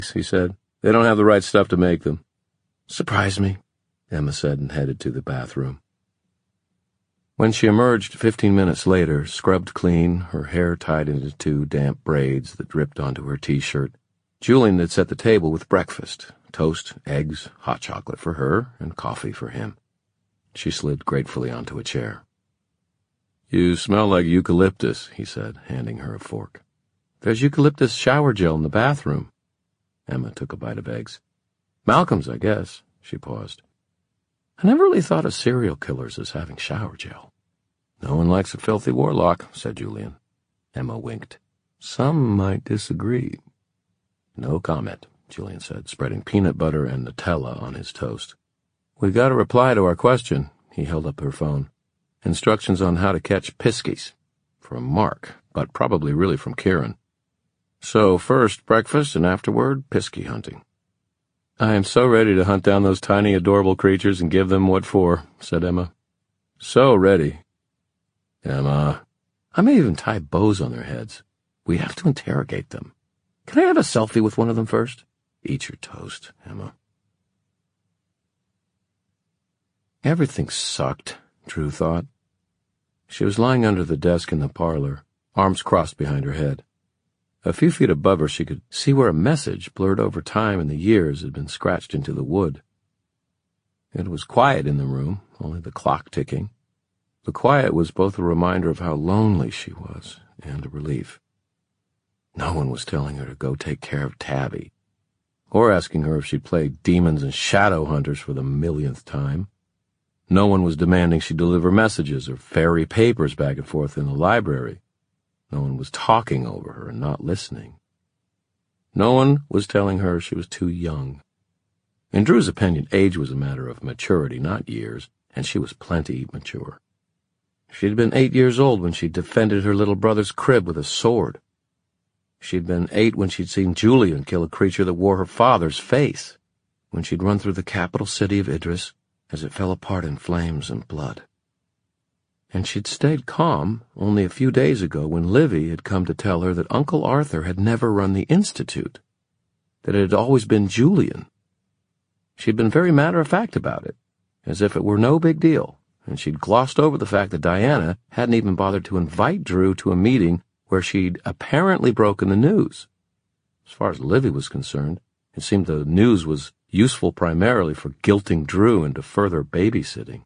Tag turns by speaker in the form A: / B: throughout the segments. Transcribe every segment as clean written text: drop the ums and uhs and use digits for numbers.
A: he said. They don't have the right stuff to make them. Surprise me, Emma said and headed to the bathroom. When she emerged 15 minutes later, scrubbed clean, her hair tied into 2 damp braids that dripped onto her t-shirt, Julian had set the table with breakfast, toast, eggs, hot chocolate for her, and coffee for him. She slid gratefully onto a chair. You smell like eucalyptus, he said, handing her a fork. There's eucalyptus shower gel in the bathroom. Emma took a bite of eggs. Malcolm's, I guess. She paused. I never really thought of serial killers as having shower gel. No one likes a filthy warlock, said Julian. Emma winked. Some might disagree. No comment, Julian said, spreading peanut butter and Nutella on his toast. We got a reply to our question. He held up her phone. Instructions on how to catch piskies. From Mark, but probably really from Kieran. So first breakfast and afterward pisky hunting. I am so ready to hunt down those tiny, adorable creatures and give them what for, said Emma. So ready. Emma, I may even tie bows on their heads. We have to interrogate them. Can I have a selfie with one of them first? Eat your toast, Emma. Everything sucked, Drew thought. She was lying under the desk in the parlor, arms crossed behind her head. A few feet above her she could see where a message, blurred over time and the years, had been scratched into the wood. It was quiet in the room, only the clock ticking. The quiet was both a reminder of how lonely she was and a relief. No one was telling her to go take care of Tabby, or asking her if she'd played demons and shadow hunters for the millionth time. No one was demanding she deliver messages or ferry papers back and forth in the library. No one was talking over her and not listening. No one was telling her she was too young. In Drew's opinion, age was a matter of maturity, not years, and she was plenty mature. She'd been 8 years old when she defended her little brother's crib with a sword. She'd been 8 when she'd seen Julian kill a creature that wore her father's face, when she'd run through the capital city of Idris as it fell apart in flames and blood. And she'd stayed calm only a few days ago when Livy had come to tell her that Uncle Arthur had never run the Institute, that it had always been Julian. She'd been very matter-of-fact about it, as if it were no big deal, and she'd glossed over the fact that Diana hadn't even bothered to invite Drew to a meeting where she'd apparently broken the news. As far as Livy was concerned, it seemed the news was useful primarily for guilting Drew into further babysitting.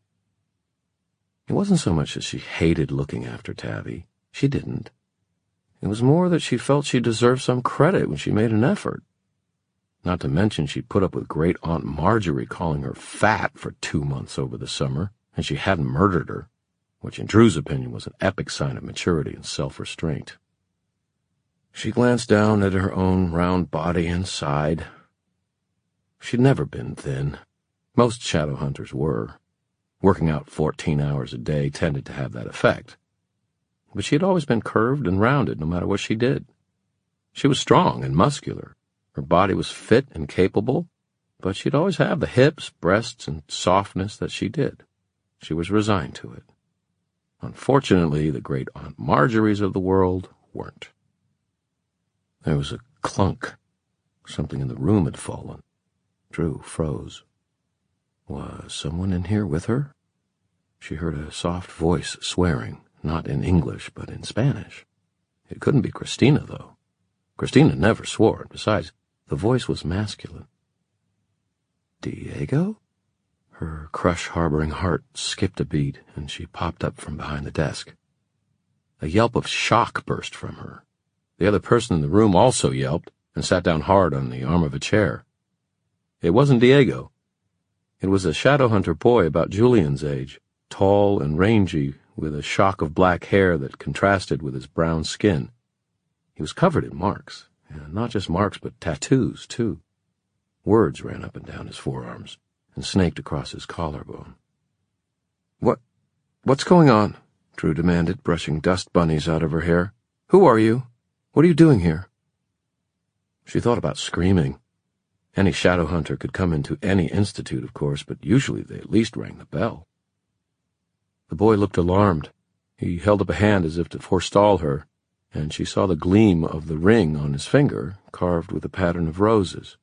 A: It wasn't so much that she hated looking after Tabby. She didn't. It was more that she felt she deserved some credit when she made an effort. Not to mention she'd put up with Great Aunt Marjorie calling her fat for 2 months over the summer, and she hadn't murdered her, which in Drew's opinion was an epic sign of maturity and self-restraint. She glanced down at her own round body and sighed. She'd never been thin. Most shadow hunters were. Working out 14 hours a day tended to have that effect. But she had always been curved and rounded no matter what she did. She was strong and muscular. Her body was fit and capable, but she'd always have the hips, breasts, and softness that she did. She was resigned to it. Unfortunately, the Great Aunt Marjories of the world weren't. There was a clunk. Something in the room had fallen. Drew froze. Was someone in here with her? She heard a soft voice swearing, not in English, but in Spanish. It couldn't be Christina, though. Christina never swore, and besides, the voice was masculine. Diego? Her crush-harboring heart skipped a beat, and she popped up from behind the desk. A yelp of shock burst from her. The other person in the room also yelped and sat down hard on the arm of a chair. It wasn't Diego. It was a shadow hunter boy about Julian's age, tall and rangy, with a shock of black hair that contrasted with his brown skin. He was covered in marks, and not just marks, but tattoos, too. Words ran up and down his forearms and snaked across his collarbone. What's going on? Drew demanded, brushing dust bunnies out of her hair. Who are you? What are you doing here? She thought about screaming. Any shadow hunter could come into any institute, of course, but usually they at least rang the bell. The boy looked alarmed. He held up a hand as if to forestall her, and she saw the gleam of the ring on his finger, carved with a pattern of roses.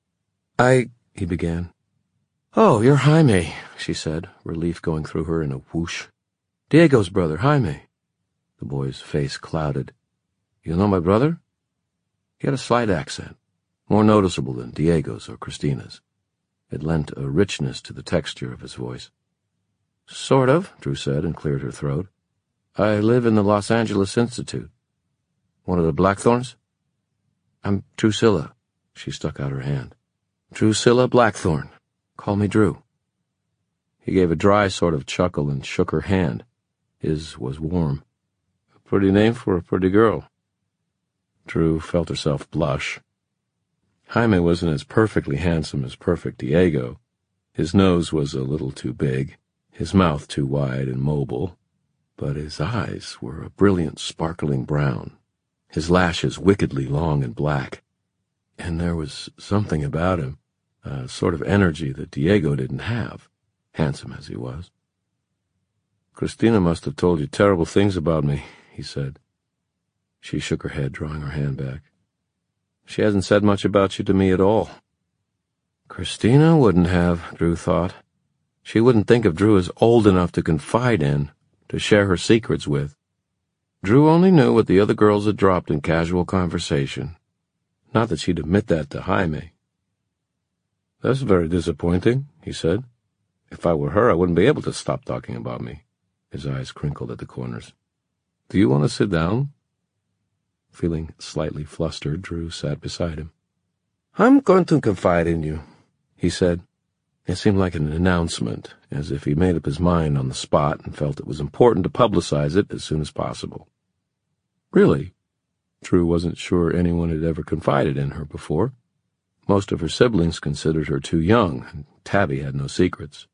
A: He began. "Oh, you're Jaime," she said, relief going through her in a whoosh. "Diego's brother, Jaime." The boy's face clouded. "You know my brother?" He had a slight accent, more noticeable than Diego's or Christina's. It lent a richness to the texture of his voice. "Sort of," Drew said, and cleared her throat. "I live in the Los Angeles Institute." "One of the Blackthorns?" "I'm Drusilla." She stuck out her hand. "Drusilla Blackthorn. Call me Drew." He gave a dry sort of chuckle and shook her hand. His was warm. "A pretty name for a pretty girl." Drew felt herself blush. Jaime wasn't as perfectly handsome as perfect Diego. His nose was a little too big, his mouth too wide and mobile, but his eyes were a brilliant, sparkling brown, his lashes wickedly long and black, and there was something about him, a sort of energy that Diego didn't have, handsome as he was. "Christina must have told you terrible things about me," he said. She shook her head, drawing her hand back. "She hasn't said much about you to me at all." Christina wouldn't have, Drew thought. She wouldn't think of Drew as old enough to confide in, to share her secrets with. Drew only knew what the other girls had dropped in casual conversation. Not that she'd admit that to Jaime. "That's very disappointing," he said. "If I were her, I wouldn't be able to stop talking about me." His eyes crinkled at the corners. "Do you want to sit down?" Feeling slightly flustered, Drew sat beside him. "I'm going to confide in you," he said. It seemed like an announcement, as if he made up his mind on the spot and felt it was important to publicize it as soon as possible. Really? Drew wasn't sure anyone had ever confided in her before. Most of her siblings considered her too young, and Tabby had no secrets.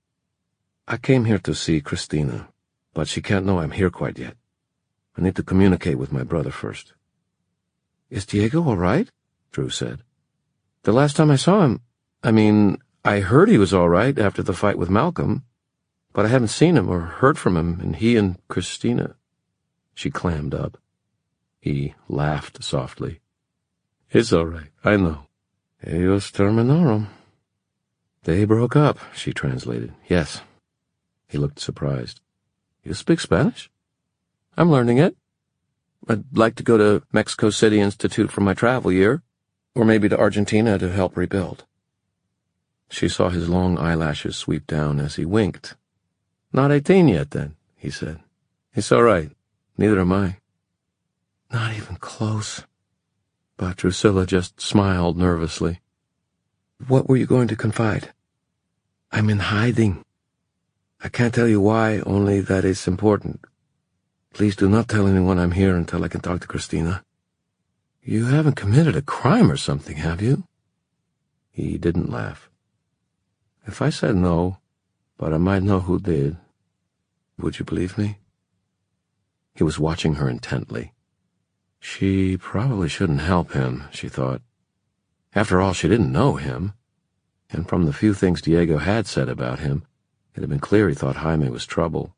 A: "I came here to see Christina, but she can't know I'm here quite yet. I need to communicate with my brother first." "Is Diego all right?" Drew said. "The last time I saw him, I heard he was all right after the fight with Malcolm, but I haven't seen him or heard from him, and he and Christina—" She clammed up. He laughed softly. "It's all right, I know. Ellos terminaron." "They broke up," she translated. "Yes." He looked surprised. "You speak Spanish?" "I'm learning it. I'd like to go to Mexico City Institute for my travel year, or maybe to Argentina to help rebuild." She saw his long eyelashes sweep down as he winked. "Not 18 yet, then," he said. "It's all right. Neither am I." "Not even close." But Drusilla just smiled nervously. "What were you going to confide?" "I'm in hiding. I can't tell you why, only that it's important. Please do not tell anyone I'm here until I can talk to Christina." "You haven't committed a crime or something, have you?" He didn't laugh. "If I said no, but I might know who did, would you believe me?" He was watching her intently. She probably shouldn't help him, she thought. After all, she didn't know him, and from the few things Diego had said about him, it had been clear he thought Jaime was trouble.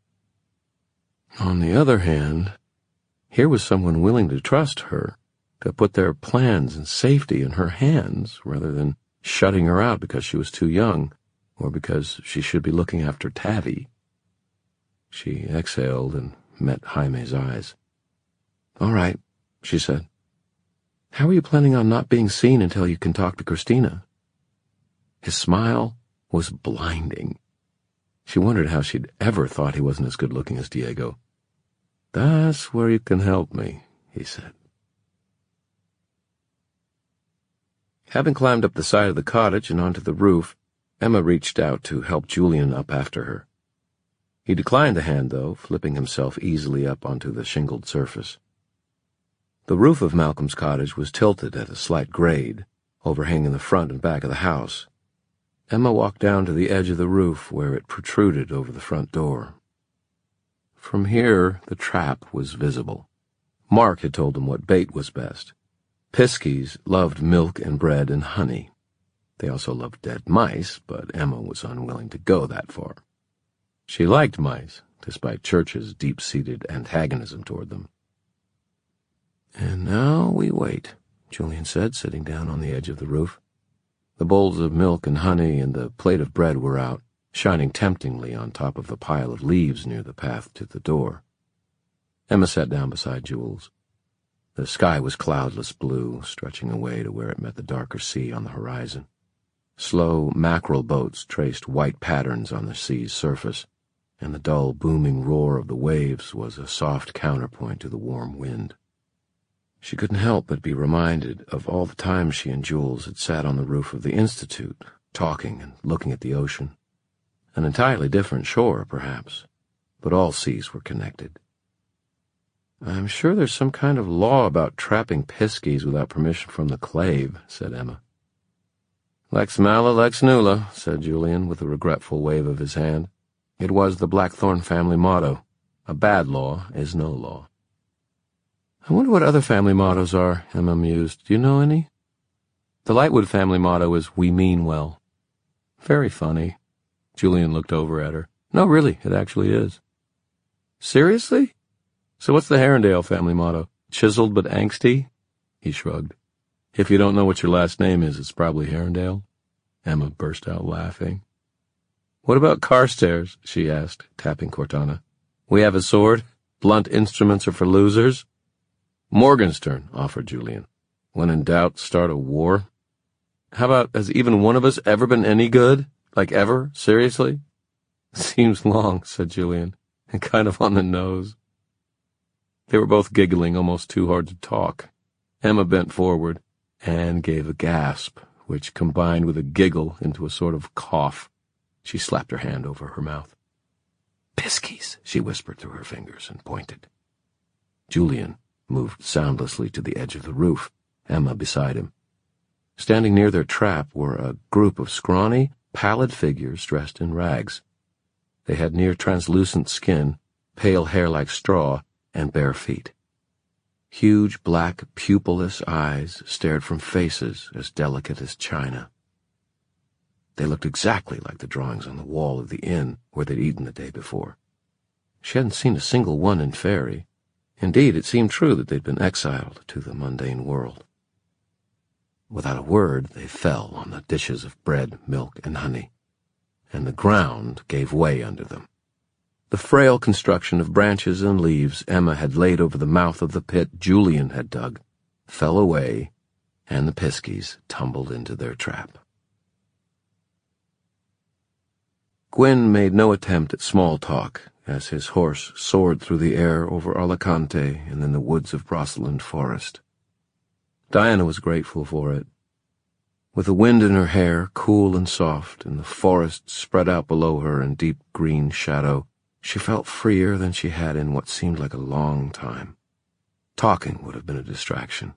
A: On the other hand, here was someone willing to trust her, to put their plans and safety in her hands, rather than shutting her out because she was too young, or because she should be looking after Tavi. She exhaled and met Jaime's eyes. "All right," she said. "How are you planning on not being seen until you can talk to Christina?" His smile was blinding. She wondered how she'd ever thought he wasn't as good-looking as Diego. "That's where you can help me," he said. Having climbed up the side of the cottage and onto the roof, Emma reached out to help Julian up after her. He declined the hand, though, flipping himself easily up onto the shingled surface. The roof of Malcolm's cottage was tilted at a slight grade, overhanging the front and back of the house. Emma walked down to the edge of the roof where it protruded over the front door. From here, the trap was visible. Mark had told them what bait was best. Piskies loved milk and bread and honey. They also loved dead mice, but Emma was unwilling to go that far. She liked mice, despite Church's deep-seated antagonism toward them. And now we wait, Julian said, sitting down on the edge of the roof. The bowls of milk and honey and the plate of bread were out, shining temptingly on top of the pile of leaves near the path to the door. Emma sat down beside Jules. The sky was cloudless blue, stretching away to where it met the darker sea on the horizon. Slow mackerel boats traced white patterns on the sea's surface, and the dull, booming roar of the waves was a soft counterpoint to the warm wind. She couldn't help but be reminded of all the times she and Jules had sat on the roof of the Institute, talking and looking at the ocean. An entirely different shore, perhaps, but all seas were connected. "I'm sure there's some kind of law about trapping piskies without permission from the clave," said Emma. "Lex mala, lex nulla," said Julian, with a regretful wave of his hand. It was the Blackthorne family motto. A bad law is no law. "I wonder what other family mottos are," Emma mused. "Do you know any?" "The Lightwood family motto is, 'We mean well.'" "Very funny." Julian looked over at her. "No, really, it actually is." "Seriously? So what's the Herondale family motto? 'Chiseled but angsty'?" He shrugged. "If you don't know what your last name is, it's probably Herondale." Emma burst out laughing. "What about Carstairs?" she asked, tapping Cortana. "We have a sword. Blunt instruments are for losers." "Morgan's turn," offered Julian. "When in doubt, start a war." "How about, has even one of us ever been any good? Like ever? Seriously?" "Seems long," said Julian, "and kind of on the nose." They were both giggling almost too hard to talk. Emma bent forward. Anne gave a gasp, which combined with a giggle into a sort of cough. She slapped her hand over her mouth. "Piskies," she whispered through her fingers and pointed. Julian moved soundlessly to the edge of the roof, Emma beside him. Standing near their trap were a group of scrawny, pallid figures dressed in rags. They had near-translucent skin, pale hair like straw, and bare feet. Huge black pupilless eyes stared from faces as delicate as china. They looked exactly like the drawings on the wall of the inn where they'd eaten the day before. She hadn't seen a single one in Fairy. Indeed, it seemed true that they'd been exiled to the mundane world. Without a word, they fell on the dishes of bread, milk, and honey, and the ground gave way under them. The frail construction of branches and leaves Emma had laid over the mouth of the pit Julian had dug fell away, and the piskies tumbled into their trap. Gwyn made no attempt at small talk as his horse soared through the air over Alicante and then the woods of Brosseland Forest. Diana was grateful for it. With the wind in her hair, cool and soft, and the forest spread out below her in deep green shadow, she felt freer than she had in what seemed like a long time. Talking would have been a distraction.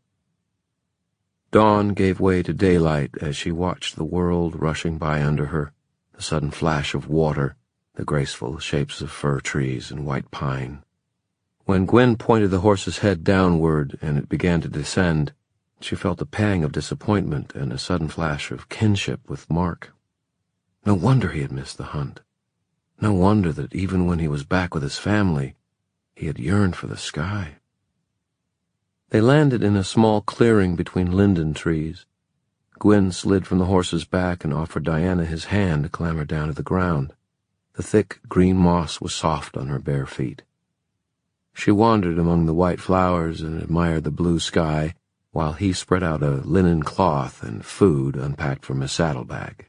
A: Dawn gave way to daylight as she watched the world rushing by under her, the sudden flash of water, the graceful shapes of fir trees and white pine. When Gwyn pointed the horse's head downward and it began to descend, she felt a pang of disappointment and a sudden flash of kinship with Mark. No wonder he had missed the hunt. No wonder that even when he was back with his family, he had yearned for the sky. They landed in a small clearing between linden trees. Gwyn slid from the horse's back and offered Diana his hand to clamber down to the ground. The thick green moss was soft on her bare feet. She wandered among the white flowers and admired the blue sky, while he spread out a linen cloth and food unpacked from his saddlebag.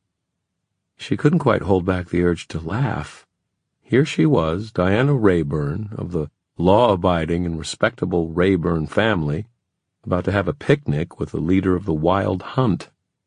A: She couldn't quite hold back the urge to laugh. Here she was, Diana Rayburn, of the law-abiding and respectable Rayburn family, about to have a picnic with the leader of the wild hunt.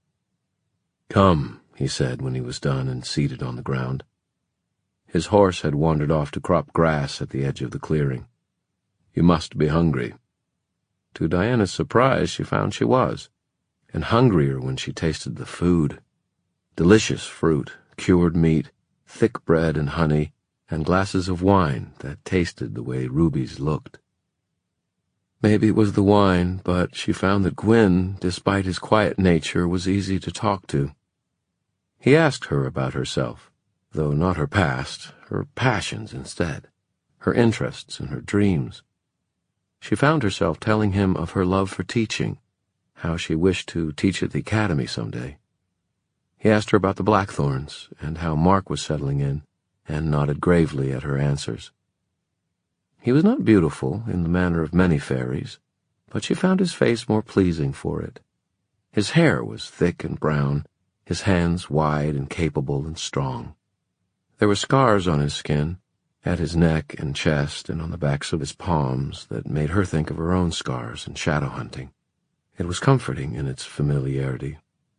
A: "Come," he said when he was done and seated on the ground. His horse had wandered off to crop grass at the edge of the clearing. "You must be hungry." To Diana's surprise, she found she was, and hungrier when she tasted the food. Delicious fruit, cured meat, thick bread and honey, and glasses of wine that tasted the way rubies looked. Maybe it was the wine, but she found that Gwyn, despite his quiet nature, was easy to talk to. He asked her about herself, though not her past, her passions instead, her interests and her dreams. She found herself telling him of her love for teaching, how she wished to teach at the academy someday. He asked her about the Blackthorns and how Mark was settling in, and nodded gravely at her answers. He was not beautiful in the manner of many fairies, but she found his face more pleasing for it. His hair was thick and brown, his hands wide and capable and strong. There were scars on his skin, at his neck and chest and on the backs of his palms, that made her think of her own scars and shadow hunting. It was comforting in its familiarity.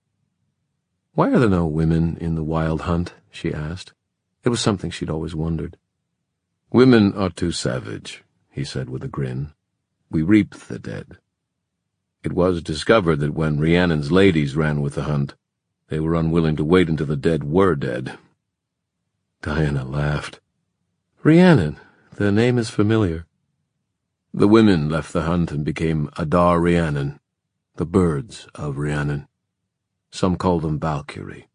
A: "Why are there no women in the Wild Hunt?" she asked. It was something she'd always wondered. "Women are too savage," he said with a grin. "We reap the dead." It was discovered that when Rhiannon's ladies ran with the hunt, they were unwilling to wait until the dead were dead. Diana laughed. "Rhiannon, the name is familiar." "The women left the hunt and became Adar Rhiannon, the birds of Rhiannon. Some call them Valkyrie."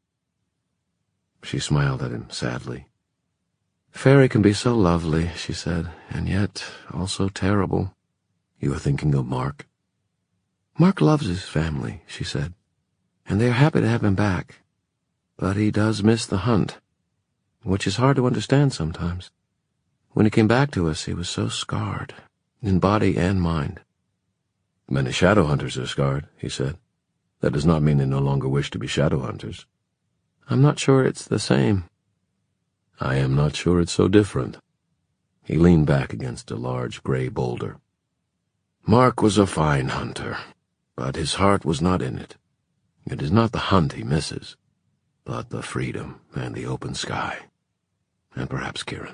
A: She smiled at him sadly. "Fairy can be so lovely," she said, "and yet also terrible." "You are thinking of Mark?" "Mark loves his family," she said, "and they are happy to have him back. But he does miss the hunt, which is hard to understand sometimes. When he came back to us, he was so scarred, in body and mind." "Many shadow hunters are scarred," he said. "That does not mean they no longer wish to be shadow hunters." "I'm not sure it's the same." "I am not sure it's so different." He leaned back against a large gray boulder. "Mark was a fine hunter, but his heart was not in it. It is not the hunt he misses, but the freedom and the open sky, and perhaps Kieran."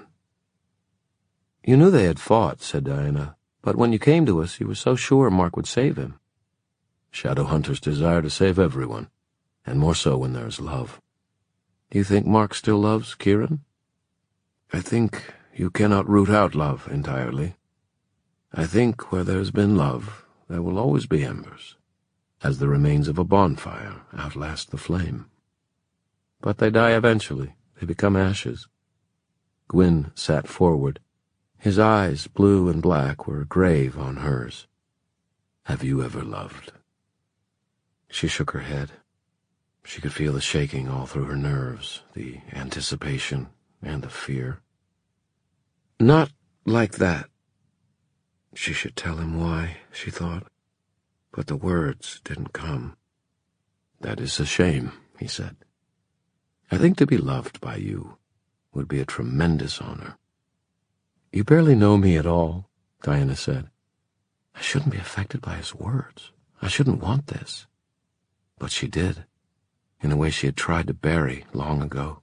A: "You knew they had fought," said Diana, "but when you came to us, you were so sure Mark would save him." "Shadow hunters desire to save everyone, and more so when there is love." "Do you think Mark still loves Kieran?" "I think you cannot root out love entirely. I think where there has been love, there will always be embers, as the remains of a bonfire outlast the flame." "But they die eventually. They become ashes." Gwyn sat forward. His eyes, blue and black, were grave on hers. "Have you ever loved?" She shook her head. She could feel the shaking all through her nerves, the anticipation and the fear. "Not like that." She should tell him why, she thought, but the words didn't come. "That is a shame," he said. "I think to be loved by you would be a tremendous honor." "You barely know me at all," Diana said. I shouldn't be affected by his words. I shouldn't want this. But she did, in a way she had tried to bury long ago.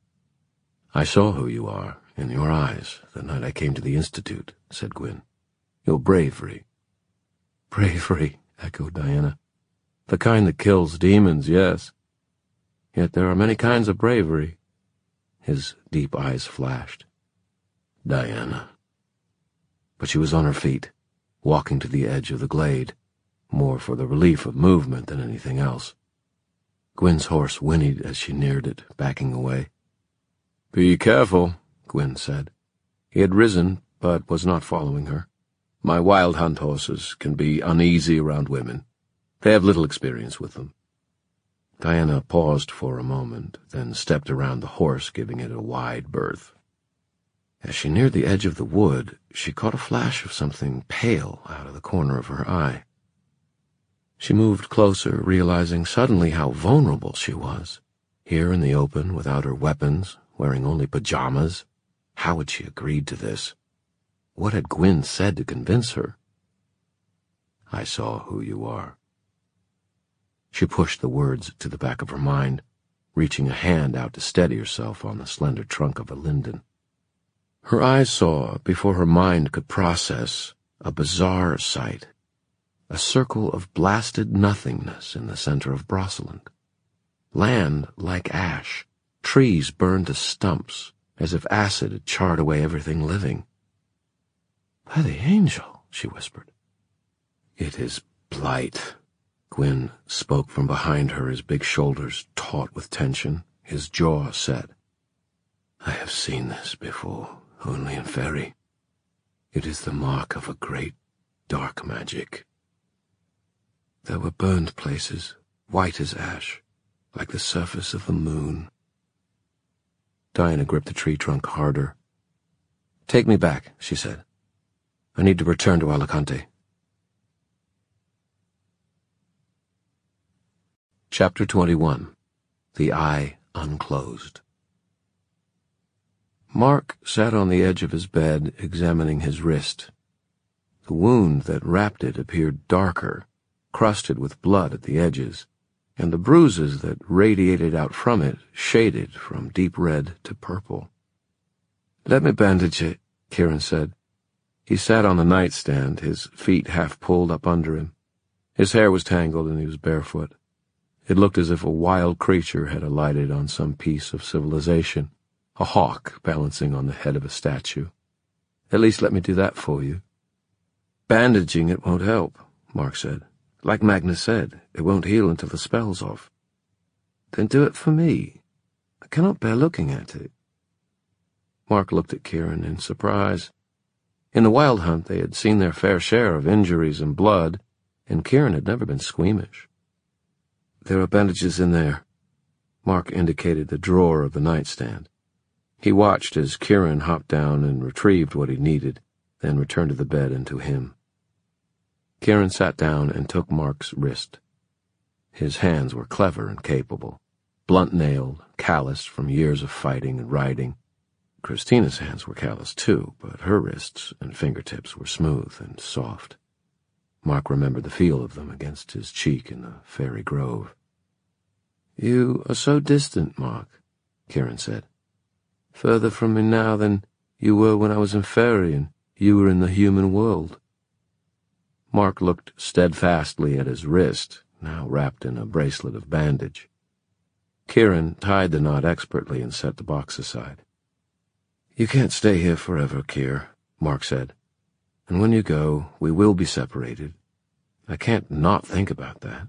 A: "I saw who you are in your eyes the night I came to the Institute," said Gwyn. "Your bravery." "Bravery," echoed Diana. "The kind that kills demons, yes. Yet there are many kinds of bravery." His deep eyes flashed. "Diana." But she was on her feet, walking to the edge of the glade, more for the relief of movement than anything else. Gwyn's horse whinnied as she neared it, backing away. "Be careful," Gwyn said. He had risen, but was not following her. "My wild hunt horses can be uneasy around women. They have little experience with them." Diana paused for a moment, then stepped around the horse, giving it a wide berth. As she neared the edge of the wood, she caught a flash of something pale out of the corner of her eye. She moved closer, realizing suddenly how vulnerable she was. Here in the open, without her weapons, wearing only pajamas. How had she agreed to this? What had Gwyn said to convince her? "I saw who you are." She pushed the words to the back of her mind, reaching a hand out to steady herself on the slender trunk of a linden. Her eyes saw, before her mind could process, a bizarre sight. A circle of blasted nothingness in the center of Brosseland. Land like ash, trees burned to stumps, as if acid had charred away everything living. "By the angel," she whispered. "It is Blight." Gwyn spoke from behind her, his big shoulders taut with tension, his jaw set. "I have seen this before, only in Fairy. It is the mark of a great dark magic. There were burned places, white as ash, like the surface of the moon. Diana gripped the tree trunk harder. "Take me back," she said. "I need to return to Alicante." Chapter 21. The Eye Unclosed. Mark sat on the edge of his bed, examining his wrist. The wound that wrapped it appeared darker, crusted with blood at the edges, and the bruises that radiated out from it shaded from deep red to purple. "Let me bandage it," Kieran said. He sat on the nightstand, his feet half pulled up under him. His hair was tangled and he was barefoot. It looked as if a wild creature had alighted on some piece of civilization, a hawk balancing on the head of a statue. "At least let me do that for you." "Bandaging it won't help," Mark said. "Like Magnus said, it won't heal until the spell's off." "Then do it for me. I cannot bear looking at it." Mark looked at Kieran in surprise. In the Wild Hunt they had seen their fair share of injuries and blood, and Kieran had never been squeamish. "There are bandages in there." Mark indicated the drawer of the nightstand. He watched as Kieran hopped down and retrieved what he needed, then returned to the bed and to him. Kieran sat down and took Mark's wrist. His hands were clever and capable, blunt-nailed, calloused from years of fighting and riding. Christina's hands were calloused too, but her wrists and fingertips were smooth and soft. Mark remembered the feel of them against his cheek in the fairy grove. "You are so distant, Mark," Kieran said. "Further from me now than you were when I was in fairy and you were in the human world." Mark looked steadfastly at his wrist, now wrapped in a bracelet of bandage. Kieran tied the knot expertly and set the box aside. "You can't stay here forever, Kier," Mark said. "And when you go, we will be separated. I can't not think about that."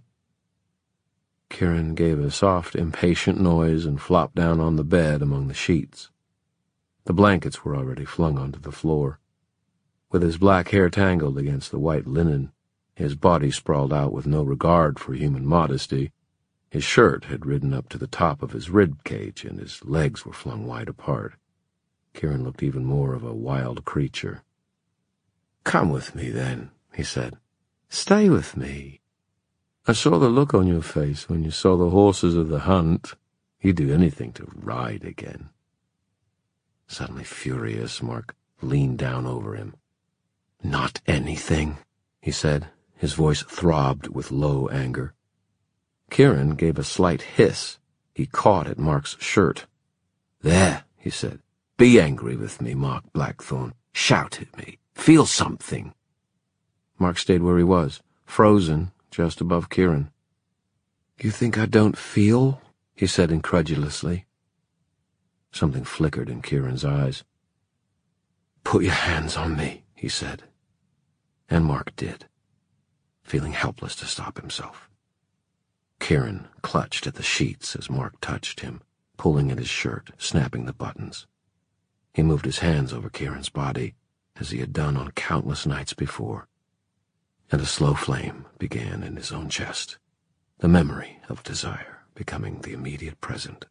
A: Kieran gave a soft, impatient noise and flopped down on the bed among the sheets. The blankets were already flung onto the floor. With his black hair tangled against the white linen, his body sprawled out with no regard for human modesty, his shirt had ridden up to the top of his rib cage and his legs were flung wide apart. Kieran looked even more of a wild creature. "Come with me, then," he said. "Stay with me. I saw the look on your face when you saw the horses of the hunt. You'd do anything to ride again." Suddenly furious, Mark leaned down over him. "Not anything," he said. His voice throbbed with low anger. Kieran gave a slight hiss. He caught at Mark's shirt. "There," he said. "Be angry with me, Mark Blackthorne. Shout at me. Feel something." Mark stayed where he was, frozen, just above Kieran. "You think I don't feel?" he said incredulously. Something flickered in Kieran's eyes. "Put your hands on me," he said. And Mark did, feeling helpless to stop himself. Kieran clutched at the sheets as Mark touched him, pulling at his shirt, snapping the buttons. He moved his hands over Kieran's body, as he had done on countless nights before, and a slow flame began in his own chest, the memory of desire becoming the immediate present.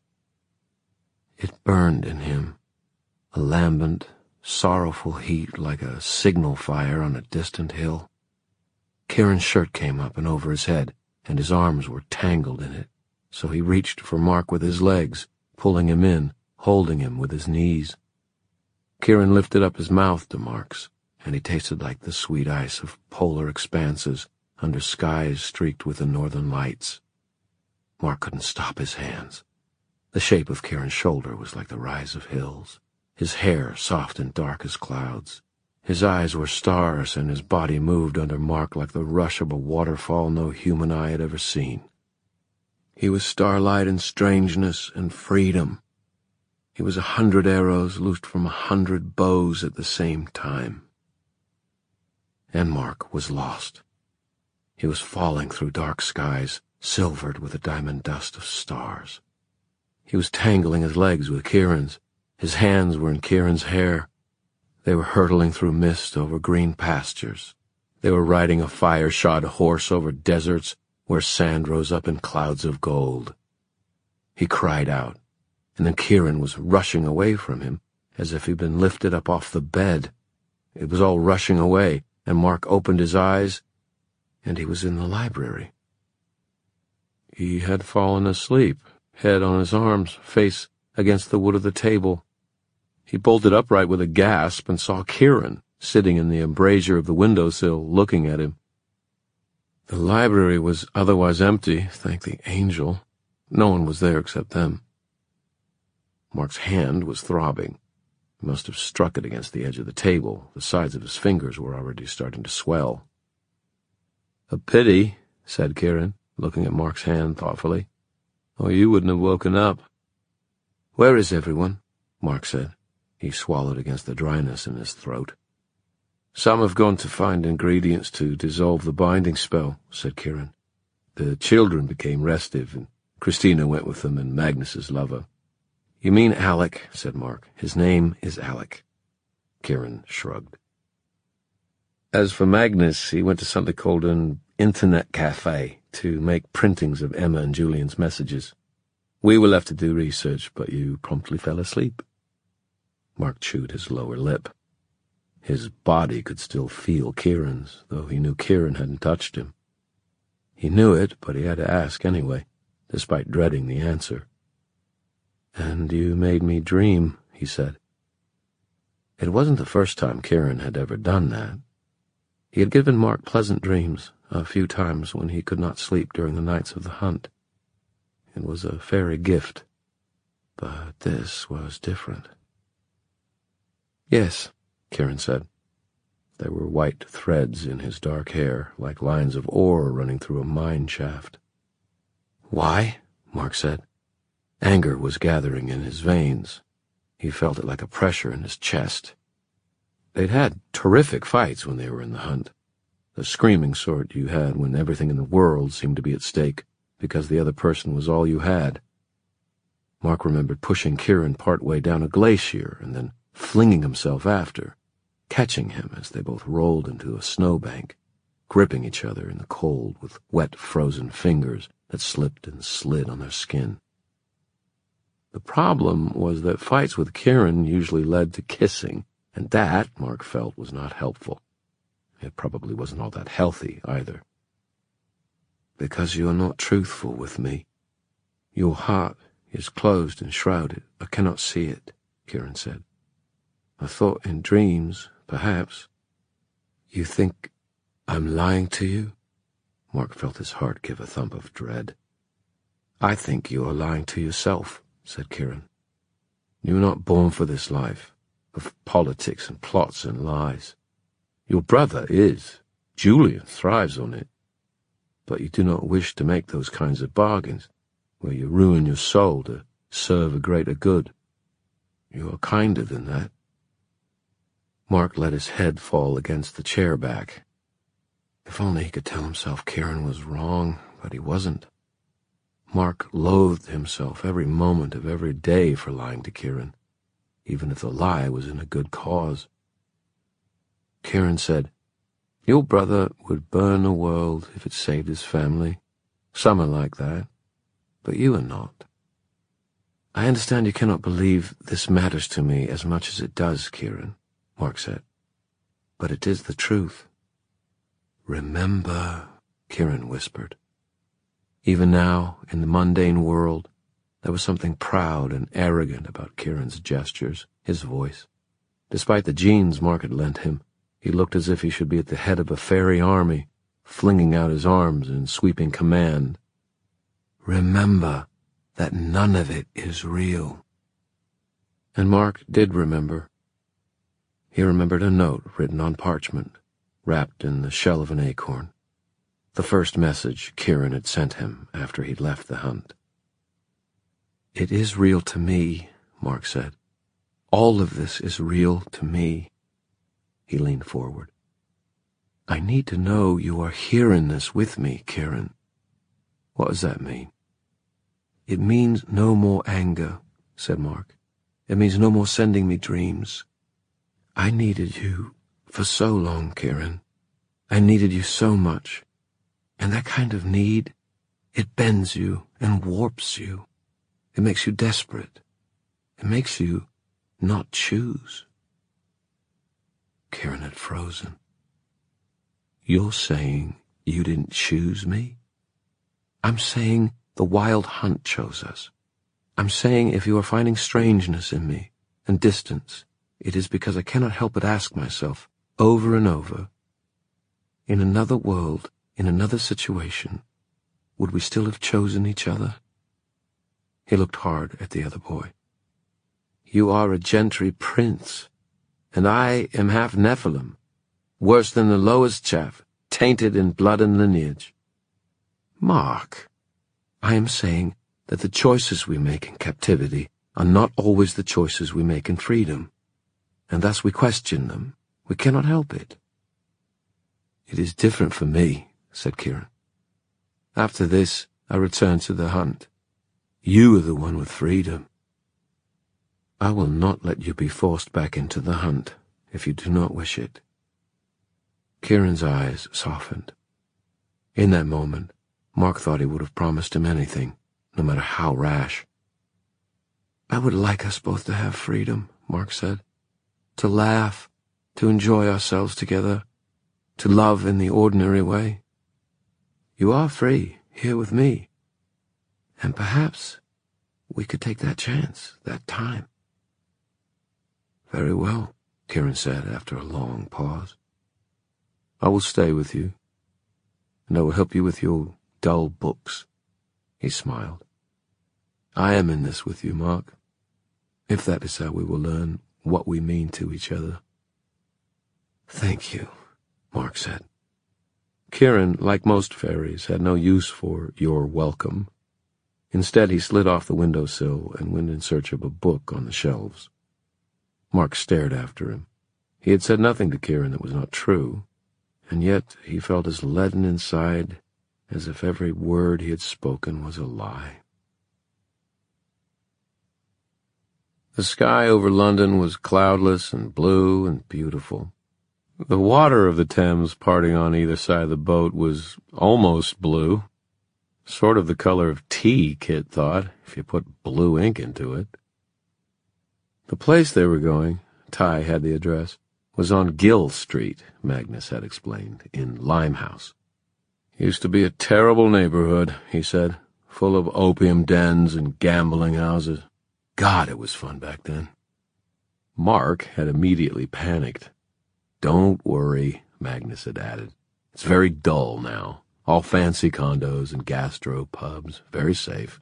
A: It burned in him, a lambent, sorrowful heat like a signal fire on a distant hill. Kieran's shirt came up and over his head, and his arms were tangled in it, so he reached for Mark with his legs, pulling him in, holding him with his knees. Kieran lifted up his mouth to Mark's, and he tasted like the sweet ice of polar expanses under skies streaked with the northern lights. Mark couldn't stop his hands. The shape of Kieran's shoulder was like the rise of hills, his hair soft and dark as clouds. His eyes were stars, and his body moved under Mark like the rush of a waterfall no human eye had ever seen. He was starlight and strangeness and freedom. He was 100 arrows loosed from 100 bows at the same time. And Mark was lost. He was falling through dark skies, silvered with the diamond dust of stars. He was tangling his legs with Kieran's. His hands were in Kieran's hair. They were hurtling through mist over green pastures. They were riding a fire-shod horse over deserts where sand rose up in clouds of gold. He cried out, and then Kieran was rushing away from him, as if he'd been lifted up off the bed. It was all rushing away, and Mark opened his eyes, and he was in the library. He had fallen asleep, head on his arms, face against the wood of the table. He bolted upright with a gasp and saw Kieran sitting in the embrasure of the windowsill, looking at him. The library was otherwise empty, thank the angel. No one was there except them. Mark's hand was throbbing. He must have struck it against the edge of the table. The sides of his fingers were already starting to swell. "A pity," said Kieran, looking at Mark's hand thoughtfully, "or you wouldn't have woken up." "Where is everyone?" Mark said. He swallowed against the dryness in his throat. "Some have gone to find ingredients to dissolve the binding spell," said Kieran. "The children became restive, and Christina went with them and Magnus's lover." "You mean Alec," said Mark. "His name is Alec." Kieran shrugged. "As for Magnus, he went to something called an internet cafe to make printings of Emma and Julian's messages. We were left to do research, but you promptly fell asleep." Mark chewed his lower lip. His body could still feel Kieran's, though he knew Kieran hadn't touched him. He knew it, but he had to ask anyway, despite dreading the answer. "And you made me dream," he said. It wasn't the first time Kieran had ever done that. He had given Mark pleasant dreams a few times when he could not sleep during the nights of the hunt. It was a fairy gift, but this was different. "Yes," Kieran said. There were white threads in his dark hair, like lines of ore running through a mine shaft. "Why?" Mark said. Anger was gathering in his veins. He felt it like a pressure in his chest. They'd had terrific fights when they were in the hunt, the screaming sort you had when everything in the world seemed to be at stake because the other person was all you had. Mark remembered pushing Kieran part way down a glacier and then flinging himself after, catching him as they both rolled into a snowbank, gripping each other in the cold with wet, frozen fingers that slipped and slid on their skin. The problem was that fights with Kieran usually led to kissing, and that, Mark felt, was not helpful. It probably wasn't all that healthy, either. "Because you are not truthful with me. Your heart is closed and shrouded. I cannot see it," Kieran said. "I thought in dreams, perhaps." "You think I'm lying to you?" Mark felt his heart give a thump of dread. "I think you are lying to yourself," said Kieran. "You were not born for this life, of politics and plots and lies. Your brother is. Julian thrives on it. But you do not wish to make those kinds of bargains, where you ruin your soul to serve a greater good. You are kinder than that." Mark let his head fall against the chair back. If only he could tell himself Kieran was wrong, but he wasn't. Mark loathed himself every moment of every day for lying to Kieran, even if the lie was in a good cause. Kieran said, "Your brother would burn the world if it saved his family. Some are like that, but you are not." "I understand you cannot believe this matters to me as much as it does, Kieran," Mark said. "But it is the truth." "Remember," Kieran whispered. Even now, in the mundane world, there was something proud and arrogant about Kieran's gestures, his voice. Despite the genes Mark had lent him, he looked as if he should be at the head of a fairy army, flinging out his arms in sweeping command. "Remember that none of it is real." And Mark did remember. He remembered a note written on parchment, wrapped in the shell of an acorn. The first message Kieran had sent him after he'd left the hunt. "It is real to me," Mark said. "All of this is real to me." He leaned forward. "I need to know you are here in this with me, Kieran." "What does that mean?" "It means no more anger," said Mark. "It means no more sending me dreams. I needed you for so long, Kieran. I needed you so much. And that kind of need, it bends you and warps you. It makes you desperate. It makes you not choose. Kieran had frozen. You're saying you didn't choose me? I'm saying the wild hunt chose us. I'm saying if you are finding strangeness in me and distance, it is because I cannot help but ask myself, over and over, in another world, in another situation, would we still have chosen each other? He looked hard at the other boy. You are a gentry prince, and I am half Nephilim, worse than the lowest chaff, tainted in blood and lineage. Mark, I am saying that the choices we make in captivity are not always the choices we make in freedom, and thus we question them. We cannot help it. It is different for me, said Kieran. After this, I return to the hunt. You are the one with freedom. I will not let you be forced back into the hunt if you do not wish it. Kieran's eyes softened. In that moment, Mark thought he would have promised him anything, no matter how rash. I would like us both to have freedom, Mark said. To laugh, to enjoy ourselves together, to love in the ordinary way. You are free, here with me. And perhaps we could take that chance, that time. Very well, Kieran said after a long pause. I will stay with you, and I will help you with your dull books. He smiled. I am in this with you, Mark, if that is how we will learn what we mean to each other. Thank you, Mark said. Kieran, like most fairies, had no use for your welcome. Instead, he slid off the windowsill and went in search of a book on the shelves. Mark stared after him. He had said nothing to Kieran that was not true, and yet he felt as leaden inside as if every word he had spoken was a lie. The sky over London was cloudless and blue and beautiful. The water of the Thames parting on either side of the boat was almost blue, sort of the color of tea, Kit thought, if you put blue ink into it. The place they were going, Ty had the address, was on Gill Street, Magnus had explained, in Limehouse. Used to be a terrible neighborhood, he said, full of opium dens and gambling houses. God, it was fun back then. Mark had immediately panicked. Don't worry, Magnus had added. It's very dull now. All fancy condos and gastro pubs, very safe.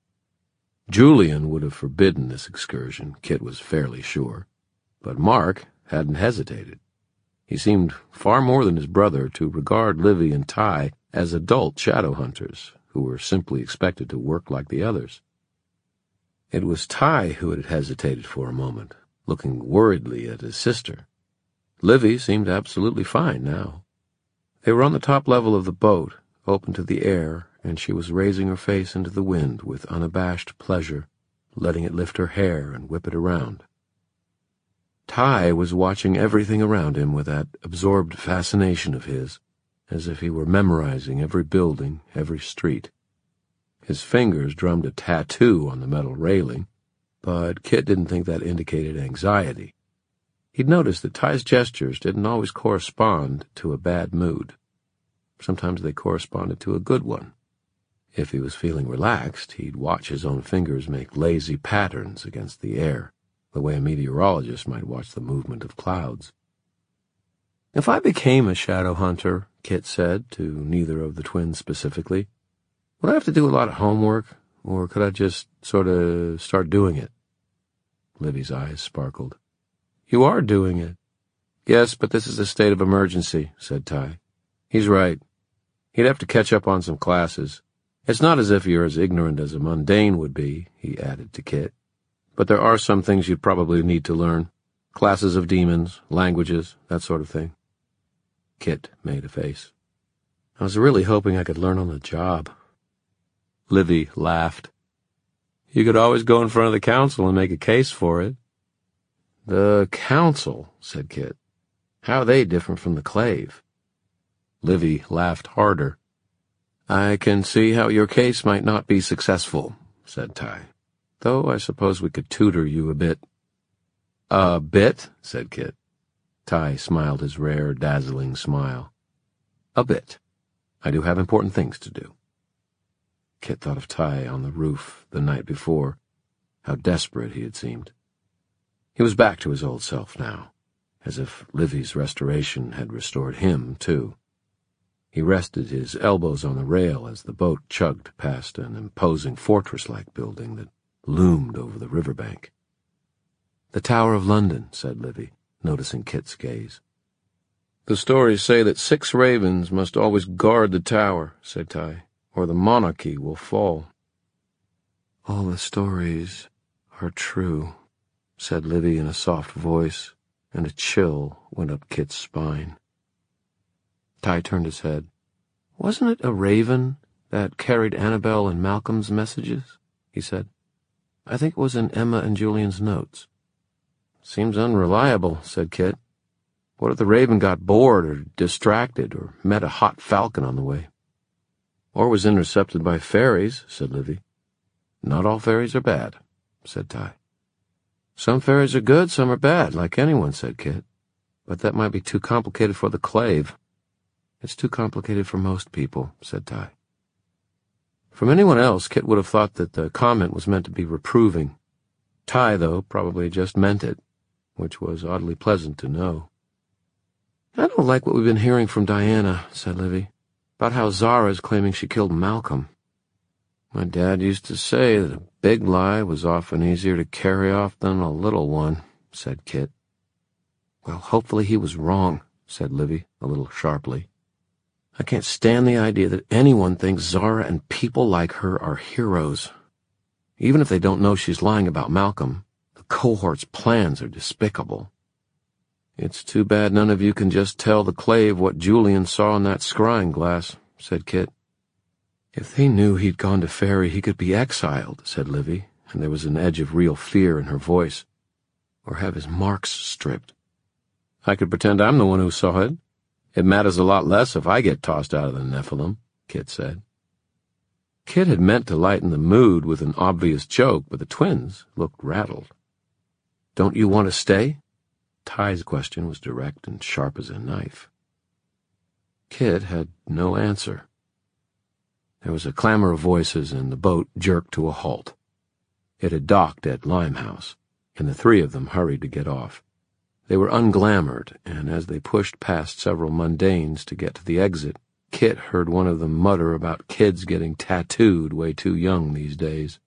A: Julian would have forbidden this excursion, Kit was fairly sure. But Mark hadn't hesitated. He seemed far more than his brother to regard Livy and Ty as adult shadow hunters who were simply expected to work like the others. It was Ty who had hesitated for a moment, looking worriedly at his sister. Livy seemed absolutely fine now. They were on the top level of the boat, open to the air, and she was raising her face into the wind with unabashed pleasure, letting it lift her hair and whip it around. Ty was watching everything around him with that absorbed fascination of his, as if he were memorizing every building, every street. His fingers drummed a tattoo on the metal railing, but Kit didn't think that indicated anxiety. He'd noticed that Ty's gestures didn't always correspond to a bad mood. Sometimes they corresponded to a good one. If he was feeling relaxed, he'd watch his own fingers make lazy patterns against the air, the way a meteorologist might watch the movement of clouds. If I became a shadow hunter, Kit said, to neither of the twins specifically, would I have to do a lot of homework, or could I just sort of start doing it? Livy's eyes sparkled. You are doing it. Yes, but this is a state of emergency, said Ty. He's right. He'd have to catch up on some classes. It's not as if you're as ignorant as a mundane would be, he added to Kit. But there are some things you'd probably need to learn. Classes of demons, languages, that sort of thing. Kit made a face. I was really hoping I could learn on the job. Livy laughed. You could always go in front of the council and make a case for it. The council, said Kit. How are they different from the Clave? Livy laughed harder. "I can see how your case might not be successful," said Ty, "though I suppose we could tutor you a bit." "A bit?" said Kit. Ty smiled his rare, dazzling smile. "A bit. I do have important things to do." Kit thought of Ty on the roof the night before, how desperate he had seemed. He was back to his old self now, as if Livy's restoration had restored him, too. He rested his elbows on the rail as the boat chugged past an imposing fortress-like building that loomed over the riverbank. "The Tower of London," said Livy, noticing Kit's gaze. "The stories say that 6 ravens must always guard the tower," said Ty, "or the monarchy will fall." "All the stories are true," said Livy in a soft voice, and a chill went up Kit's spine. Ty turned his head. "Wasn't it a raven that carried Annabel and Malcolm's messages?" he said. "I think it was in Emma and Julian's notes." "Seems unreliable," said Kit. "What if the raven got bored or distracted or met a hot falcon on the way?" "Or was intercepted by fairies," said Livy. "Not all fairies are bad," said Ty. "Some fairies are good, some are bad, like anyone," said Kit. "But that might be too complicated for the Clave." "It's too complicated for most people," said Ty. From anyone else, Kit would have thought that the comment was meant to be reproving. Ty, though, probably just meant it, which was oddly pleasant to know. "I don't like what we've been hearing from Diana," said Livy, "about how Zara's claiming she killed Malcolm." "My dad used to say that a big lie was often easier to carry off than a little one," said Kit. "Well, hopefully he was wrong," said Livy, a little sharply. "I can't stand the idea that anyone thinks Zara and people like her are heroes. Even if they don't know she's lying about Malcolm, the cohort's plans are despicable." "It's too bad none of you can just tell the Clave what Julian saw in that scrying glass," said Kit. "If he knew he'd gone to Fairy, he could be exiled," said Livy, and there was an edge of real fear in her voice. "Or have his marks stripped." "I could pretend I'm the one who saw it. It matters a lot less if I get tossed out of the Nephilim," Kit said. Kit had meant to lighten the mood with an obvious joke, but the twins looked rattled. "Don't you want to stay?" Ty's question was direct and sharp as a knife. Kit had no answer. There was a clamor of voices, and the boat jerked to a halt. It had docked at Limehouse, and the 3 of them hurried to get off. They were unglamoured, and as they pushed past several mundanes to get to the exit, Kit heard one of them mutter about kids getting tattooed way too young these days.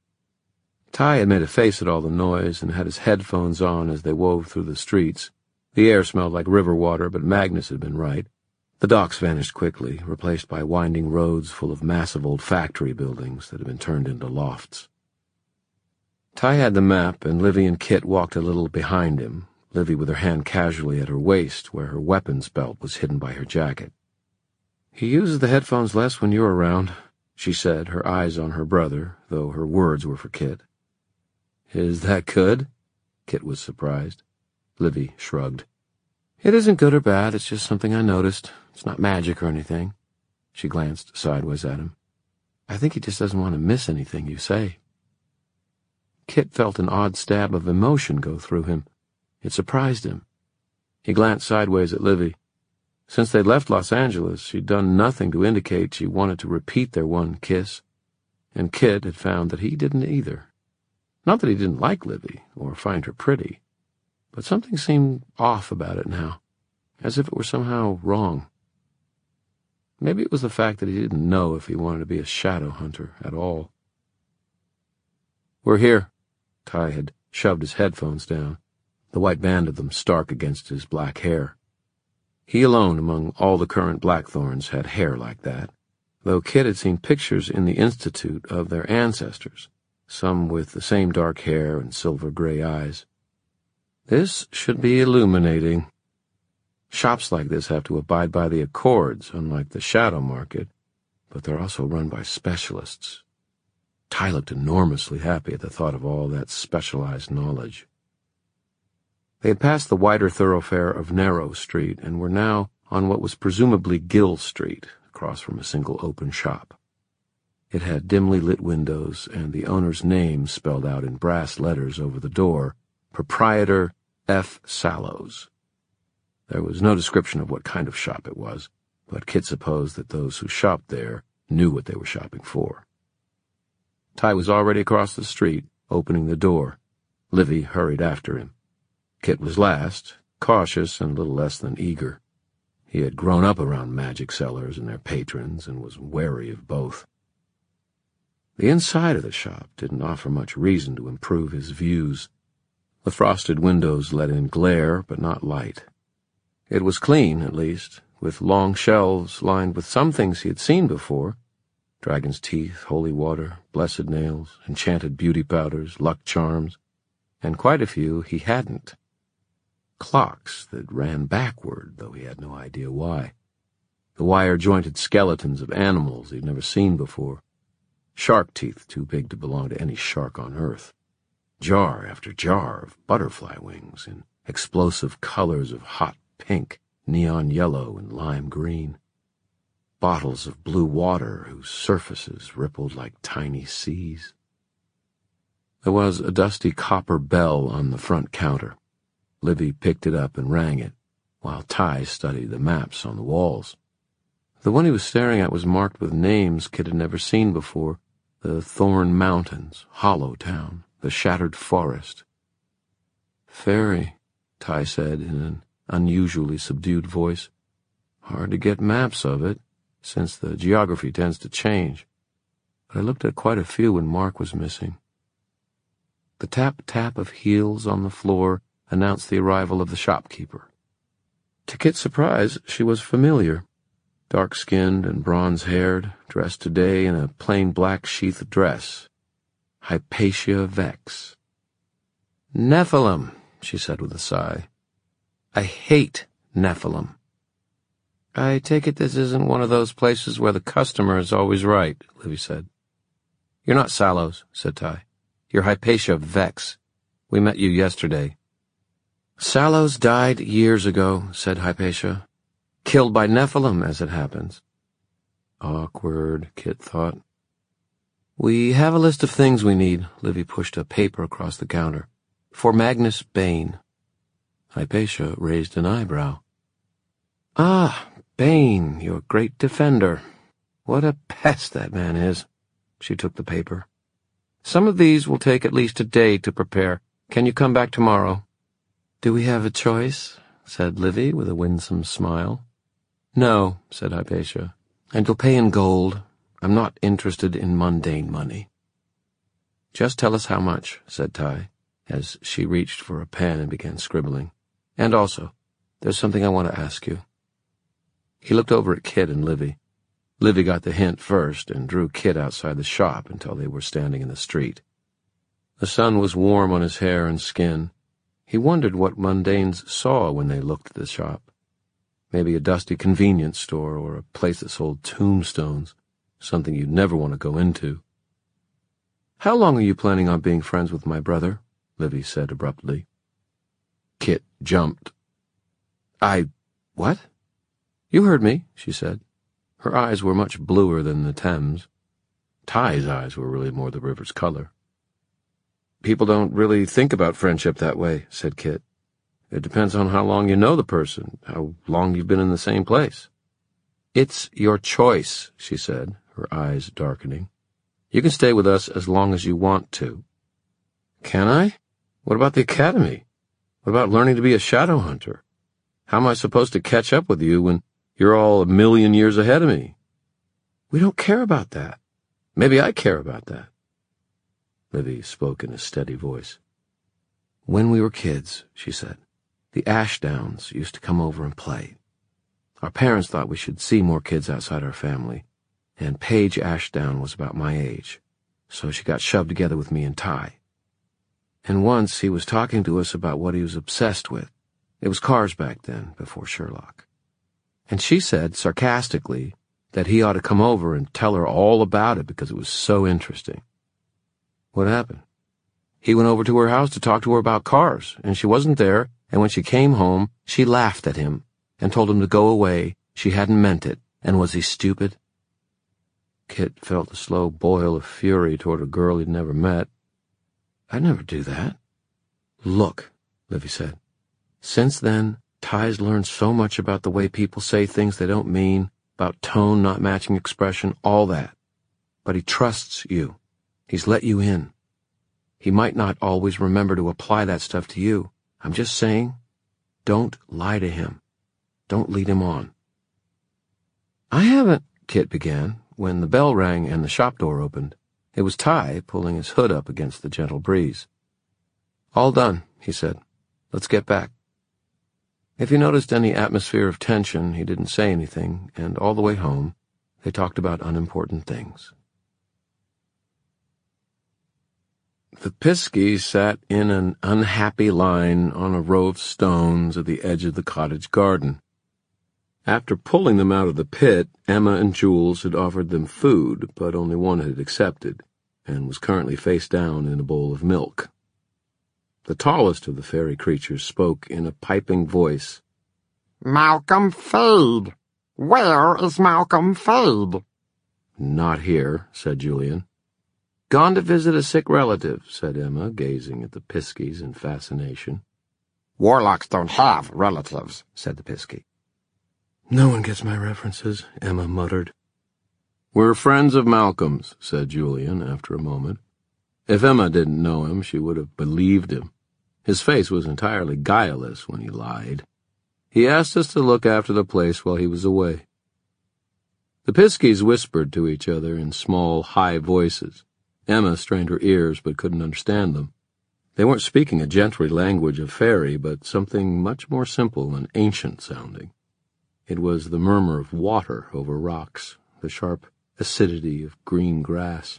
A: Ty had made a face at all the noise and had his headphones on as they wove through the streets. The air smelled like river water, but Magnus had been right. The docks vanished quickly, replaced by winding roads full of massive old factory buildings that had been turned into lofts. Ty had the map, and Livy and Kit walked a little behind him, Livy with her hand casually at her waist where her weapons belt was hidden by her jacket. "He uses the headphones less when you're around," she said, her eyes on her brother, though her words were for Kit. "Is that good?" Kit was surprised. Livy shrugged. "It isn't good or bad, it's just something I noticed. It's not magic or anything." She glanced sideways at him. "I think he just doesn't want to miss anything you say." Kit felt an odd stab of emotion go through him. It surprised him. He glanced sideways at Livy. Since they'd left Los Angeles, she'd done nothing to indicate she wanted to repeat their one kiss, and Kit had found that he didn't either. Not that he didn't like Livy, or find her pretty, but something seemed off about it now, as if it were somehow wrong. Maybe it was the fact that he didn't know if he wanted to be a shadow hunter at all. "We're here." Ty had shoved his headphones down, the white band of them stark against his black hair. He alone among all the current Blackthorns had hair like that, though Kit had seen pictures in the Institute of their ancestors, some with the same dark hair and silver-gray eyes. This should be illuminating. Shops like this have to abide by the Accords, unlike the Shadow Market, but they're also run by specialists. Ty looked enormously happy at the thought of all that specialized knowledge. They had passed the wider thoroughfare of Narrow Street and were now on what was presumably Gill Street, across from a single open shop. It had dimly lit windows and the owner's name spelled out in brass letters over the door, Proprietor F. Sallows. There was no description of what kind of shop it was, but Kit supposed that those who shopped there knew what they were shopping for. Ty was already across the street, opening the door. Livy hurried after him. Kit was last, cautious and little less than eager. He had grown up around magic sellers and their patrons and was wary of both. The inside of the shop didn't offer much reason to improve his views. The frosted windows let in glare, but not light. It was clean, at least, with long shelves lined with some things he had seen before: dragon's teeth, holy water, blessed nails, enchanted beauty powders, luck charms, and quite a few he hadn't. Clocks that ran backward, though he had no idea why. The wire-jointed skeletons of animals he'd never seen before. Shark teeth too big to belong to any shark on Earth. Jar after jar of butterfly wings in explosive colors of hot pink, neon yellow, and lime green. Bottles of blue water whose surfaces rippled like tiny seas. There was a dusty copper bell on the front counter. Livy picked it up and rang it, while Ty studied the maps on the walls. The one he was staring at was marked with names Kit had never seen before: the Thorn Mountains, Hollow Town, the Shattered Forest. "Fairy," Ty said in an unusually subdued voice. "Hard to get maps of it, since the geography tends to change. But I looked at quite a few when Mark was missing." The tap-tap of heels on the floor announced the arrival of the shopkeeper. To Kit's surprise, she was familiar. Dark-skinned and bronze-haired, dressed today in a plain black sheath dress. Hypatia Vex. "Nephilim," she said with a sigh. "I hate Nephilim." "I take it this isn't one of those places where the customer is always right," Livy said. "You're not Sallows," said Ty. "You're Hypatia Vex. We met you yesterday." "Sallows died years ago," said Hypatia. "Killed by Nephilim, as it happens." Awkward, Kit thought. "We have a list of things we need." Livy pushed a paper across the counter. "For Magnus Bane." Hypatia raised an eyebrow. "Ah, Bane, your great defender. What a pest that man is." She took the paper. "Some of these will take at least a day to prepare. Can you come back tomorrow?" "Do we have a choice?" said Livy with a winsome smile. "No," said Hypatia, "and you'll pay in gold. I'm not interested in mundane money." "Just tell us how much," said Ty, as she reached for a pen and began scribbling. "And also, there's something I want to ask you." He looked over at Kit and Livy. Livy got the hint first and drew Kit outside the shop until they were standing in the street. The sun was warm on his hair and skin. He wondered what mundanes saw when they looked at the shop. Maybe a dusty convenience store or a place that sold tombstones, something you'd never want to go into. "How long are you planning on being friends with my brother?" Livy said abruptly. Kit jumped. What?" "You heard me," she said. Her eyes were much bluer than the Thames. Ty's eyes were really more the river's color. "People don't really think about friendship that way," said Kit. "It depends on how long you know the person, how long you've been in the same place." "It's your choice," she said, her eyes darkening. "You can stay with us as long as you want to." "Can I? What about the academy? What about learning to be a shadow hunter? How am I supposed to catch up with you when you're all a million years ahead of me?" "We don't care about that." "Maybe I care about that." Livy spoke in a steady voice. "When we were kids," she said, "the Ashdowns used to come over and play. Our parents thought we should see more kids outside our family, and Paige Ashdown was about my age, so she got shoved together with me and Ty. And once he was talking to us about what he was obsessed with. It was cars back then, before Sherlock. And she said, sarcastically, that he ought to come over and tell her all about it because it was so interesting. What happened? He went over to her house to talk to her about cars, and she wasn't there, and when she came home, she laughed at him. and told him to go away, she hadn't meant it, and was he stupid? Kit felt a slow boil of fury toward a girl he'd never met. I'd never do that. Look, Livy said. Since then, Ty's learned so much about the way people say things they don't mean, about tone not matching expression, all that. But he trusts you. He's let you in. He might not always remember to apply that stuff to you. I'm just saying, don't lie to him. Don't lead him on. I haven't, Kit began, when the bell rang and the shop door opened. It was Ty pulling his hood up against the gentle breeze. All done, he said. Let's get back. If he noticed any atmosphere of tension, he didn't say anything, and all the way home, they talked about unimportant things. The Piskies sat in an unhappy line on a row of stones at the edge of the cottage garden. After pulling them out of the pit, Emma and Jules had offered them food, but only one had accepted, and was currently face down in a bowl of milk. The tallest of the fairy creatures spoke in a piping voice.
B: Malcolm Fade! Where is Malcolm Fade?
A: Not here, said Julian. Gone to visit a sick relative, said Emma, gazing at the Piskies in fascination.
B: Warlocks don't have relatives,
A: said the Pisky. No one gets my references, Emma muttered. We're friends of Malcolm's, said Julian after a moment. If Emma didn't know him, she would have believed him. His face was entirely guileless when he lied. He asked us to look after the place while he was away. The Piskies whispered to each other in small, high voices. Emma strained her ears but couldn't understand them. They weren't speaking a gentry language of fairy, but something much more simple and ancient-sounding. It was the murmur of water over rocks, the sharp acidity of green grass.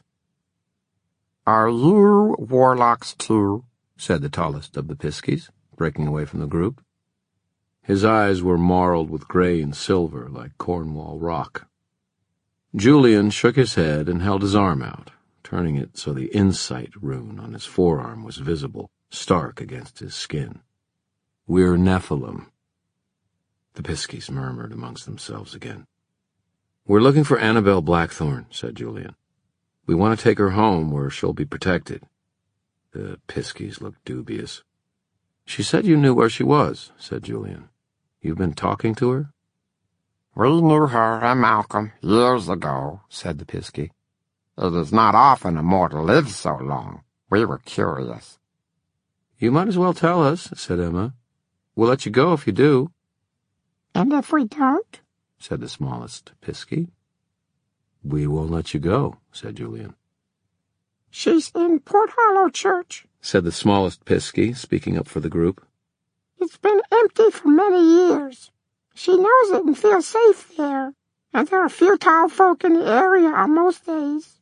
B: Are you warlocks too?
A: Said the tallest of the Piskies, breaking away from the group. His eyes were marled with gray and silver like Cornwall rock. Julian shook his head and held his arm out, turning it so the insight rune on his forearm was visible, stark against his skin. We're Nephilim. The Piskies murmured amongst themselves again. We're looking for Annabel Blackthorne, said Julian. We want to take her home where she'll be protected. The Piskies looked dubious. She said you knew where she was, said Julian. You've been talking to her?
B: We knew her and Malcolm years ago, said the Pisky. It is not often a mortal lives so long. We were curious.
A: You might as well tell us, said Emma. We'll let you go if you do.
B: And if we don't?
A: Said the smallest Pisky. We won't let you go, said Julian.
B: She's in Port Hollow Church, said
A: the smallest Pisky, speaking up for the group.
B: It's been empty for many years. She knows it and feels safe there, and there are few tall folk in the area on most days.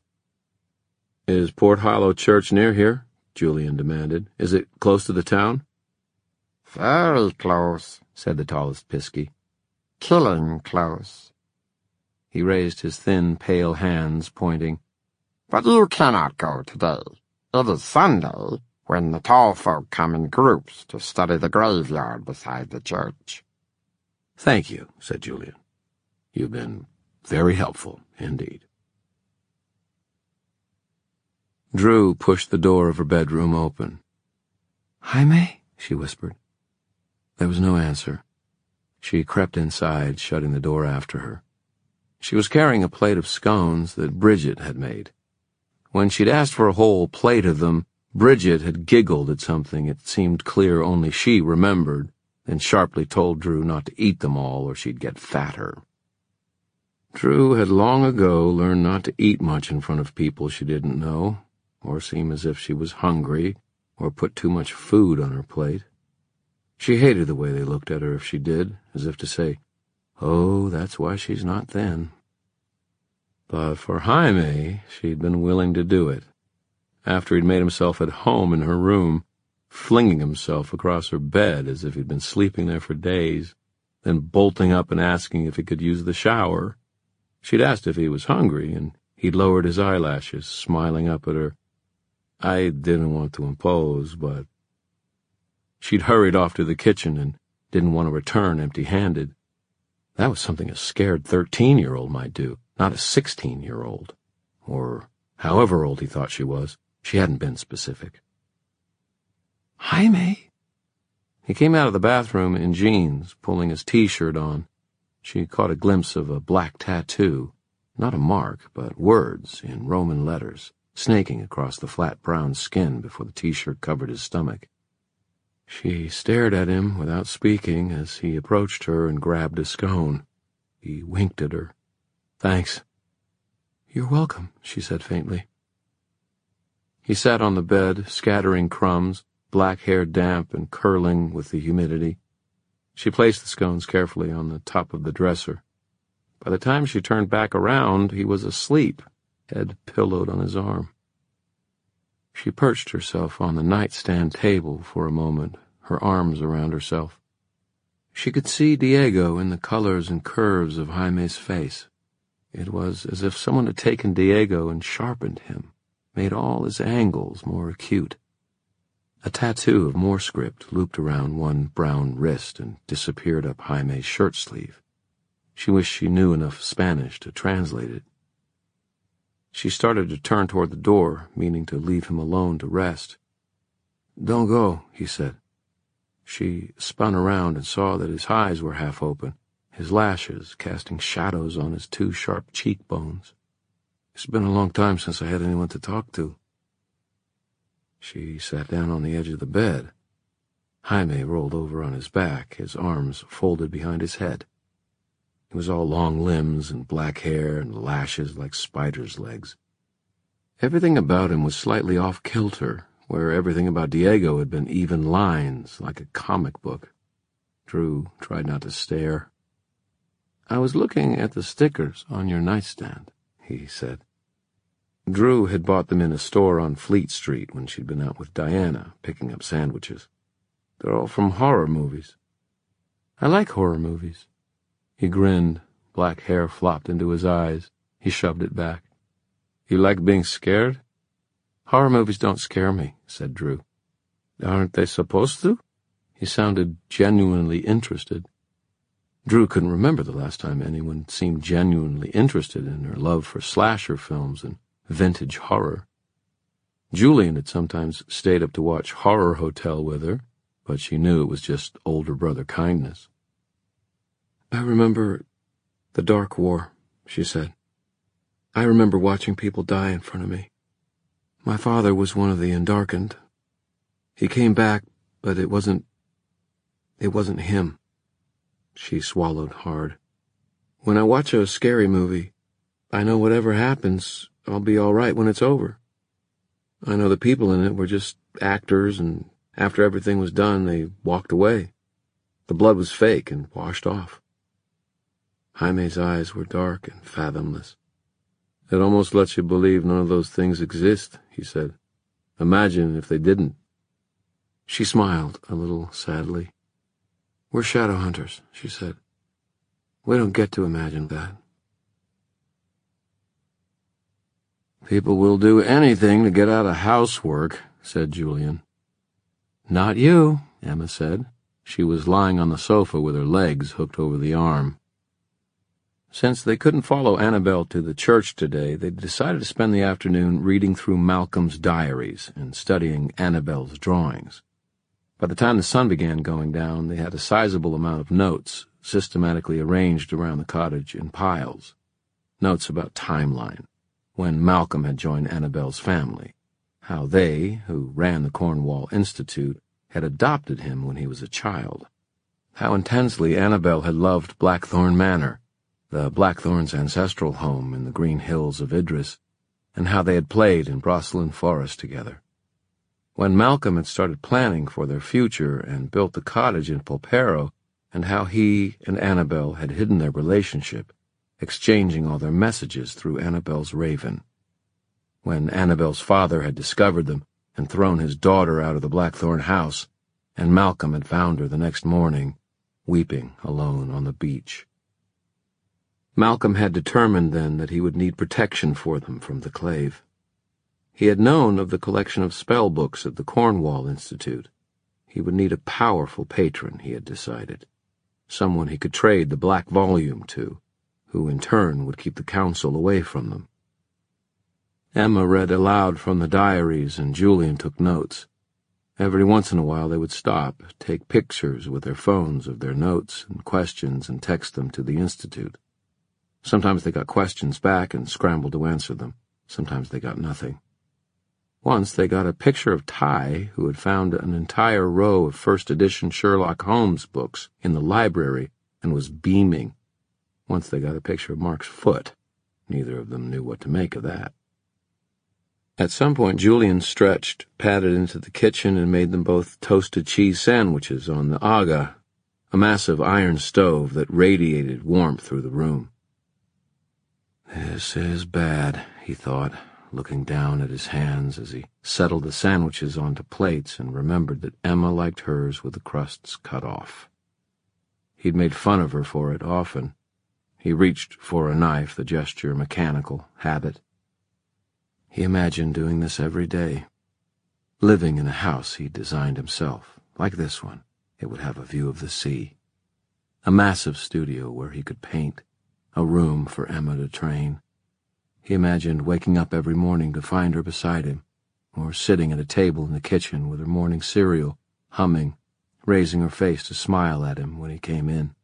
A: Is Port Hollow Church near here? Julian demanded. Is it close to the town?
B: Very close, said the tallest Pisky. Killing close.
A: He raised his thin, pale hands, pointing.
B: But you cannot go today. It is Sunday, when the tall folk come in groups to study the graveyard beside the church.
A: Thank you, said Julian. You've been very helpful indeed. Drew pushed the door of her bedroom open. Jaime? She whispered. There was no answer. She crept inside, shutting the door after her. She was carrying a plate of scones that Bridget had made. When she'd asked for a whole plate of them, Bridget had giggled at something it seemed clear only she remembered, then sharply told Drew not to eat them all or she'd get fatter. Drew had long ago learned not to eat much in front of people she didn't know, or seem as if she was hungry, or put too much food on her plate. She hated the way they looked at her if she did, as if to say, oh, that's why she's not thin. But for Jaime, she'd been willing to do it. After he'd made himself at home in her room, flinging himself across her bed as if he'd been sleeping there for days, then bolting up and asking if he could use the shower. She'd asked if he was hungry, and he'd lowered his eyelashes, smiling up at her. I didn't want to impose, but... She'd hurried off to the kitchen and didn't want to return empty-handed, That was something a scared 13-year-old might do, not a 16-year-old. Or however old he thought she was. She hadn't been specific. "Jaime?" He came out of the bathroom in jeans, pulling his T-shirt on. She caught a glimpse of a black tattoo, not a mark, but words in Roman letters, snaking across the flat brown skin before the T-shirt covered his stomach. She stared at him without speaking as he approached her and grabbed a scone. He winked at her. "Thanks." "You're welcome," she said faintly. He sat on the bed, scattering crumbs, black hair damp and curling with the humidity. She placed the scones carefully on the top of the dresser. By the time she turned back around, he was asleep, head pillowed on his arm. She perched herself on the nightstand table for a moment, her arms around herself. She could see Diego in the colors and curves of Jaime's face. It was as if someone had taken Diego and sharpened him, made all his angles more acute. A tattoo of Morse script looped around one brown wrist and disappeared up Jaime's shirt sleeve. She wished she knew enough Spanish to translate it. She started to turn toward the door, meaning to leave him alone to rest. "Don't go," he said. She spun around and saw that his eyes were half open, his lashes casting shadows on his two sharp cheekbones. "It's been a long time since I had anyone to talk to." She sat down on the edge of the bed. Jaime rolled over on his back, his arms folded behind his head. He was all long limbs and black hair and lashes like spiders' legs. Everything about him was slightly off-kilter, where everything about Diego had been even lines, like a comic book. Drew tried not to stare. "I was looking at the stickers on your nightstand," he said. Drew had bought them in a store on Fleet Street when she'd been out with Diana, picking up sandwiches. "They're all from horror movies." "I like horror movies." He grinned. Black hair flopped into his eyes. He shoved it back. "You like being scared?" "Horror movies don't scare me," said Drew. "Aren't they supposed to?" He sounded genuinely interested. Drew couldn't remember the last time anyone seemed genuinely interested in her love for slasher films and vintage horror. Julian had sometimes stayed up to watch Horror Hotel with her, but she knew it was just older brother kindness. "I remember the Dark War," she said. "I remember watching people die in front of me. My father was one of the Endarkened. He came back, but it wasn't him." She swallowed hard. "When I watch a scary movie, I know whatever happens, I'll be all right when it's over. I know the people in it were just actors, and after everything was done, they walked away. The blood was fake and washed off." Jaime's eyes were dark and fathomless. "It almost lets you believe none of those things exist," he said. "Imagine if they didn't." She smiled a little sadly. "We're shadow hunters," she said. "We don't get to imagine that." "People will do anything to get out of housework," said Julian. "Not you," Emma said. She was lying on the sofa with her legs hooked over the arm. Since they couldn't follow Annabelle to the church today, they decided to spend the afternoon reading through Malcolm's diaries and studying Annabelle's drawings. By the time the sun began going down, they had a sizable amount of notes systematically arranged around the cottage in piles. Notes about timeline, when Malcolm had joined Annabelle's family, how they, who ran the Cornwall Institute, had adopted him when he was a child, how intensely Annabelle had loved Blackthorn Manor, the Blackthorns' ancestral home in the green hills of Idris, and how they had played in Broslin Forest together. When Malcolm had started planning for their future and built the cottage in Polperro, and how he and Annabelle had hidden their relationship, exchanging all their messages through Annabelle's raven. When Annabelle's father had discovered them and thrown his daughter out of the Blackthorn house, and Malcolm had found her the next morning, weeping alone on the beach. Malcolm had determined then that he would need protection for them from the Clave. He had known of the collection of spell books at the Cornwall Institute. He would need a powerful patron, he had decided. someone he could trade the black volume to, who in turn would keep the council away from them. Emma read aloud from the diaries, and Julian took notes. Every once in a while they would stop, take pictures with their phones of their notes and questions, and text them to the Institute. Sometimes they got questions back and scrambled to answer them. Sometimes they got nothing. Once they got a picture of Ty, who had found an entire row of first-edition Sherlock Holmes books in the library and was beaming. Once they got a picture of Mark's foot. Neither of them knew what to make of that. At some point, Julian stretched, padded into the kitchen, and made them both toasted cheese sandwiches on the Aga, a massive iron stove that radiated warmth through the room. This is bad, he thought, looking down at his hands as he settled the sandwiches onto plates and remembered that Emma liked hers with the crusts cut off. He'd made fun of her for it often. He reached for a knife, the gesture mechanical, habit. He imagined doing this every day, living in a house he'd designed himself, like this one. It would have a view of the sea, a massive studio where he could paint, a room for Emma to train. He imagined waking up every morning to find her beside him, or sitting at a table in the kitchen with her morning cereal, humming, raising her face to smile at him when he came in.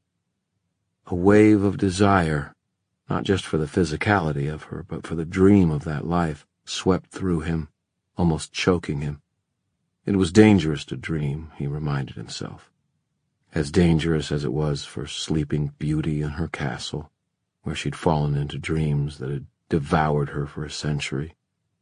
A: A wave of desire, not just for the physicality of her, but for the dream of that life, swept through him, almost choking him. It was dangerous to dream, he reminded himself. As dangerous as it was for sleeping Beauty in her castle, where she'd fallen into dreams that had devoured her for a century.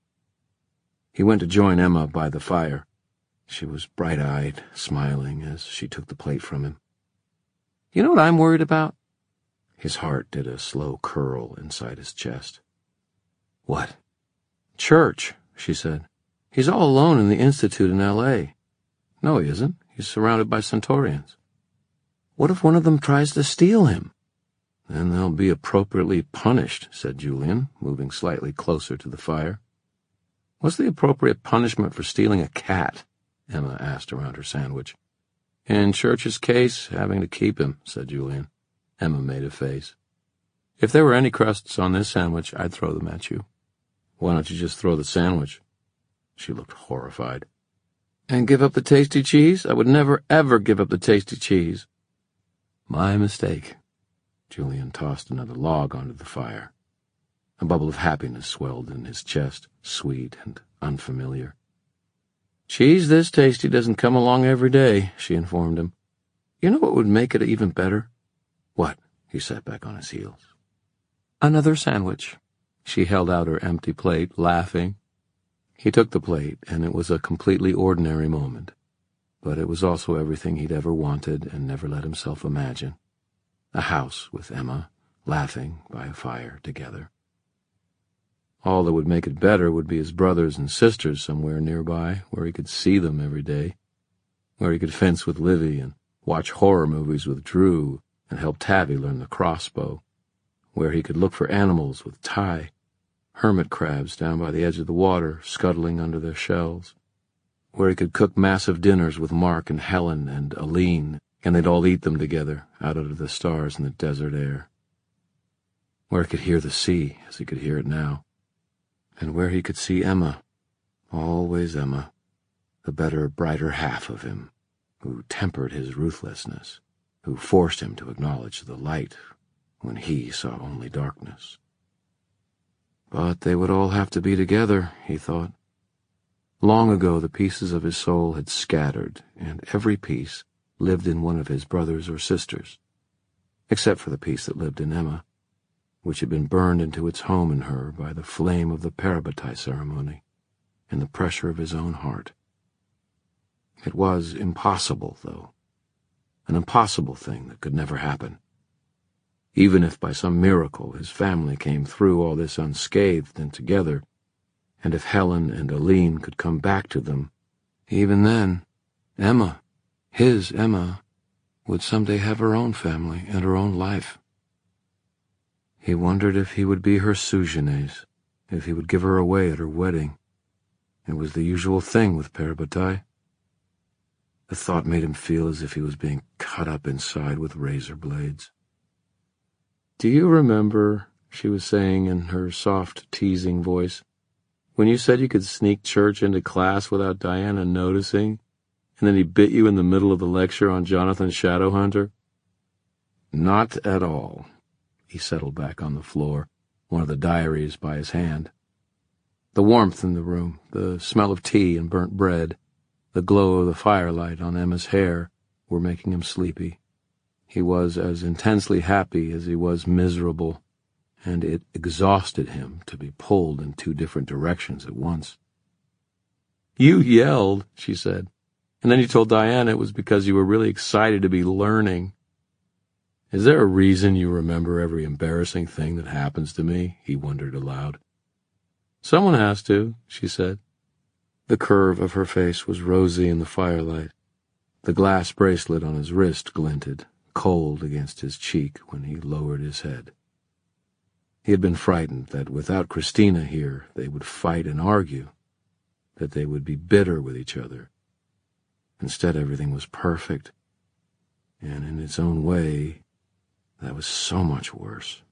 A: He went to join Emma by the fire. She was bright-eyed, smiling as she took the plate from him. "You know what I'm worried about?" His heart did a slow curl inside his chest. "What?" "Church," she said. "He's all alone in the Institute in L.A. "No, he isn't. He's surrounded by Centaurians." "What if one of them tries to steal him?" "Then they'll be appropriately punished," said Julian, moving slightly closer to the fire. "What's the appropriate punishment for stealing a cat?" Emma asked around her sandwich. "In Church's case, having to keep him," said Julian. Emma made a face. "If there were any crusts on this sandwich, I'd throw them at you." "Why don't you just throw the sandwich?" She looked horrified. "And give up the tasty cheese? I would never, ever give up the tasty cheese." "My mistake." Julian tossed another log onto the fire. A bubble of happiness swelled in his chest, sweet and unfamiliar. "Cheese this tasty doesn't come along every day," she informed him. "You know what would make it even better?" "What?" He sat back on his heels. "Another sandwich." She held out her empty plate, laughing. He took the plate, and it was a completely ordinary moment. But it was also everything he'd ever wanted and never let himself imagine. A house with Emma, laughing by a fire together. All that would make it better would be his brothers and sisters somewhere nearby, where he could see them every day, where he could fence with Livy and watch horror movies with Drew and help Tabby learn the crossbow, where he could look for animals with Ty, hermit crabs down by the edge of the water, scuttling under their shells, where he could cook massive dinners with Mark and Helen and Aline, and they'd all eat them together out under the stars in the desert air, where he could hear the sea as he could hear it now, and where he could see Emma, always Emma, the better, brighter half of him, who tempered his ruthlessness, who forced him to acknowledge the light when he saw only darkness. But they would all have to be together, he thought. Long ago the pieces of his soul had scattered, and every piece lived in one of his brothers or sisters, except for the piece that lived in Emma, which had been burned into its home in her by the flame of the Parabatai ceremony and the pressure of his own heart. It was impossible, though. An impossible thing that could never happen. Even if by some miracle his family came through all this unscathed and together, and if Helen and Aline could come back to them, even then, Emma, his Emma, would someday have her own family and her own life. He wondered if he would be her Sugenes, if he would give her away at her wedding. It was the usual thing with Parabatai. The thought made him feel as if he was being cut up inside with razor blades. "Do you remember," she was saying in her soft, teasing voice, "when you said you could sneak Church into class without Diana noticing, and then he bit you in the middle of the lecture on Jonathan Shadowhunter?" "Not at all." He settled back on the floor, one of the diaries by his hand. The warmth in the room, the smell of tea and burnt bread, the glow of the firelight on Emma's hair were making him sleepy. He was as intensely happy as he was miserable, and it exhausted him to be pulled in two different directions at once. "You yelled," she said, "and then you told Diana it was because you were really excited to be learning." "Is there a reason you remember every embarrassing thing that happens to me?" he wondered aloud. "Someone has to," she said. The curve of her face was rosy in the firelight. The glass bracelet on his wrist glinted, cold against his cheek when he lowered his head. He had been frightened that without Christina here they would fight and argue, that they would be bitter with each other. Instead, everything was perfect, and in its own way, that was so much worse.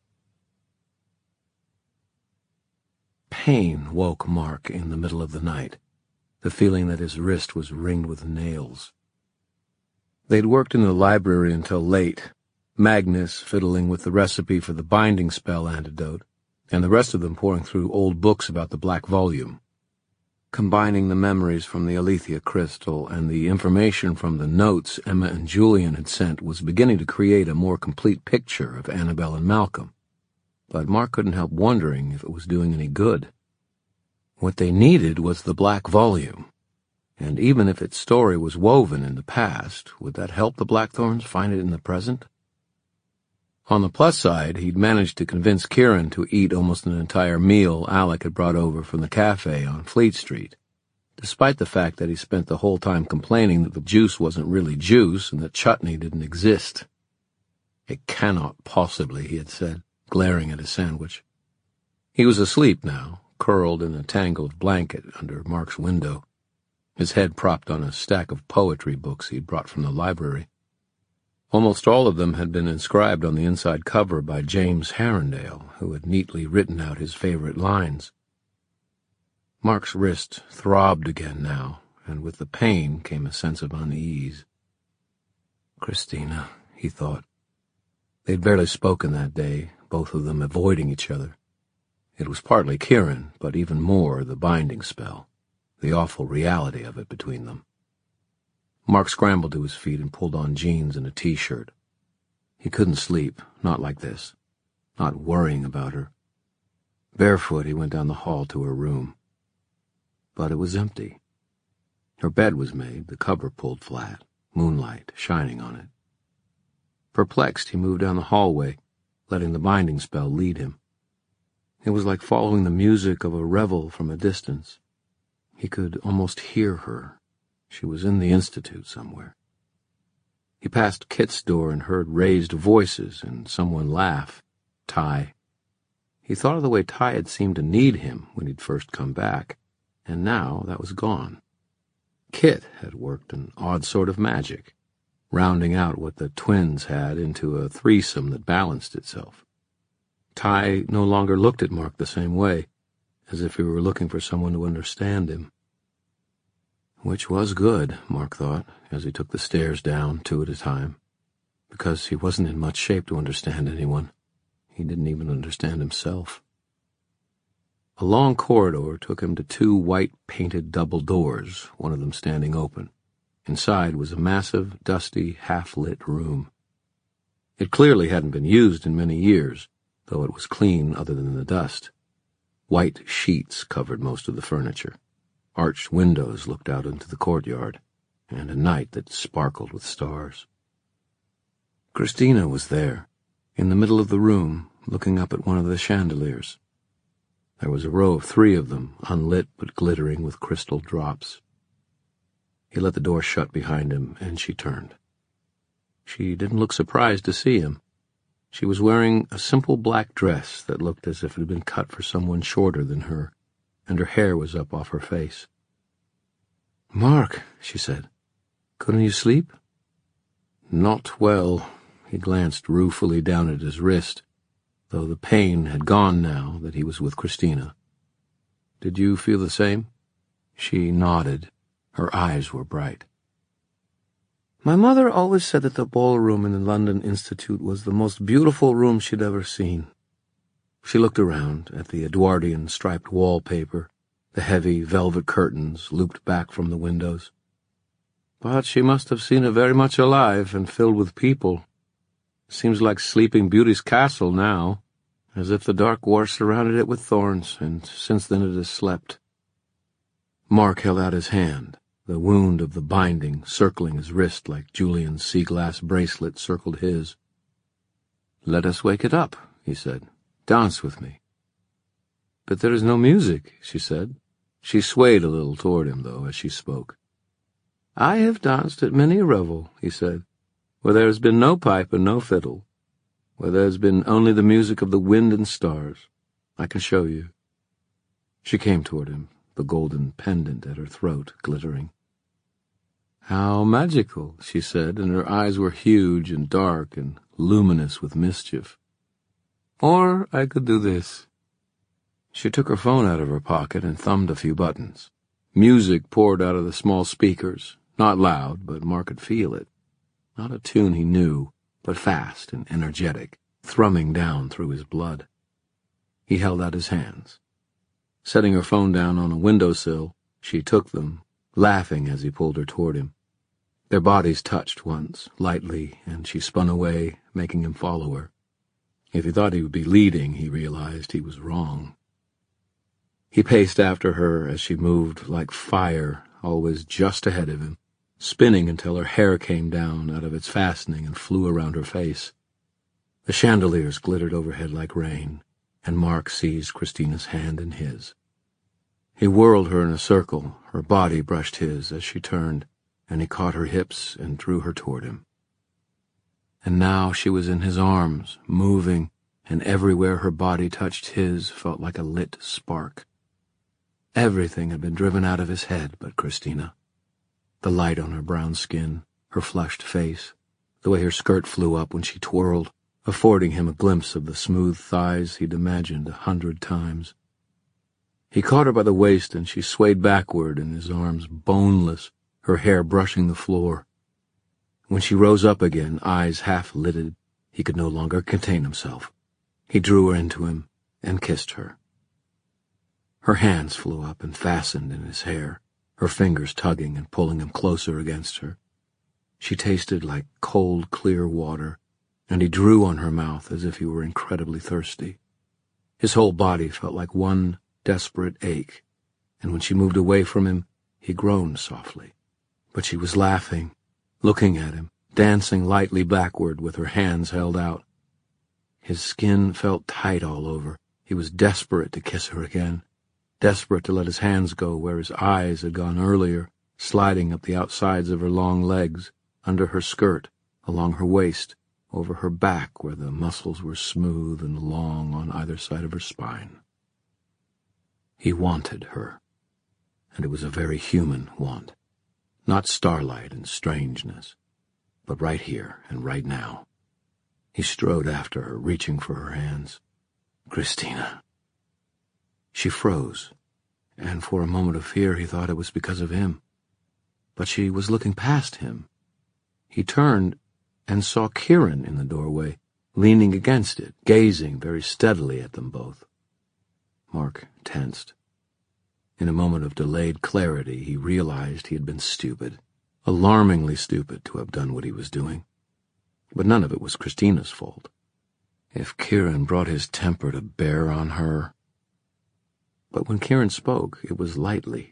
A: Pain woke Mark in the middle of the night, the feeling that his wrist was ringed with nails. They'd worked in the library until late, Magnus fiddling with the recipe for the binding spell antidote, and the rest of them poring through old books about the Black Volume. Combining the memories from the Alethea crystal and the information from the notes Emma and Julian had sent was beginning to create a more complete picture of Annabel and Malcolm. But Mark couldn't help wondering if it was doing any good. What they needed was the Black Volume, and even if its story was woven in the past, would that help the Blackthorns find it in the present? On the plus side, he'd managed to convince Kieran to eat almost an entire meal Alec had brought over from the cafe on Fleet Street, despite the fact that he spent the whole time complaining that the juice wasn't really juice and that chutney didn't exist. "It cannot possibly," he had said, glaring at his sandwich. He was asleep now, curled in a tangle of blanket under Mark's window, his head propped on a stack of poetry books he'd brought from the library. Almost all of them had been inscribed on the inside cover by James Harrendale, who had neatly written out his favorite lines. Mark's wrist throbbed again now, and with the pain came a sense of unease. Christina, he thought. They'd barely spoken that day, both of them avoiding each other. It was partly Kieran, but even more the binding spell, the awful reality of it between them. Mark scrambled to his feet and pulled on jeans and a t-shirt. He couldn't sleep, not like this, not worrying about her. Barefoot, he went down the hall to her room. But it was empty. Her bed was made, the cover pulled flat, moonlight shining on it. Perplexed, he moved down the hallway, letting the binding spell lead him. It was like following the music of a revel from a distance. He could almost hear her. She was in the Institute somewhere. He passed Kit's door and heard raised voices and someone laugh. Ty. He thought of the way Ty had seemed to need him when he'd first come back, and now that was gone. Kit had worked an odd sort of magic, rounding out what the twins had into a threesome that balanced itself. Ty no longer looked at Mark the same way, as if he were looking for someone to understand him. Which was good, Mark thought, as he took the stairs down, two at a time, because he wasn't in much shape to understand anyone. He didn't even understand himself. A long corridor took him to two white-painted double doors, one of them standing open. Inside was a massive, dusty, half-lit room. It clearly hadn't been used in many years, though it was clean other than the dust. White sheets covered most of the furniture. Arched windows looked out into the courtyard, and a night that sparkled with stars. Christina was there, in the middle of the room, looking up at one of the chandeliers. There was a row of 3 of them, unlit but glittering with crystal drops. He let the door shut behind him, and she turned. She didn't look surprised to see him. She was wearing a simple black dress that looked as if it had been cut for someone shorter than her, and her hair was up off her face. "Mark," she said. Couldn't you sleep? Not well. He glanced ruefully down at his wrist, though the pain had gone now that he was with Christina. Did you feel the same? She nodded. Her eyes were bright. My mother always said that the ballroom in the London Institute was the most beautiful room she'd ever seen. She looked around at the Edwardian striped wallpaper, the heavy velvet curtains looped back from the windows. But she must have seen it very much alive and filled with people. Seems like Sleeping Beauty's castle now, as if the dark war surrounded it with thorns, and since then it has slept. Mark held out his hand, the wound of the binding circling his wrist like Julian's sea-glass bracelet circled his. Let us wake it up, he said. Dance with me. But there is no music, she said. She swayed a little toward him, though, as she spoke. I have danced at many a revel, he said, where there has been no pipe and no fiddle, where there has been only the music of the wind and stars. I can show you. She came toward him, the golden pendant at her throat glittering. How magical, she said, and her eyes were huge and dark and luminous with mischief. Or I could do this. She took her phone out of her pocket and thumbed a few buttons. Music poured out of the small speakers, not loud, but Mark could feel it. Not a tune he knew, but fast and energetic, thrumming down through his blood. He held out his hands. Setting her phone down on a windowsill, she took them, laughing as he pulled her toward him. Their bodies touched once, lightly, and she spun away, making him follow her. If he thought he would be leading, he realized he was wrong. He paced after her as she moved like fire, always just ahead of him, spinning until her hair came down out of its fastening and flew around her face. The chandeliers glittered overhead like rain, and Mark seized Christina's hand in his. He whirled her in a circle, her body brushed his as she turned, and he caught her hips and drew her toward him. And now she was in his arms, moving, and everywhere her body touched his felt like a lit spark. Everything had been driven out of his head but Christina. The light on her brown skin, her flushed face, the way her skirt flew up when she twirled, affording him a glimpse of the smooth thighs he'd imagined 100 times. He caught her by the waist and she swayed backward in his arms, boneless, her hair brushing the floor. When she rose up again, eyes half-lidded, he could no longer contain himself. He drew her into him and kissed her. Her hands flew up and fastened in his hair, her fingers tugging and pulling him closer against her. She tasted like cold, clear water, and he drew on her mouth as if he were incredibly thirsty. His whole body felt like one desperate ache, and when she moved away from him, he groaned softly. But she was laughing, looking at him, dancing lightly backward with her hands held out. His skin felt tight all over. He was desperate to kiss her again, desperate to let his hands go where his eyes had gone earlier, sliding up the outsides of her long legs, under her skirt, along her waist, over her back where the muscles were smooth and long on either side of her spine. He wanted her, and it was a very human want. Not starlight and strangeness, but right here and right now. He strode after her, reaching for her hands. Christina. She froze, and for a moment of fear he thought it was because of him. But she was looking past him. He turned and saw Kieran in the doorway, leaning against it, gazing very steadily at them both. Mark tensed. In a moment of delayed clarity, he realized he had been stupid, alarmingly stupid to have done what he was doing. But none of it was Christina's fault. If Kieran brought his temper to bear on her... But when Kieran spoke, it was lightly.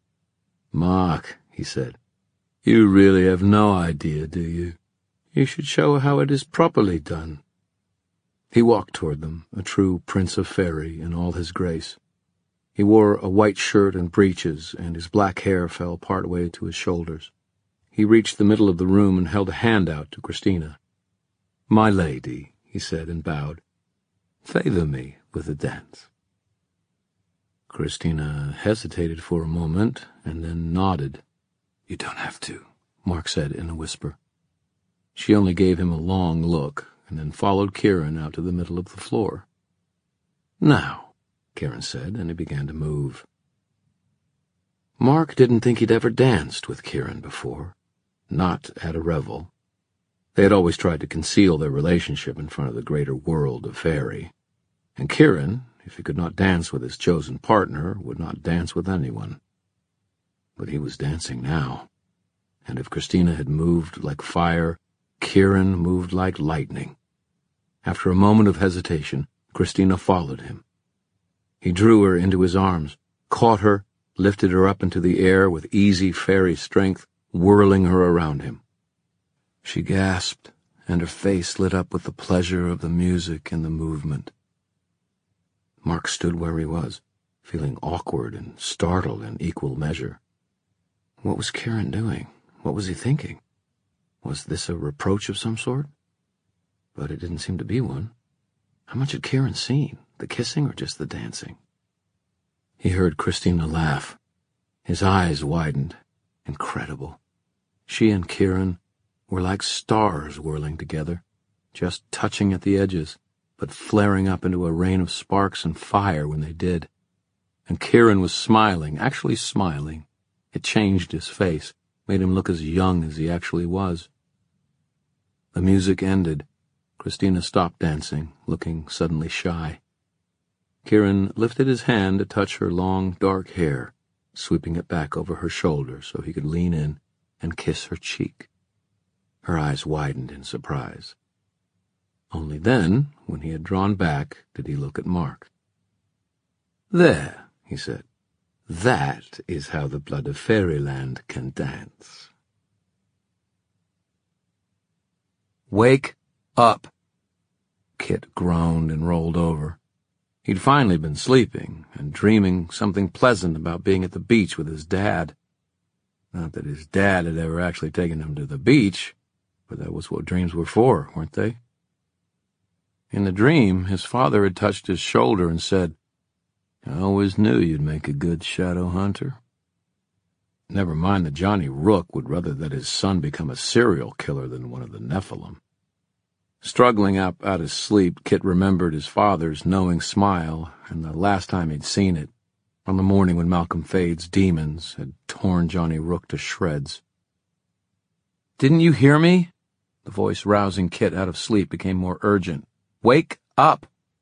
A: Mark, he said, you really have no idea, do you? You should show how it is properly done. He walked toward them, a true Prince of Fairy in all his grace. He wore a white shirt and breeches, and his black hair fell part way to his shoulders. He reached the middle of the room and held a hand out to Christina. My lady, he said and bowed, favor me with a dance. Christina hesitated for a moment and then nodded. You don't have to, Mark said in a whisper. She only gave him a long look and then followed Kieran out to the middle of the floor. Now, Kieran said, and he began to move. Mark didn't think he'd ever danced with Kieran before, not at a revel. They had always tried to conceal their relationship in front of the greater world of fairy, and Kieran, if he could not dance with his chosen partner, would not dance with anyone. But he was dancing now, and if Christina had moved like fire, Kieran moved like lightning. After a moment of hesitation, Christina followed him. He drew her into his arms, caught her, lifted her up into the air with easy fairy strength, whirling her around him. She gasped, and her face lit up with the pleasure of the music and the movement. Mark stood where he was, feeling awkward and startled in equal measure. What was Kieran doing? What was he thinking? Was this a reproach of some sort? But it didn't seem to be one. How much had Kieran seen? The kissing or just the dancing? He heard Christina laugh. His eyes widened. Incredible. She and Kieran were like stars whirling together, just touching at the edges, but flaring up into a rain of sparks and fire when they did. And Kieran was smiling, actually smiling. It changed his face, made him look as young as he actually was. The music ended. Christina stopped dancing, looking suddenly shy. Kieran lifted his hand to touch her long, dark hair, sweeping it back over her shoulder so he could lean in and kiss her cheek. Her eyes widened in surprise. Only then, when he had drawn back, did he look at Mark. "There," he said. "That is how the blood of fairyland can dance." "Wake up!" Kit groaned and rolled over. He'd finally been sleeping and dreaming something pleasant about being at the beach with his dad. Not that his dad had ever actually taken him to the beach, but that was what dreams were for, weren't they? In the dream, his father had touched his shoulder and said, "I always knew you'd make a good shadow hunter." Never mind that Johnny Rook would rather that his son become a serial killer than one of the Nephilim. Struggling up out of sleep, Kit remembered his father's knowing smile and the last time he'd seen it, on the morning when Malcolm Fade's demons had torn Johnny Rook to shreds. "Didn't you hear me?" The voice rousing Kit out of sleep became more urgent. "Wake up!"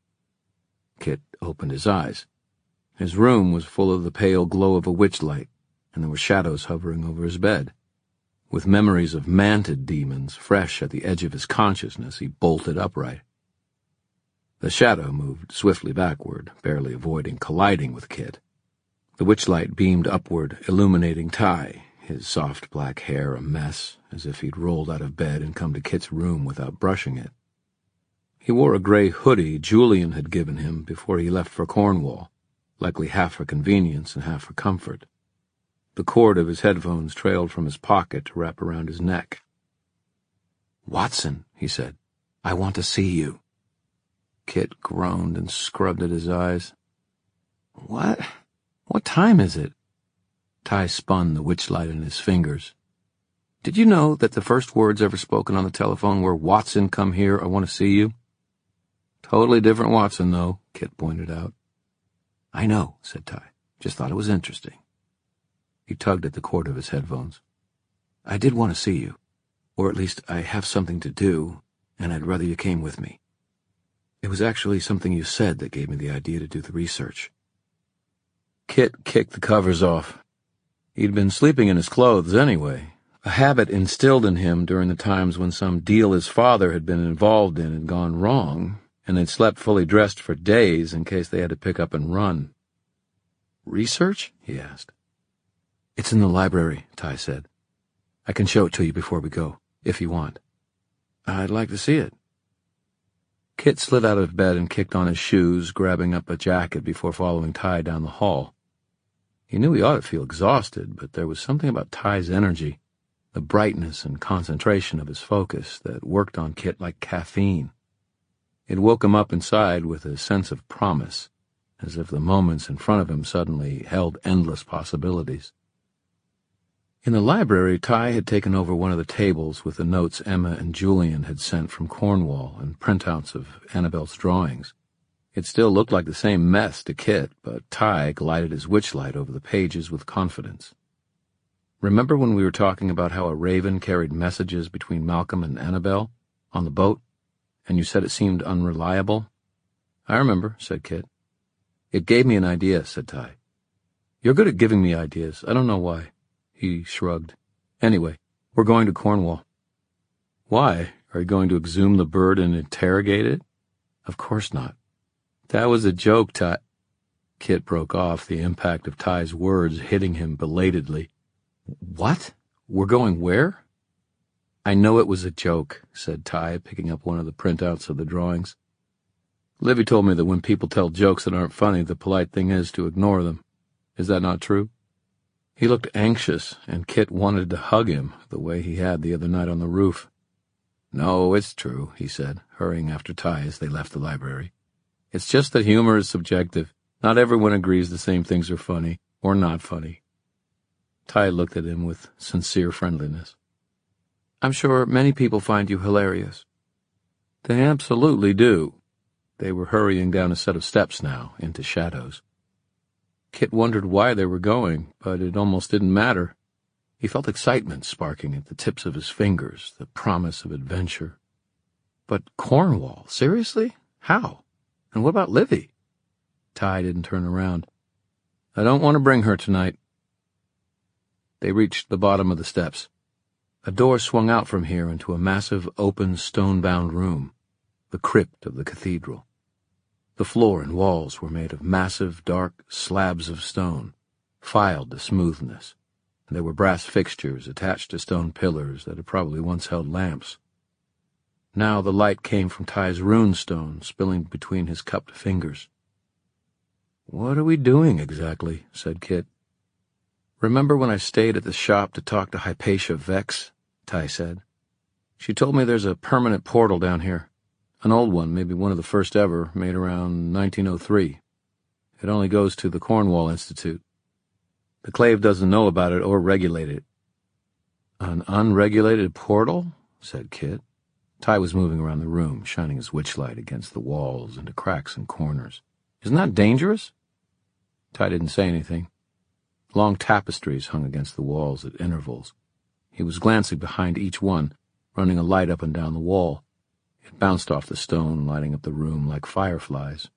A: Kit opened his eyes. His room was full of the pale glow of a witchlight, and there were shadows hovering over his bed. With memories of manted demons fresh at the edge of his consciousness, he bolted upright. The shadow moved swiftly backward, barely avoiding colliding with Kit. The witchlight beamed upward, illuminating Ty, his soft black hair a mess, as if he'd rolled out of bed and come to Kit's room without brushing it. He wore a gray hoodie Julian had given him before he left for Cornwall, likely half for convenience and half for comfort. The cord of his headphones trailed from his pocket to wrap around his neck. "Watson," he said, "I want to see you." Kit groaned and scrubbed at his eyes. "What? What time is it?" Ty spun the witchlight in his fingers. "Did you know that the first words ever spoken on the telephone were, 'Watson, come here, I want to see you'?" "Totally different Watson, though," Kit pointed out. "I know," said Ty. "Just thought it was interesting." He tugged at the cord of his headphones. "I did want to see you. Or at least I have something to do, and I'd rather you came with me. It was actually something you said that gave me the idea to do the research." Kit kicked the covers off. He'd been sleeping in his clothes anyway, a habit instilled in him during the times when some deal his father had been involved in had gone wrong, and had slept fully dressed for days in case they had to pick up and run. "Research?" he asked. "It's in the library," Ty said. "I can show it to you before we go, if you want." "I'd like to see it." Kit slid out of bed and kicked on his shoes, grabbing up a jacket before following Ty down the hall. He knew he ought to feel exhausted, but there was something about Ty's energy, the brightness and concentration of his focus, that worked on Kit like caffeine. It woke him up inside with a sense of promise, as if the moments in front of him suddenly held endless possibilities. In the library, Ty had taken over one of the tables with the notes Emma and Julian had sent from Cornwall and printouts of Annabelle's drawings. It still looked like the same mess to Kit, but Ty glided his witchlight over the pages with confidence. Remember when we were talking about how a raven carried messages between Malcolm and Annabelle on the boat, and you said it seemed unreliable? I remember, said Kit. It gave me an idea, said Ty. You're good at giving me ideas. I don't know why. He shrugged. Anyway, we're going to Cornwall. Why? Are you going to exhume the bird and interrogate it? Of course not. That was a joke, Ty. Kit broke off, the impact of Ty's words hitting him belatedly. What? We're going where? I know it was a joke, said Ty, picking up one of the printouts of the drawings. Livy told me that when people tell jokes that aren't funny, the polite thing is to ignore them. Is that not true? He looked anxious, and Kit wanted to hug him the way he had the other night on the roof. No, it's true, he said, hurrying after Ty as they left the library. It's just that humor is subjective. Not everyone agrees the same things are funny or not funny. Ty looked at him with sincere friendliness. I'm sure many people find you hilarious. They absolutely do. They were hurrying down a set of steps now, into shadows. Kit wondered why they were going, but it almost didn't matter. He felt excitement sparking at the tips of his fingers, the promise of adventure. But Cornwall, seriously? How? And what about Livy? Ty didn't turn around. I don't want to bring her tonight. They reached the bottom of the steps. A door swung out from here into a massive, open, stone-bound room, the crypt of the cathedral. The floor and walls were made of massive, dark slabs of stone, filed to smoothness, and there were brass fixtures attached to stone pillars that had probably once held lamps. Now the light came from Ty's runestone, spilling between his cupped fingers. What are we doing exactly? Said Kit. Remember when I stayed at the shop to talk to Hypatia Vex? Ty said. She told me there's a permanent portal down here. An old one, maybe one of the first ever, made around 1903. It only goes to the Cornwall Institute. The Clave doesn't know about it or regulate it. An unregulated portal? Said Kit. Ty was moving around the room, shining his witchlight against the walls, into cracks and corners. Isn't that dangerous? Ty didn't say anything. Long tapestries hung against the walls at intervals. He was glancing behind each one, running a light up and down the wall. It bounced off the stone, lighting up the room like fireflies.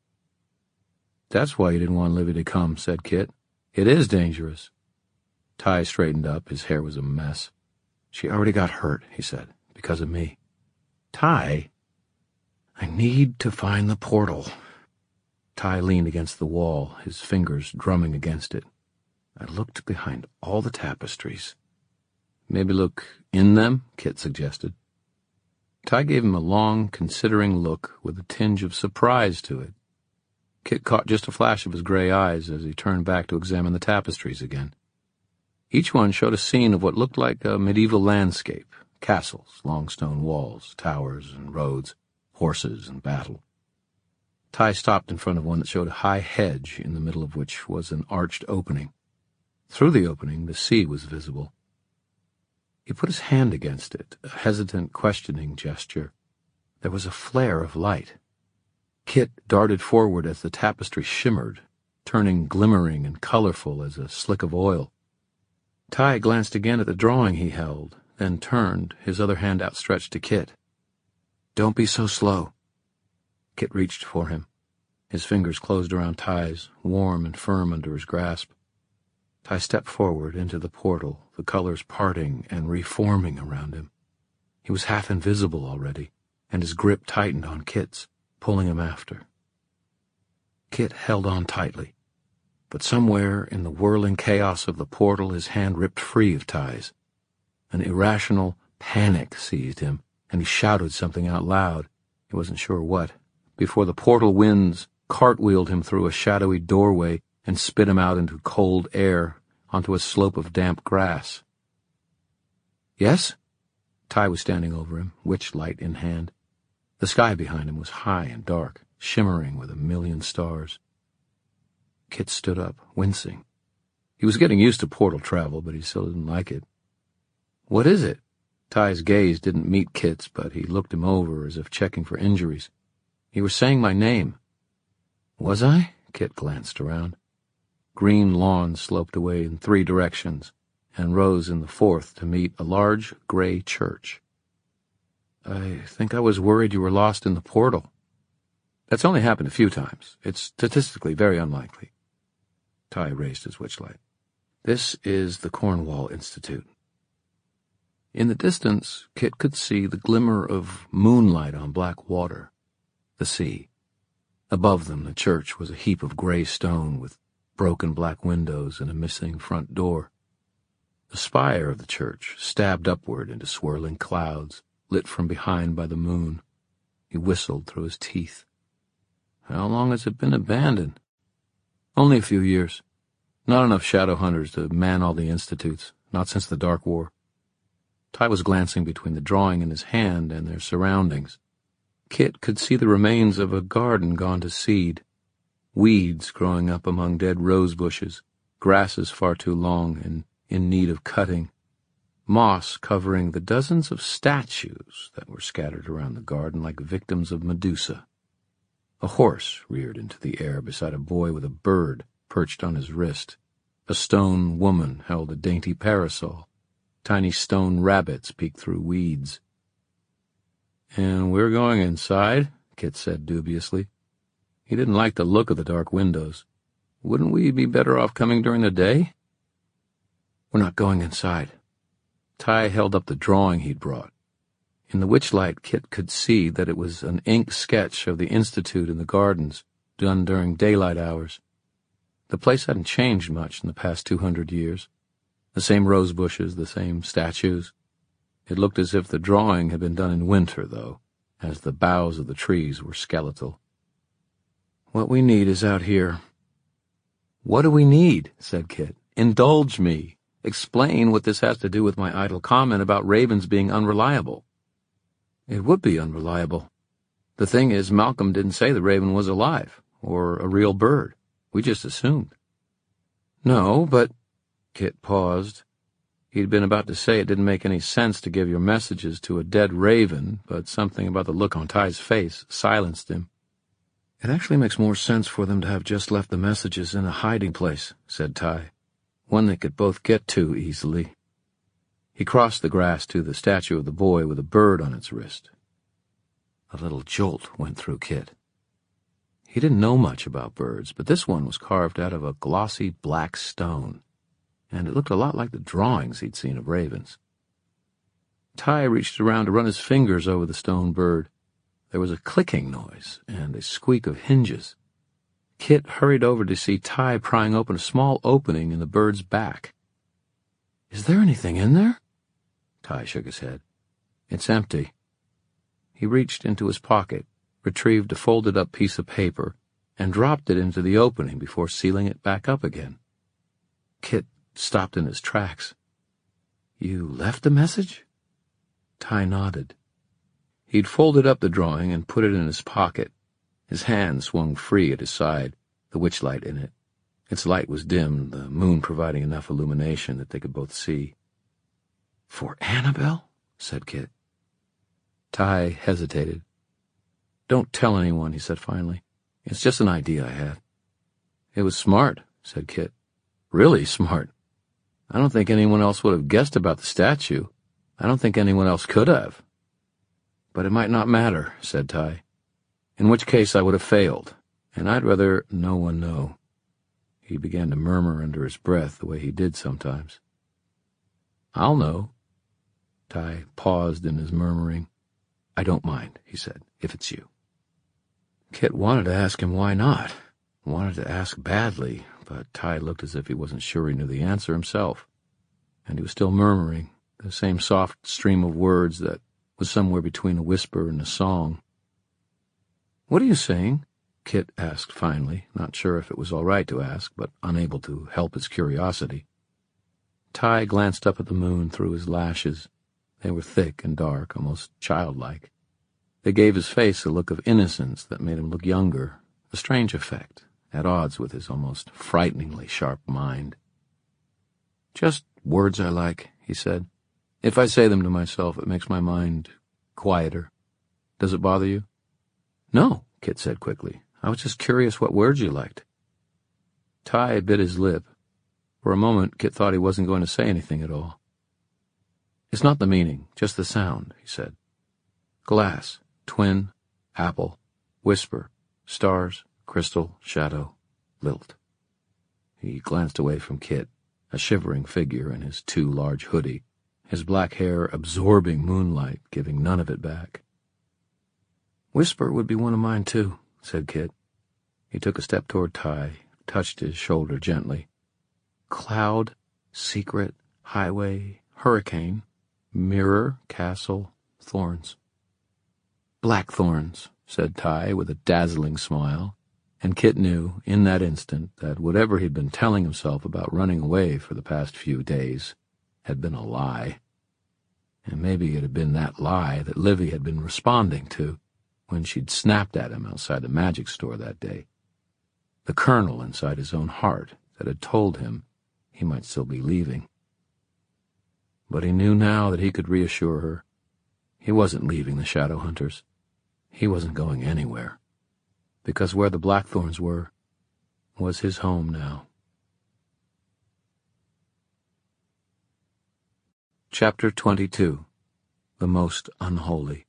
A: That's why you didn't want Livy to come, said Kit. It is dangerous. Ty straightened up. His hair was a mess. She already got hurt, he said, because of me. Ty, I need to find the portal. Ty leaned against the wall, his fingers drumming against it. I looked behind all the tapestries. Maybe look in them, Kit suggested. Ty gave him a long, considering look with a tinge of surprise to it. Kit caught just a flash of his gray eyes as he turned back to examine the tapestries again. Each one showed a scene of what looked like a medieval landscape, castles, long stone walls, towers and roads, horses and battle. Ty stopped in front of one that showed a high hedge, in the middle of which was an arched opening. Through the opening, the sea was visible. He put his hand against it, a hesitant, questioning gesture. There was a flare of light. Kit darted forward as the tapestry shimmered, turning glimmering and colorful as a slick of oil. Ty glanced again at the drawing he held, then turned, his other hand outstretched to Kit. Don't be so slow. Kit reached for him. His fingers closed around Ty's, warm and firm under his grasp. Ty stepped forward into the portal, the colors parting and reforming around him. He was half invisible already, and his grip tightened on Kit's, pulling him after. Kit held on tightly, but somewhere in the whirling chaos of the portal his hand ripped free of Ty's. An irrational panic seized him, and he shouted something out loud, he wasn't sure what, before the portal winds cartwheeled him through a shadowy doorway and spit him out into cold air, onto a slope of damp grass. Yes? Ty was standing over him, witchlight in hand. The sky behind him was high and dark, shimmering with a million stars. Kit stood up, wincing. He was getting used to portal travel, but he still didn't like it. What is it? Ty's gaze didn't meet Kit's, but he looked him over as if checking for injuries. You were saying my name. Was I? Kit glanced around. Green lawn sloped away in 3 directions and rose in the 4th to meet a large gray church. I think I was worried you were lost in the portal. That's only happened a few times. It's statistically very unlikely. Ty raised his witchlight. This is the Cornwall Institute. In the distance, Kit could see the glimmer of moonlight on black water, the sea. Above them, the church was a heap of gray stone with broken black windows and a missing front door. The spire of the church stabbed upward into swirling clouds, lit from behind by the moon. He whistled through his teeth. How long has it been abandoned? Only a few years. Not enough shadow hunters to man all the institutes, not since the Dark War. Ty was glancing between the drawing in his hand and their surroundings. Kit could see the remains of a garden gone to seed, weeds growing up among dead rose bushes, grasses far too long and in need of cutting, moss covering the dozens of statues that were scattered around the garden like victims of Medusa. A horse reared into the air beside a boy with a bird perched on his wrist. A stone woman held a dainty parasol. Tiny stone rabbits peeked through weeds. And we're going inside, Kit said dubiously. He didn't like the look of the dark windows. Wouldn't we be better off coming during the day? We're not going inside. Ty held up the drawing he'd brought. In the witchlight, Kit could see that it was an ink sketch of the Institute in the gardens, done during daylight hours. The place hadn't changed much in the past 200 years. The same rose bushes, the same statues. It looked as if the drawing had been done in winter, though, as the boughs of the trees were skeletal. What we need is out here. What do we need? Said Kit. Indulge me. Explain what this has to do with my idle comment about ravens being unreliable. It would be unreliable. The thing is, Malcolm didn't say the raven was alive, or a real bird. We just assumed. No, but... Kit paused. He'd been about to say it didn't make any sense to give your messages to a dead raven, but something about the look on Ty's face silenced him. It actually makes more sense for them to have just left the messages in a hiding place, said Ty. One they could both get to easily. He crossed the grass to the statue of the boy with a bird on its wrist. A little jolt went through Kit. He didn't know much about birds, but this one was carved out of a glossy black stone, and it looked a lot like the drawings he'd seen of ravens. Ty reached around to run his fingers over the stone bird. There was a clicking noise and a squeak of hinges. Kit hurried over to see Ty prying open a small opening in the bird's back. Is there anything in there? Ty shook his head. It's empty. He reached into his pocket, retrieved a folded-up piece of paper, and dropped it into the opening before sealing it back up again. Kit stopped in his tracks. You left a message? Ty nodded. He'd folded up the drawing and put it in his pocket. His hand swung free at his side, the witchlight in it. Its light was dim, the moon providing enough illumination that they could both see. For Annabelle? Said Kit. Ty hesitated. Don't tell anyone, he said finally. It's just an idea I had. It was smart, said Kit. Really smart. I don't think anyone else would have guessed about the statue. I don't think anyone else could have. But it might not matter, said Ty. In which case I would have failed, and I'd rather no one know. He began to murmur under his breath the way he did sometimes. I'll know. Ty paused in his murmuring. I don't mind, he said, if it's you. Kit wanted to ask him why not. Wanted to ask badly, but Ty looked as if he wasn't sure he knew the answer himself. And he was still murmuring, the same soft stream of words that was somewhere between a whisper and a song. What are you saying? Kit asked finally, not sure if it was all right to ask, but unable to help his curiosity. Ty glanced up at the moon through his lashes. They were thick and dark, almost childlike. They gave his face a look of innocence that made him look younger, a strange effect, at odds with his almost frighteningly sharp mind. Just words I like, he said. If I say them to myself, it makes my mind quieter. Does it bother you? No, Kit said quickly. I was just curious what words you liked. Ty bit his lip. For a moment, Kit thought he wasn't going to say anything at all. It's not the meaning, just the sound, he said. Glass, twin, apple, whisper, stars, crystal, shadow, lilt. He glanced away from Kit, a shivering figure in his too large hoodie, his black hair absorbing moonlight, giving none of it back. Whisper would be one of mine, too, said Kit. He took a step toward Ty, touched his shoulder gently. Cloud, secret, highway, hurricane, mirror, castle, thorns. Blackthorns, said Ty with a dazzling smile, and Kit knew, in that instant, that whatever he'd been telling himself about running away for the past few days had been a lie. And maybe it had been that lie that Livy had been responding to when she'd snapped at him outside the magic store that day. The kernel inside his own heart that had told him he might still be leaving. But he knew now that he could reassure her. He wasn't leaving the Shadow Hunters. He wasn't going anywhere, because where the Blackthorns were was his home now. Chapter 22. The Most Unholy.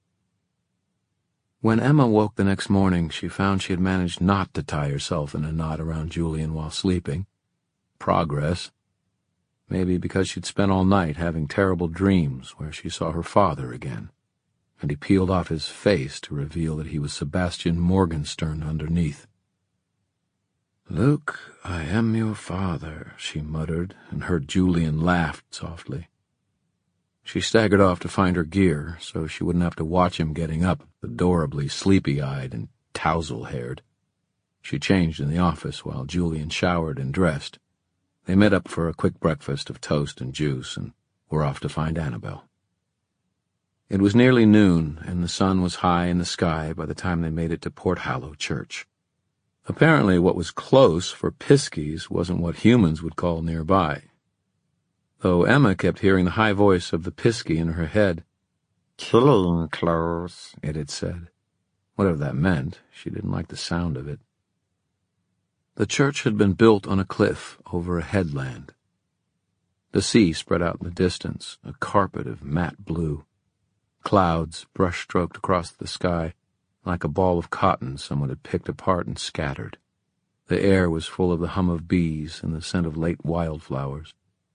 A: When Emma woke the next morning, she found she had managed not to tie herself in a knot around Julian while sleeping. Progress. Maybe because she'd spent all night having terrible dreams where she saw her father again, and he peeled off his face to reveal that he was Sebastian Morgenstern underneath. "Luke, I am your father," she muttered, and heard Julian laugh softly. She staggered off to find her gear, so she wouldn't have to watch him getting up, adorably sleepy-eyed and tousle-haired. She changed in the office while Julian showered and dressed. They met up for a quick breakfast of toast and juice and were off to find Annabel. It was nearly noon, and the sun was high in the sky by the time they made it to Porthallow Church. Apparently what was close for Piskies wasn't what humans would call nearby, though Emma kept hearing the high voice of the Piskie in her head.
B: "Killing clothes,"
A: it had said. Whatever that meant, she didn't like the sound of it. The church had been built on a cliff over a headland. The sea spread out in the distance, a carpet of matte blue. Clouds brush-stroked across the sky like a ball of cotton someone had picked apart and scattered. The air was full of the hum of bees and the scent of late wildflowers.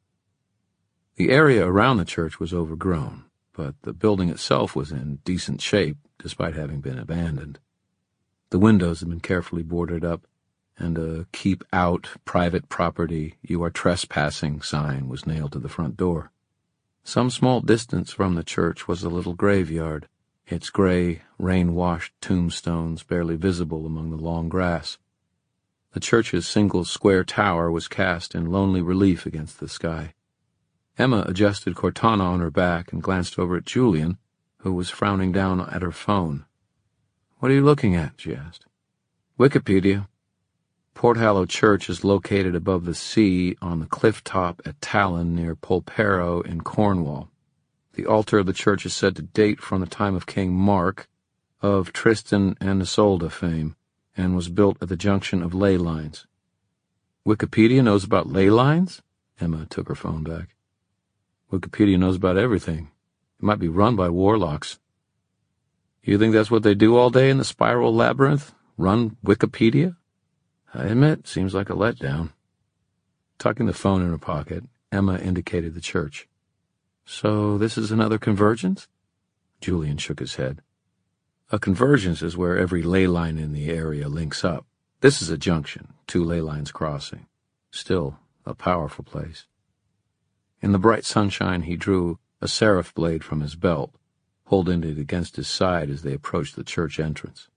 A: The area around the church was overgrown, but the building itself was in decent shape, despite having been abandoned. The windows had been carefully boarded up, and a "Keep Out, Private Property, You Are Trespassing" sign was nailed to the front door. Some small distance from the church was a little graveyard, its gray, rain-washed tombstones barely visible among the long grass. The church's single square tower was cast in lonely relief against the sky. Emma adjusted Cortana on her back and glanced over at Julian, who was frowning down at her phone. "What are you looking at?" she asked. "Wikipedia. Porthallow Church is located above the sea on the cliff top at Talon near Polperro in Cornwall. The altar of the church is said to date from the time of King Mark, of Tristan and Isolde fame, and was built at the junction of ley lines." "Wikipedia knows about ley lines?" Emma took her phone back. "Wikipedia knows about everything. It might be run by warlocks." "You think that's what they do all day in the Spiral Labyrinth? Run Wikipedia?" "I admit, it seems like a letdown." Tucking the phone in her pocket, Emma indicated the church. "So this is another convergence?" Julian shook his head. "A convergence is where every ley line in the area links up. This is a junction, two ley lines crossing. Still, a powerful place." In the bright sunshine, he drew a seraph blade from his belt, holding it against his side as they approached the church entrance.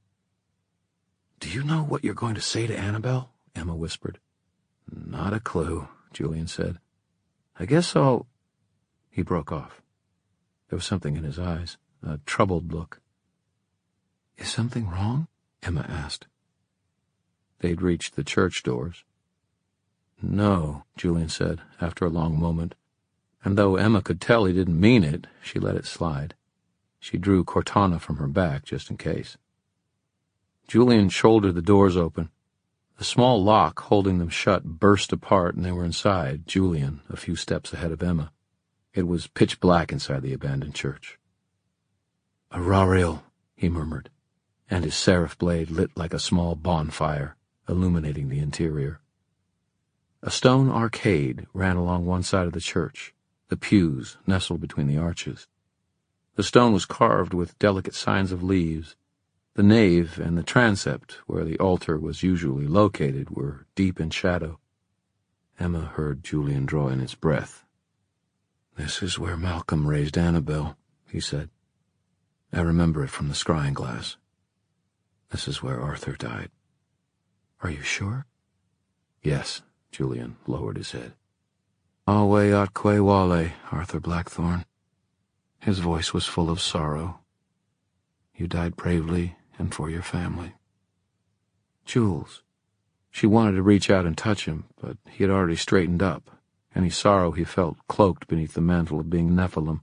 A: "Do you know what you're going to say to Annabel?" Emma whispered. "Not a clue," Julian said. "I guess I'll—" He broke off. There was something in his eyes, a troubled look. "Is something wrong?" Emma asked. They'd reached the church doors. "No," Julian said, after a long moment. and though Emma could tell he didn't mean it, she let it slide. She drew Cortana from her back just in case. Julian shouldered the doors open. The small lock holding them shut burst apart, and they were inside, Julian a few steps ahead of Emma. It was pitch black inside the abandoned church. "Arariel," he murmured, and his seraph blade lit like a small bonfire, illuminating the interior. A stone arcade ran along one side of the church, the pews nestled between the arches. The stone was carved with delicate signs of leaves. The nave and the transept, where the altar was usually located, were deep in shadow. Emma heard Julian draw in his breath. "This is where Malcolm raised Annabel," he said. "I remember it from the scrying glass. This is where Arthur died." "Are you sure?" "Yes." Julian lowered his head. "Alwe atque wale, Arthur Blackthorne." His voice was full of sorrow. "You died bravely and for your family." Jules. She wanted to reach out and touch him, but he had already straightened up. Any sorrow he felt cloaked beneath the mantle of being Nephilim.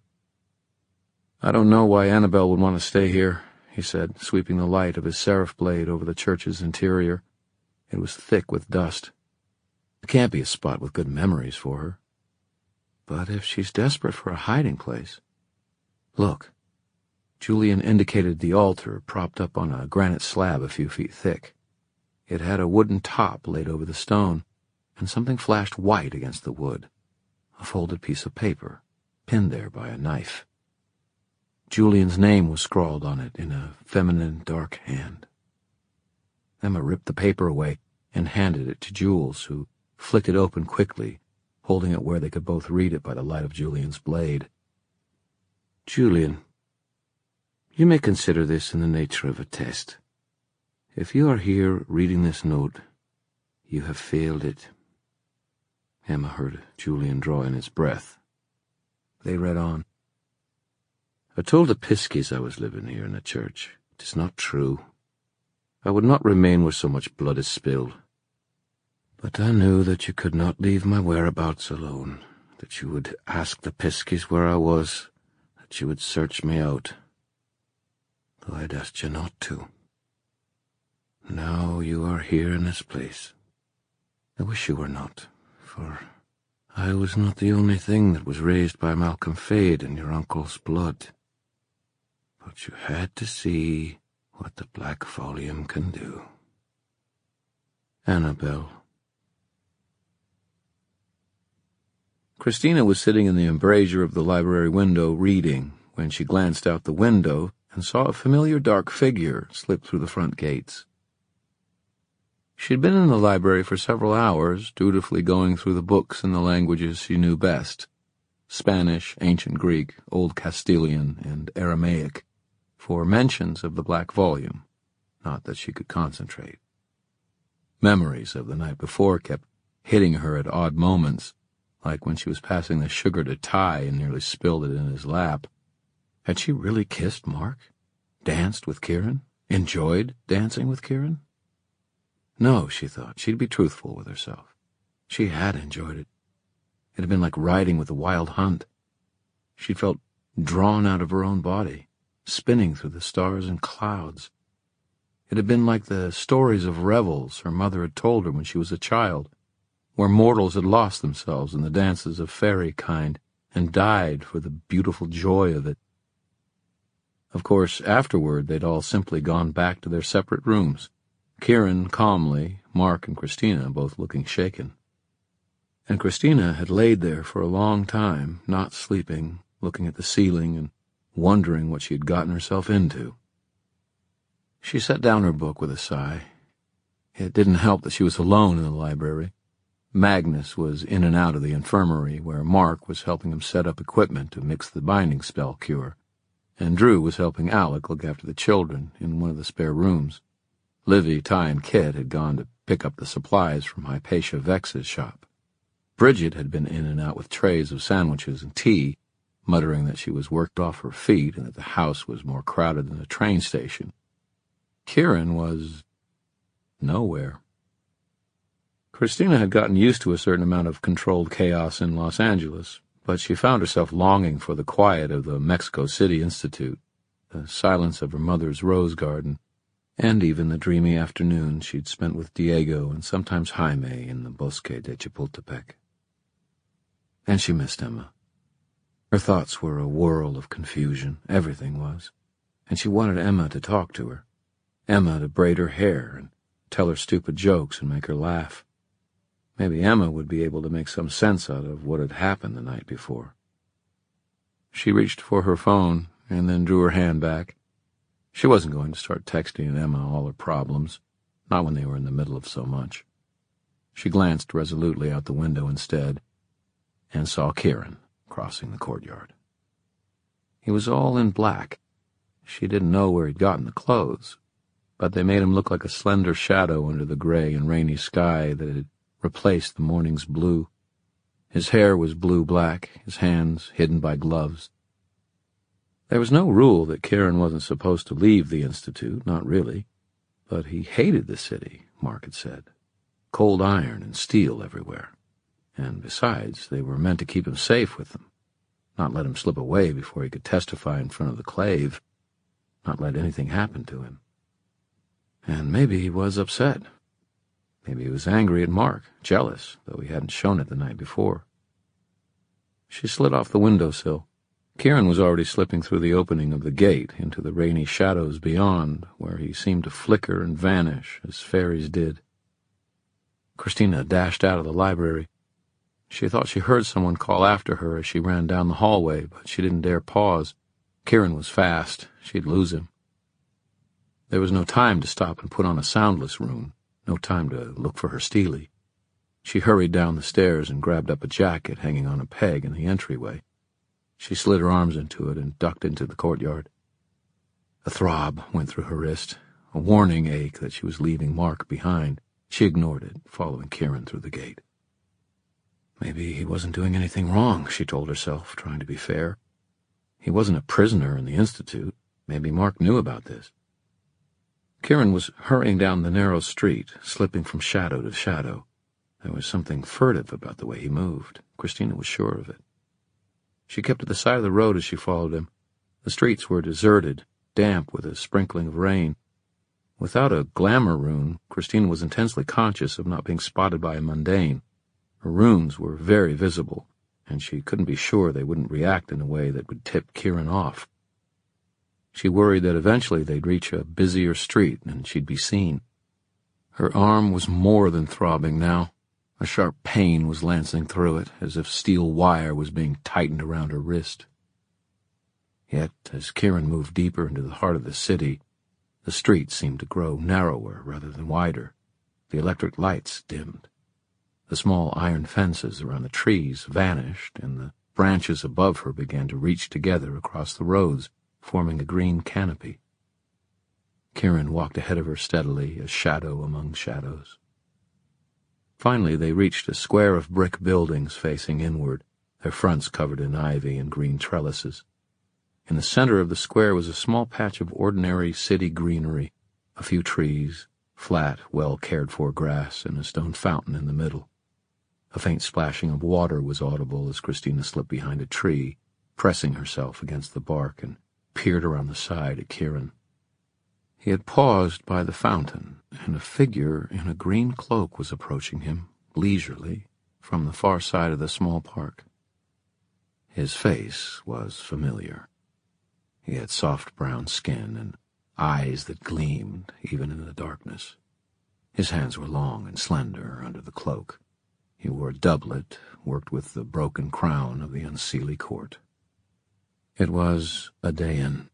A: "I don't know why Annabel would want to stay here," he said, sweeping the light of his seraph blade over the church's interior. It was thick with dust. It can't be a spot with good memories for her. But if she's desperate for a hiding place... Look. Julian indicated the altar propped up on a granite slab a few feet thick. It had a wooden top laid over the stone, and something flashed white against the wood. A folded piece of paper, pinned there by a knife. Julian's name was scrawled on it in a feminine, dark hand. Emma ripped the paper away and handed it to Jules, who flicked it open quickly, holding it where they could both read it by the light of Julian's blade. "Julian, you may consider this in the nature of a test. If you are here reading this note, you have failed it." Emma heard Julian draw in his breath. They read on. "I told the Piskies I was living here in the church. It is not true. I would not remain where so much blood is spilled. But I knew that you could not leave my whereabouts alone, that you would ask the Piskies where I was, that you would search me out, though I'd asked you not to. Now you are here in this place. I wish you were not, for I was not the only thing that was raised by Malcolm Fade in your uncle's blood. But you had to see what the Black Volume can do. Annabel." Christina was sitting in the embrasure of the library window reading when she glanced out the window and saw a familiar dark figure slip through the front gates. She'd been in the library for several hours, dutifully going through the books in the languages she knew best: Spanish, Ancient Greek, Old Castilian, and Aramaic, for mentions of the Black Volume, not that she could concentrate. Memories of the night before kept hitting her at odd moments, like when she was passing the sugar to Ty and nearly spilled it in his lap. Had she really kissed Mark? Danced with Kieran? Enjoyed dancing with Kieran? No, she thought. She'd be truthful with herself. She had enjoyed it. It had been like riding with a wild hunt. She'd felt drawn out of her own body, spinning through the stars and clouds. It had been like the stories of revels her mother had told her when she was a child, where mortals had lost themselves in the dances of fairy kind and died for the beautiful joy of it. Of course, afterward they'd all simply gone back to their separate rooms, Kieran calmly, Mark and Christina both looking shaken. And Christina had laid there for a long time, not sleeping, looking at the ceiling and wondering what she had gotten herself into. She set down her book with a sigh. It didn't help that she was alone in the library. Magnus was in and out of the infirmary, where Mark was helping him set up equipment to mix the binding spell cure, and Drew was helping Alec look after the children in one of the spare rooms. Livy, Ty, and Kit had gone to pick up the supplies from Hypatia Vex's shop. Bridget had been in and out with trays of sandwiches and tea, muttering that she was worked off her feet and that the house was more crowded than a train station. Kieran was nowhere. Christina had gotten used to a certain amount of controlled chaos in Los Angeles, but she found herself longing for the quiet of the Mexico City Institute, the silence of her mother's rose garden, and even the dreamy afternoons she'd spent with Diego and sometimes Jaime in the Bosque de Chapultepec. And she missed Emma. Her thoughts were a whirl of confusion, everything was, and she wanted Emma to talk to her, Emma to braid her hair and tell her stupid jokes and make her laugh. Maybe Emma would be able to make some sense out of what had happened the night before. She reached for her phone and then drew her hand back. She wasn't going to start texting Emma all her problems, not when they were in the middle of so much. She glanced resolutely out the window instead and saw Kieran crossing the courtyard. He was all in black. She didn't know where he'd gotten the clothes, but they made him look like a slender shadow under the gray and rainy sky that had replaced the morning's blue. His hair was blue-black, his hands hidden by gloves. There was no rule that Kieran wasn't supposed to leave the Institute, not really, but he hated the city, Mark had said. Cold iron and steel everywhere. And besides, they were meant to keep him safe with them, not let him slip away before he could testify in front of the Clave, not let anything happen to him. And maybe he was upset. Maybe he was angry at Mark, jealous, though he hadn't shown it the night before. She slid off the windowsill. Kieran was already slipping through the opening of the gate into the rainy shadows beyond, where he seemed to flicker and vanish as fairies did. Christina dashed out of the library. She thought she heard someone call after her as she ran down the hallway, but she didn't dare pause. Kieran was fast. She'd lose him. There was no time to stop and put on a soundless rune, no time to look for her Steely. She hurried down the stairs and grabbed up a jacket hanging on a peg in the entryway. She slid her arms into it and ducked into the courtyard. A throb went through her wrist, a warning ache that she was leaving Mark behind. She ignored it, following Kieran through the gate. Maybe he wasn't doing anything wrong, she told herself, trying to be fair. He wasn't a prisoner in the Institute. Maybe Mark knew about this. Kieran was hurrying down the narrow street, slipping from shadow to shadow. There was something furtive about the way he moved. Christina was sure of it. She kept to the side of the road as she followed him. The streets were deserted, damp with a sprinkling of rain. Without a glamour rune, Christina was intensely conscious of not being spotted by a mundane. Her runes were very visible, and she couldn't be sure they wouldn't react in a way that would tip Kieran off. She worried that eventually they'd reach a busier street and she'd be seen. Her arm was more than throbbing now. A sharp pain was lancing through it, as if steel wire was being tightened around her wrist. Yet, as Kieran moved deeper into the heart of the city, the street seemed to grow narrower rather than wider. The electric lights dimmed. The small iron fences around the trees vanished, and the branches above her began to reach together across the roads, forming a green canopy. Kieran walked ahead of her steadily, a shadow among shadows. Finally, they reached a square of brick buildings facing inward, their fronts covered in ivy and green trellises. In the center of the square was a small patch of ordinary city greenery, a few trees, flat, well-cared-for grass, and a stone fountain in the middle. A faint splashing of water was audible as Christina slipped behind a tree, pressing herself against the bark, and peered around the side at Kieran. He had paused by the fountain, and a figure in a green cloak was approaching him, leisurely, from the far side of the small park. His face was familiar. He had soft brown skin and eyes that gleamed even in the darkness. His hands were long and slender under the cloak. He wore a doublet, worked with the broken crown of the unseelie court. It was Adayan.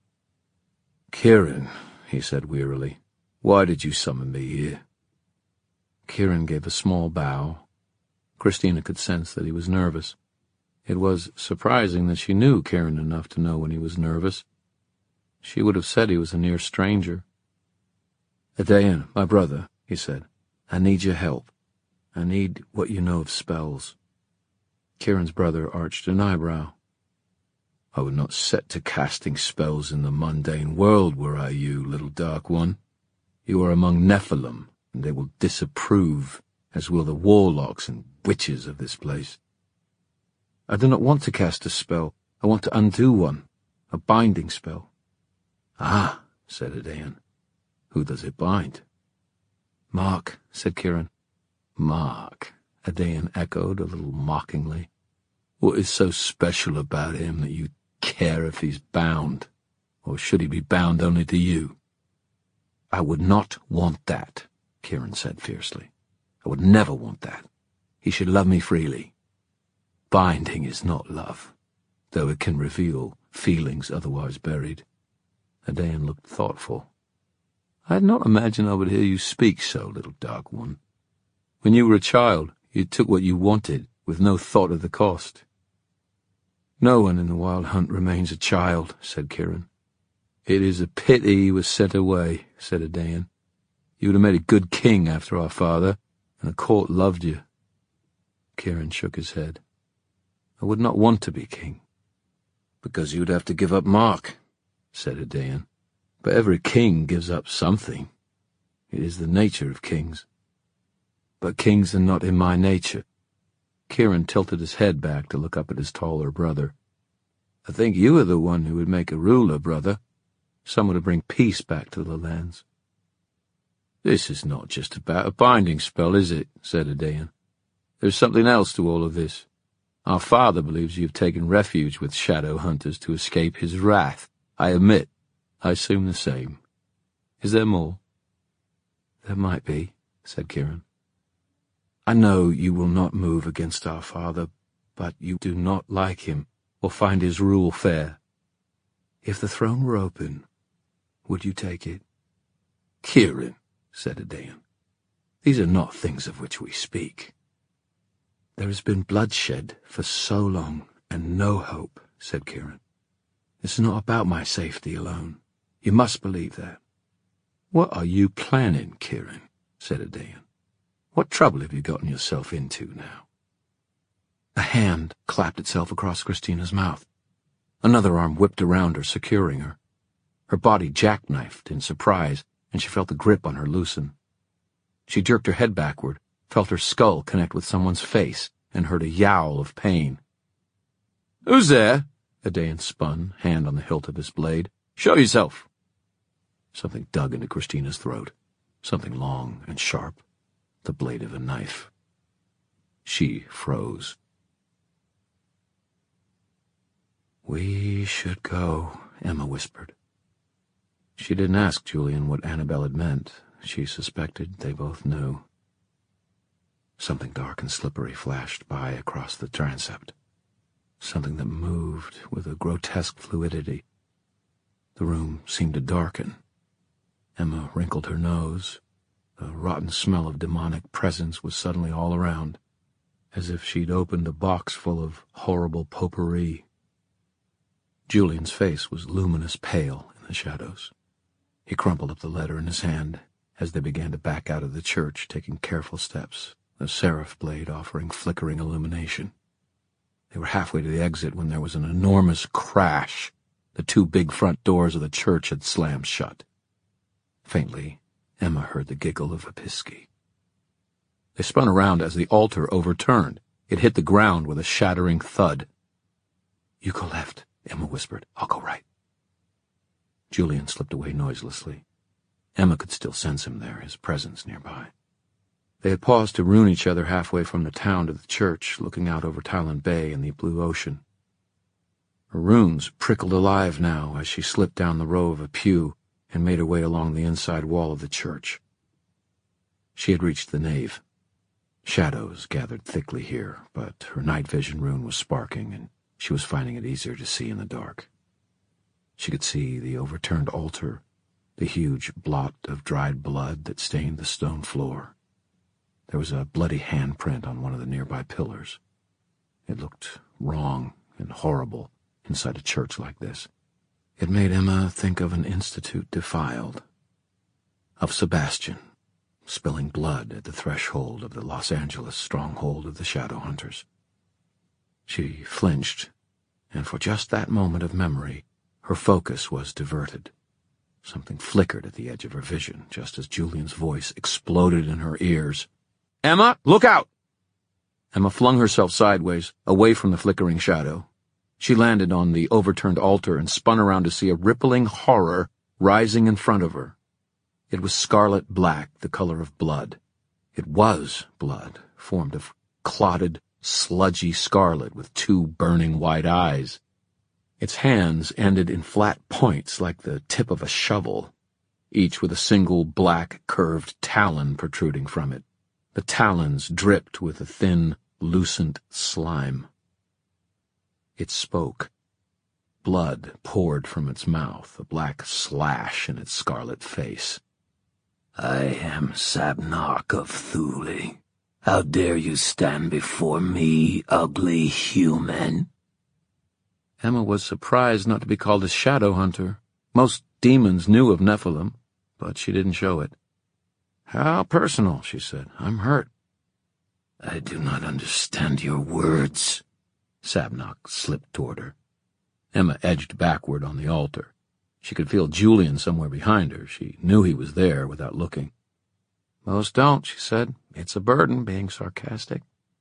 A: "Kieran," he said wearily, "why did you summon me here?" Kieran gave a small bow. Christina could sense that he was nervous. It was surprising that she knew Kieran enough to know when he was nervous. She would have said he was a near stranger. "Adayan, my brother," he said, "I need your help. I need what you know of spells." Kieran's brother arched an eyebrow. "I would not set to casting spells in the mundane world were I you, little dark one. You are among Nephilim, and they will disapprove, as will the warlocks and witches of this place." I do not want to cast a spell. I want to undo one, a binding spell. Ah, said Adain. Who does it bind? Mark, said Kieran. Mark, Adain echoed a little mockingly. What is so special about him that you care if he's bound? Or should he be bound only to you? I would not want that, Kieran said fiercely. I would never want that. He should love me freely. Binding is not love, though it can reveal feelings otherwise buried. Adain looked thoughtful. I had not imagined I would hear you speak so, little dark one. When you were a child, you took what you wanted, with no thought of the cost. No one in the Wild Hunt remains a child, said Kieran. It is a pity he was sent away, said Adain. You would have made a good king after our father, and the court loved you. Kieran shook his head. I would not want to be king. Because you would have to give up Mark, said Adain. But every king gives up something. It is the nature of kings. But kings are not in my nature. Kieran tilted his head back to look up at his taller brother. I think you are the one who would make a ruler, brother. Someone to bring peace back to the lands. This is not just about a binding spell, is it? Said Adain. There's something else to all of this. Our father believes you've taken refuge with shadow hunters to escape his wrath. I admit, I assume the same. Is there more? There might be, said Kieran. I know you will not move against our father, but you do not like him, or find his rule fair. If the throne were open, would you take it? Kieran, said Adain, these are not things of which we speak. There has been bloodshed for so long, and no hope, said Kieran. It's not about my safety alone. You must believe that. What are you planning, Kieran? Said Adain. What trouble have you gotten yourself into now? A hand clapped itself across Christina's mouth. Another arm whipped around her, securing her. Her body jackknifed in surprise, and she felt the grip on her loosen. She jerked her head backward, felt her skull connect with someone's face, and heard a yowl of pain. Who's there? Adain spun, hand on the hilt of his blade. Show yourself! Something dug into Christina's throat, something long and sharp, the blade of a knife. She froze. We should go, Emma whispered. She didn't ask Julian what Annabel had meant. She suspected they both knew. Something dark and slippery flashed by across the transept. Something that moved with a grotesque fluidity. The room seemed to darken. Emma wrinkled her nose. The rotten smell of demonic presence was suddenly all around, as if she'd opened a box full of horrible potpourri. Julian's face was luminous pale in the shadows. He crumpled up the letter in his hand as they began to back out of the church, taking careful steps, the seraph blade offering flickering illumination. They were halfway to the exit when there was an enormous crash. The two big front doors of the church had slammed shut. Faintly, Emma heard the giggle of a Pisky. They spun around as the altar overturned. It hit the ground with a shattering thud. You go left, Emma whispered. I'll go right. Julian slipped away noiselessly. Emma could still sense him there, his presence nearby. They had paused to rune each other halfway from the town to the church, looking out over Talon Bay and the blue ocean. Her runes prickled alive now as she slipped down the row of a pew and made her way along the inside wall of the church. She had reached the nave. Shadows gathered thickly here, but her night vision rune was sparking, and she was finding it easier to see in the dark. She could see the overturned altar, the huge blot of dried blood that stained the stone floor. There was a bloody handprint on one of the nearby pillars. It looked wrong and horrible inside a church like this. It made Emma think of an institute defiled, of Sebastian spilling blood at the threshold of the Los Angeles stronghold of the Shadow Hunters. She flinched, and for just that moment of memory, her focus was diverted. Something flickered at the edge of her vision, just as Julian's voice exploded in her ears. "Emma, look out!" Emma flung herself sideways, away from the flickering shadow. She landed on the overturned altar and spun around to see a rippling horror rising in front of her. It was scarlet black, the color of blood. It was blood, formed of clotted, sludgy scarlet with two burning white eyes. Its hands ended in flat points like the tip of a shovel, each with a single black, curved talon protruding from it. The talons dripped with a thin, lucent slime. It spoke. Blood poured from its mouth, a black slash in its scarlet face.
C: I am Sabnok of Thule. How dare you stand before me, ugly human?
A: Emma was surprised not to be called a shadow hunter. Most demons knew of Nephilim, but she didn't show it. How personal, she said. I'm hurt.
C: I do not understand your words.
A: Sabnok slipped toward her. Emma edged backward on the altar. She could feel Julian somewhere behind her. She knew he was there without looking. Most don't, she said. It's a burden, being sarcastic.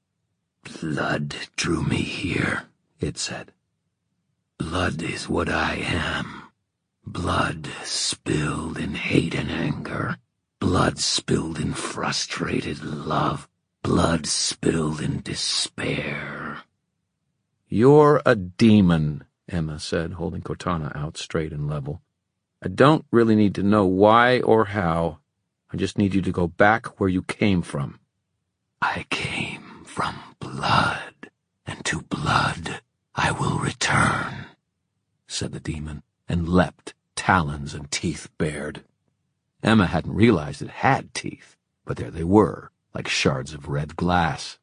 C: Blood drew me here, it said. Blood is what I am. Blood spilled in hate and anger. Blood spilled in frustrated love. Blood spilled in despair.
A: You're a demon, Emma said, holding Cortana out straight and level. I don't really need to know why or how. I just need you to go back where you came from.
C: I came from blood, and to blood I will return, said the demon, and leapt, talons and teeth bared. Emma hadn't realized it had teeth, but there they were, like shards of red glass.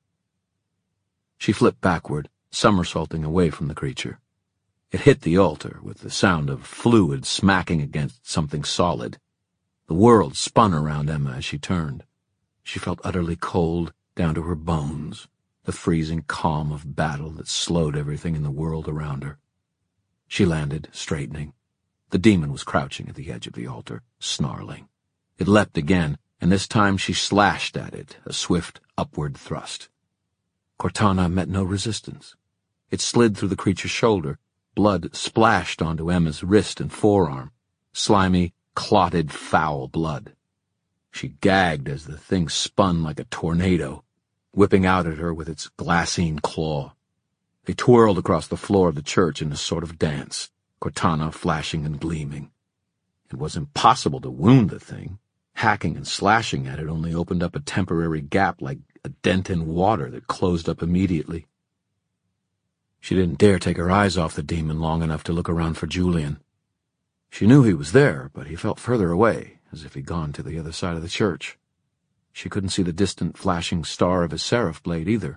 C: She flipped backward, somersaulting away from the creature. It hit the altar with the sound of fluid smacking against something solid. The world spun around Emma as she turned. She felt utterly cold down to her bones, the freezing calm of battle that slowed everything in the world around her. She landed, straightening. The demon was crouching at the edge of the altar, snarling. It leapt again, and this time she slashed at it, a swift upward thrust. Cortana met no resistance. It slid through the creature's shoulder. Blood splashed onto Emma's wrist and forearm. Slimy, clotted, foul blood. She gagged as the thing spun like a tornado, whipping out at her with its glassine claw. They twirled across the floor of the church in a sort of dance, Cortana flashing and gleaming. It was impossible to wound the thing. Hacking and slashing at it only opened up a temporary gap like a dent in water that closed up immediately. She didn't dare take her eyes off the demon long enough to look around for Julian. She knew he was there, but he felt further away, as if he'd gone to the other side of the church. She couldn't see the distant flashing star of his seraph blade either.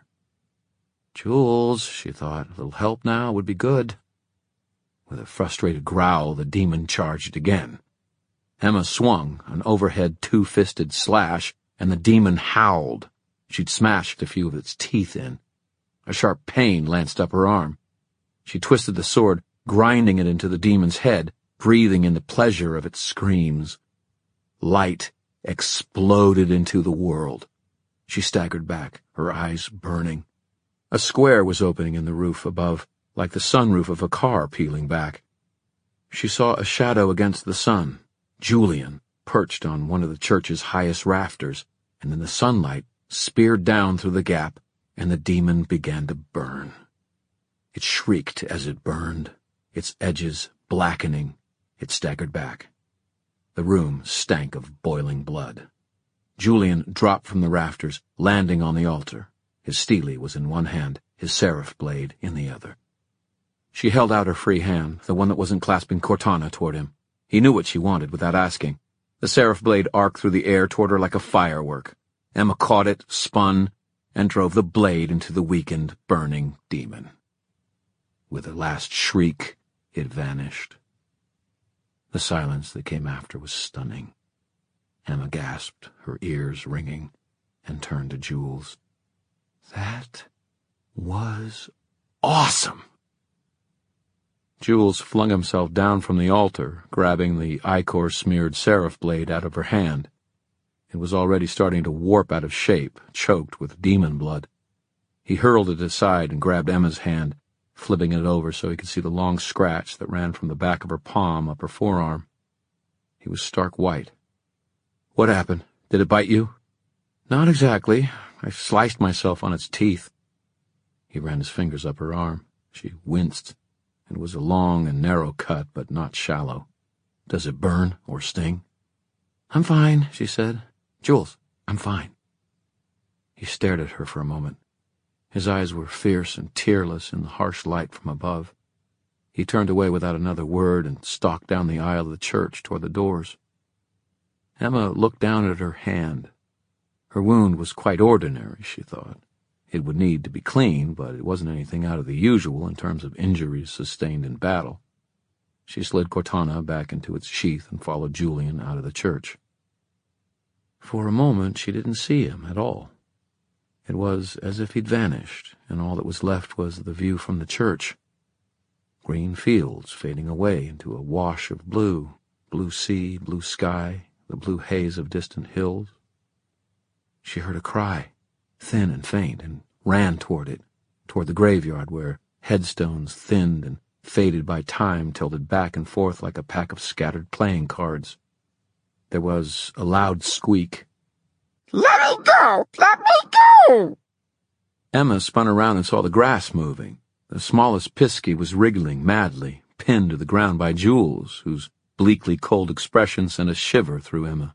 C: Jules, she thought, a little help now would be good. With a frustrated growl, the demon charged again. Emma swung, an overhead two-fisted slash, and the demon howled. She'd smashed a few of its teeth in. A sharp pain lanced up her arm. She twisted the sword, grinding it into the demon's head, breathing in the pleasure of its screams. Light exploded into the world. She staggered back, her eyes burning. A square was opening in the roof above, like the sunroof of a car peeling back. She saw a shadow against the sun, Julian, perched on one of the church's highest rafters, and in the sunlight speared down through the gap, and the demon began to burn. It shrieked as it burned, its edges blackening. It staggered back. The room stank of boiling blood. Julian dropped from the rafters, landing on the altar. His stele was in one hand, his seraph blade in the other. She held out her free hand, the one that wasn't clasping Cortana, toward him. He knew what she wanted without asking. The seraph blade arced through the air toward her like a firework. Emma caught it, spun, and drove the blade into the weakened, burning demon. With a last shriek, it vanished. The silence that came after was stunning. Emma gasped, her ears ringing, and turned to Jules. That was awesome! Jules flung himself down from the altar, grabbing the ichor-smeared seraph blade out of her hand. It was already starting to warp out of shape, choked with demon blood.
A: He hurled it aside and grabbed Emma's hand, flipping it over so he could see the long scratch that ran from the back of her palm up her forearm. He was stark white. "What happened? Did it bite you?" "Not exactly. I sliced myself on its teeth." He ran his fingers up her arm. She winced. It was a long and narrow cut, but not shallow. "Does it burn or sting?" "I'm fine," she said. "Jules, I'm fine." He stared at her for a moment. His eyes were fierce and tearless in the harsh light from above. He turned away without another word and stalked down the aisle of the church toward the doors. Emma looked down at her hand. Her wound was quite ordinary, she thought. It would need to be cleaned, but it wasn't anything out of the usual in terms of injuries sustained in battle. She slid Cortana back into its sheath and followed Julian out of the church. For a moment she didn't see him at all. It was as if he'd vanished, and all that was left was the view from the church. Green fields fading away into a wash of blue, blue sea, blue sky, the blue haze of distant hills. She heard a cry, thin and faint, and ran toward it, toward the graveyard where headstones thinned and faded by time tilted back and forth like a pack of scattered playing cards. There was a loud squeak.
B: "Let me go! Let me go!"
A: Emma spun around and saw the grass moving. The smallest Pisky was wriggling madly, pinned to the ground by Jules, whose bleakly cold expression sent a shiver through Emma.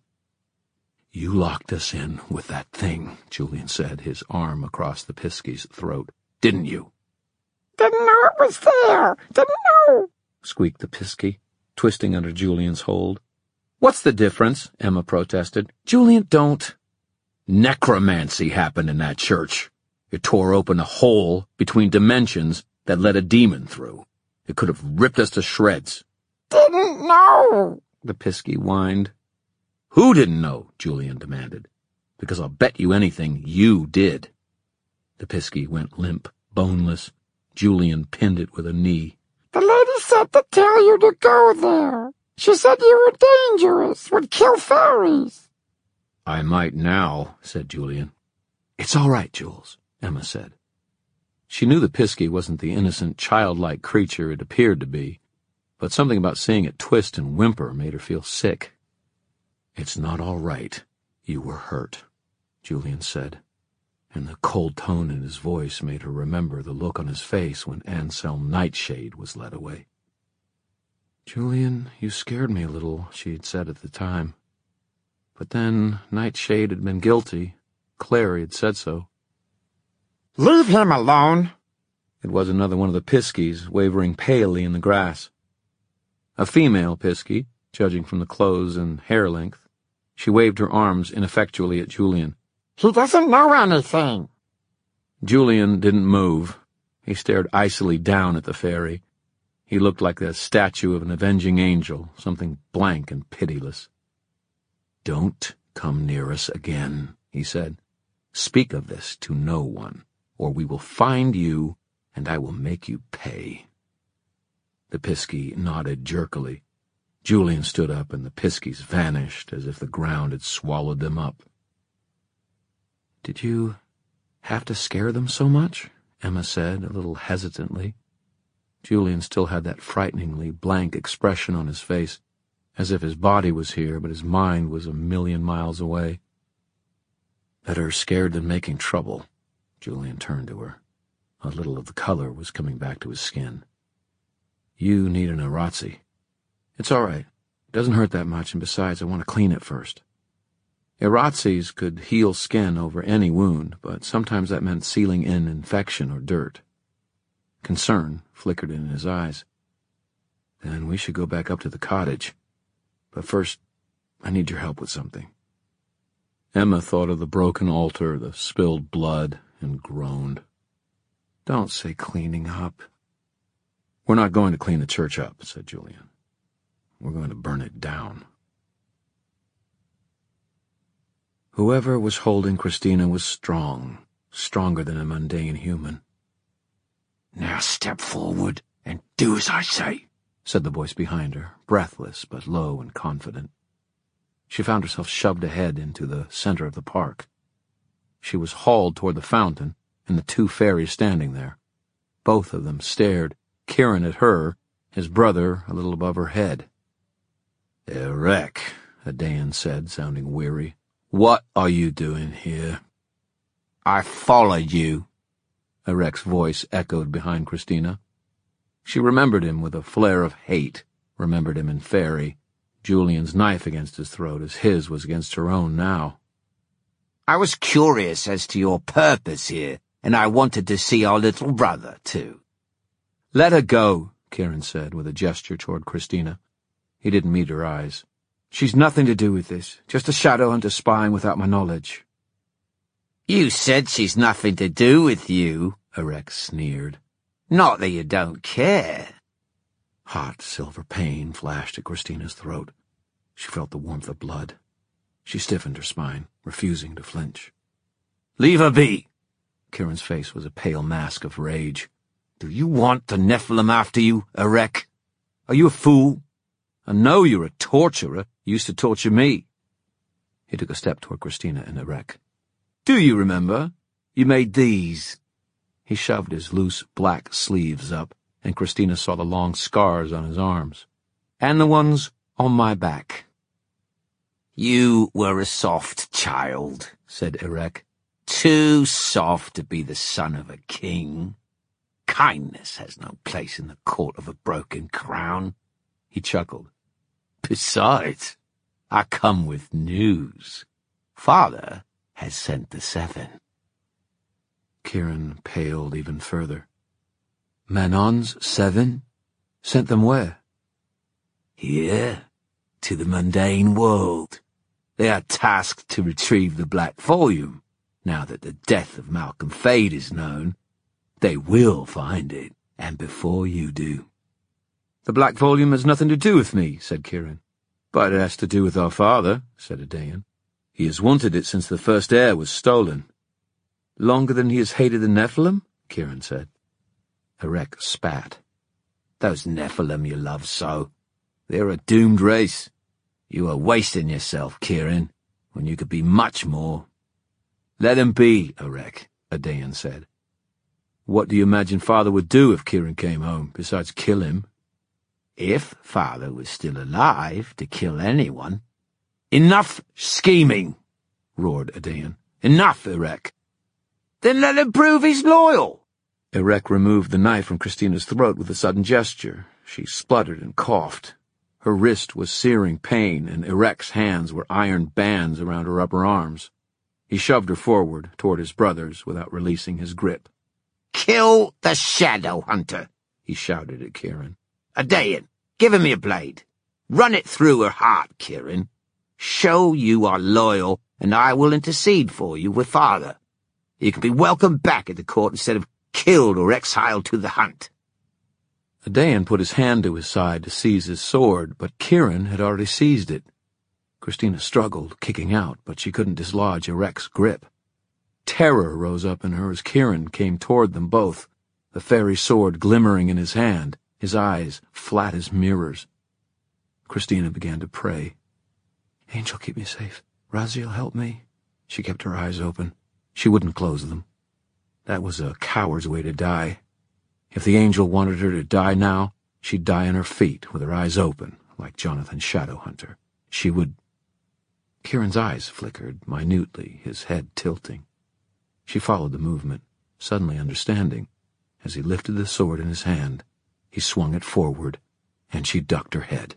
A: "You locked us in with that thing," Julian said, his arm across the Pisky's throat. "Didn't you?"
B: "Didn't know it was there! Didn't know!"
A: squeaked the Pisky, twisting under Julian's hold. "What's the difference?" Emma protested. "Julian, don't." "Necromancy happened in that church. It tore open a hole between dimensions that let a demon through. It could have ripped us to shreds."
B: "Didn't know,"
A: the Pisky whined. "Who didn't know?" Julian demanded. "Because I'll bet you anything you did." The Pisky went limp, boneless. Julian pinned it with a knee.
B: "The lady said to tell you to go there. She said you were dangerous, would kill fairies."
A: "I might now," said Julian. "It's all right, Jules," Emma said. She knew the Pisky wasn't the innocent, childlike creature it appeared to be, but something about seeing it twist and whimper made her feel sick. "It's not all right. You were hurt," Julian said, and the cold tone in his voice made her remember the look on his face when Anselm Nightshade was led away. "Julian, you scared me a little," she'd said at the time. But then Nightshade had been guilty. Clary had said so.
B: "Leave him alone."
A: It was another one of the Piskies, wavering palely in the grass. A female Pisky, judging from the clothes and hair length. She waved her arms ineffectually at Julian.
B: "He doesn't know anything."
A: Julian didn't move. He stared icily down at the fairy. He looked like the statue of an avenging angel, something blank and pitiless. "Don't come near us again," he said. "Speak of this to no one, or we will find you, and I will make you pay." The Pisky nodded jerkily. Julian stood up, and the Piskies vanished as if the ground had swallowed them up. "Did you have to scare them so much?" Emma said, a little hesitantly. Julian still had that frighteningly blank expression on his face, as if his body was here, but his mind was a million miles away. "Better scared than making trouble." Julian turned to her. A little of the color was coming back to his skin. "You need an Aratsi." "It's all right. It doesn't hurt that much, and besides, I want to clean it first." Aratsis could heal skin over any wound, but sometimes that meant sealing in infection or dirt. Concern flickered in his eyes. "Then we should go back up to the cottage. But first, I need your help with something." Emma thought of the broken altar, the spilled blood, and groaned. "Don't say cleaning up." "We're not going to clean the church up," said Julian. "We're going to burn it down." Whoever was holding Christina was strong, stronger than a mundane human.
C: "Now step forward and do as I say,"
A: said the voice behind her, breathless but low and confident. She found herself shoved ahead into the center of the park. She was hauled toward the fountain, and the two fairies standing there. Both of them stared, Kieran at her, his brother a little above her head. "Erec," Adain said, sounding weary. "What are you doing here?"
C: "I followed you,"
A: Erec's voice echoed behind Christina. She remembered him with a flare of hate, remembered him in Fairy, Julian's knife against his throat as his was against her own now.
C: "I was curious as to your purpose here, and I wanted to see our little brother, too."
A: "Let her go," Kieran said, with a gesture toward Christina. He didn't meet her eyes. "She's nothing to do with this, just a shadow hunter spying without my knowledge."
C: "You said she's nothing to do with you," Erec sneered. "Not that you don't care."
A: Hot silver pain flashed at Christina's throat. She felt the warmth of blood. She stiffened her spine, refusing to flinch.
C: "Leave her be."
A: Kieran's face was a pale mask of rage.
C: "Do you want the Nephilim after you, Erec? Are you a fool?
A: I know you're a torturer. You used to torture me." He took a step toward Christina and Erec.
C: "Do you remember? You made these."
A: He shoved his loose black sleeves up, and Christina saw the long scars on his arms. "And the ones on my back."
C: "You were a soft child," said Erec. "Too soft to be the son of a king. Kindness has no place in the court of a broken crown." He chuckled. "Besides, I come with news. Father has sent the 7.
A: Kieran paled even further. "Manon's 7? Sent them where?"
C: "Here, to the mundane world. They are tasked to retrieve the Black Volume. Now that the death of Malcolm Fade is known, they will find it, and before you do."
A: "The Black Volume has nothing to do with me," said Kieran. "But it has to do with our father," said Adain. "He has wanted it since the first heir was stolen." "Longer than he has hated the Nephilim?" Kieran said.
C: Erec spat. "Those Nephilim you love so. They're a doomed race. You are wasting yourself, Kieran, when you could be much more." "Let him be, Erec," Adain said.
A: "What do you imagine Father would do if Kieran came home, besides kill him?"
C: "If Father was still alive to kill anyone." "Enough scheming," roared Adain. "Enough, Erec." "Then let him prove he's loyal."
A: Erec removed the knife from Christina's throat with a sudden gesture. She spluttered and coughed. Her wrist was searing pain, and Erec's hands were iron bands around her upper arms. He shoved her forward toward his brothers without releasing his grip.
C: "Kill the Shadow Hunter," he shouted at Kieran. "Adain, give him your blade. Run it through her heart, Kieran. Show you are loyal, and I will intercede for you with Father. You can be welcomed back at the court instead of killed or exiled to the hunt."
A: Adain put his hand to his side to seize his sword, but Kieran had already seized it. Christina struggled, kicking out, but she couldn't dislodge Erec's grip. Terror rose up in her as Kieran came toward them both, the fairy sword glimmering in his hand, his eyes flat as mirrors. Christina began to pray. "Angel, keep me safe. Raziel, help me." She kept her eyes open. She wouldn't close them. That was a coward's way to die. If the angel wanted her to die now, she'd die on her feet with her eyes open, like Jonathan Shadowhunter. She would... Kieran's eyes flickered minutely, his head tilting. She followed the movement, suddenly understanding. As he lifted the sword in his hand, he swung it forward, and she ducked her head.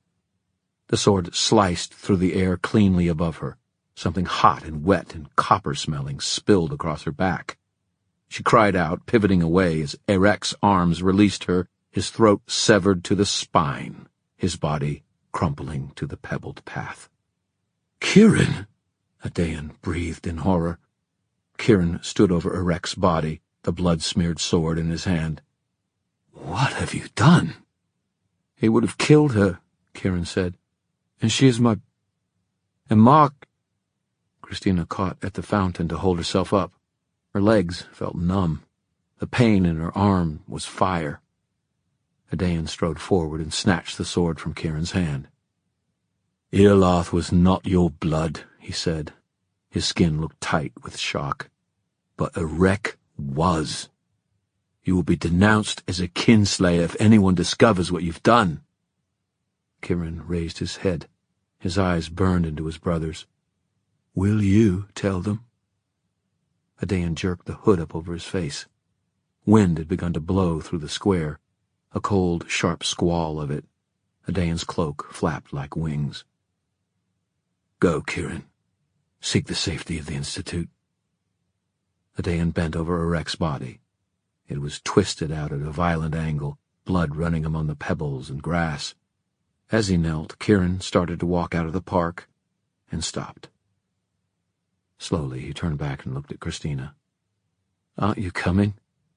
A: The sword sliced through the air cleanly above her. Something hot and wet and copper-smelling spilled across her back. She cried out, pivoting away as Erec's arms released her, his throat severed to the spine, his body crumpling to the pebbled path. "Kieran!" Adain breathed in horror. Kieran stood over Erec's body, the blood-smeared sword in his hand. "What have you done?" "He would have killed her," Kieran said. "And she is my... And Mark..." Christina caught at the fountain to hold herself up. Her legs felt numb. The pain in her arm was fire. Adain strode forward and snatched the sword from Kieran's hand. "Iarlath was not your blood," he said. His skin looked tight with shock. "But Erec
C: Was. You will be denounced as a kinslayer if anyone discovers what you've done. Kieran raised his head. His eyes burned into his brother's. Will you tell them? Adain jerked the hood up over his face. Wind had begun to blow through the square, a cold, sharp squall of it. Adain's cloak flapped like wings. Go, Kieran. Seek the safety of the Institute. Adain bent over Arek's body. It was twisted out at a violent angle, blood running among the pebbles and grass. As he knelt, Kieran started to walk out of the park and stopped. Slowly he turned back and looked at Christina. Aren't you coming?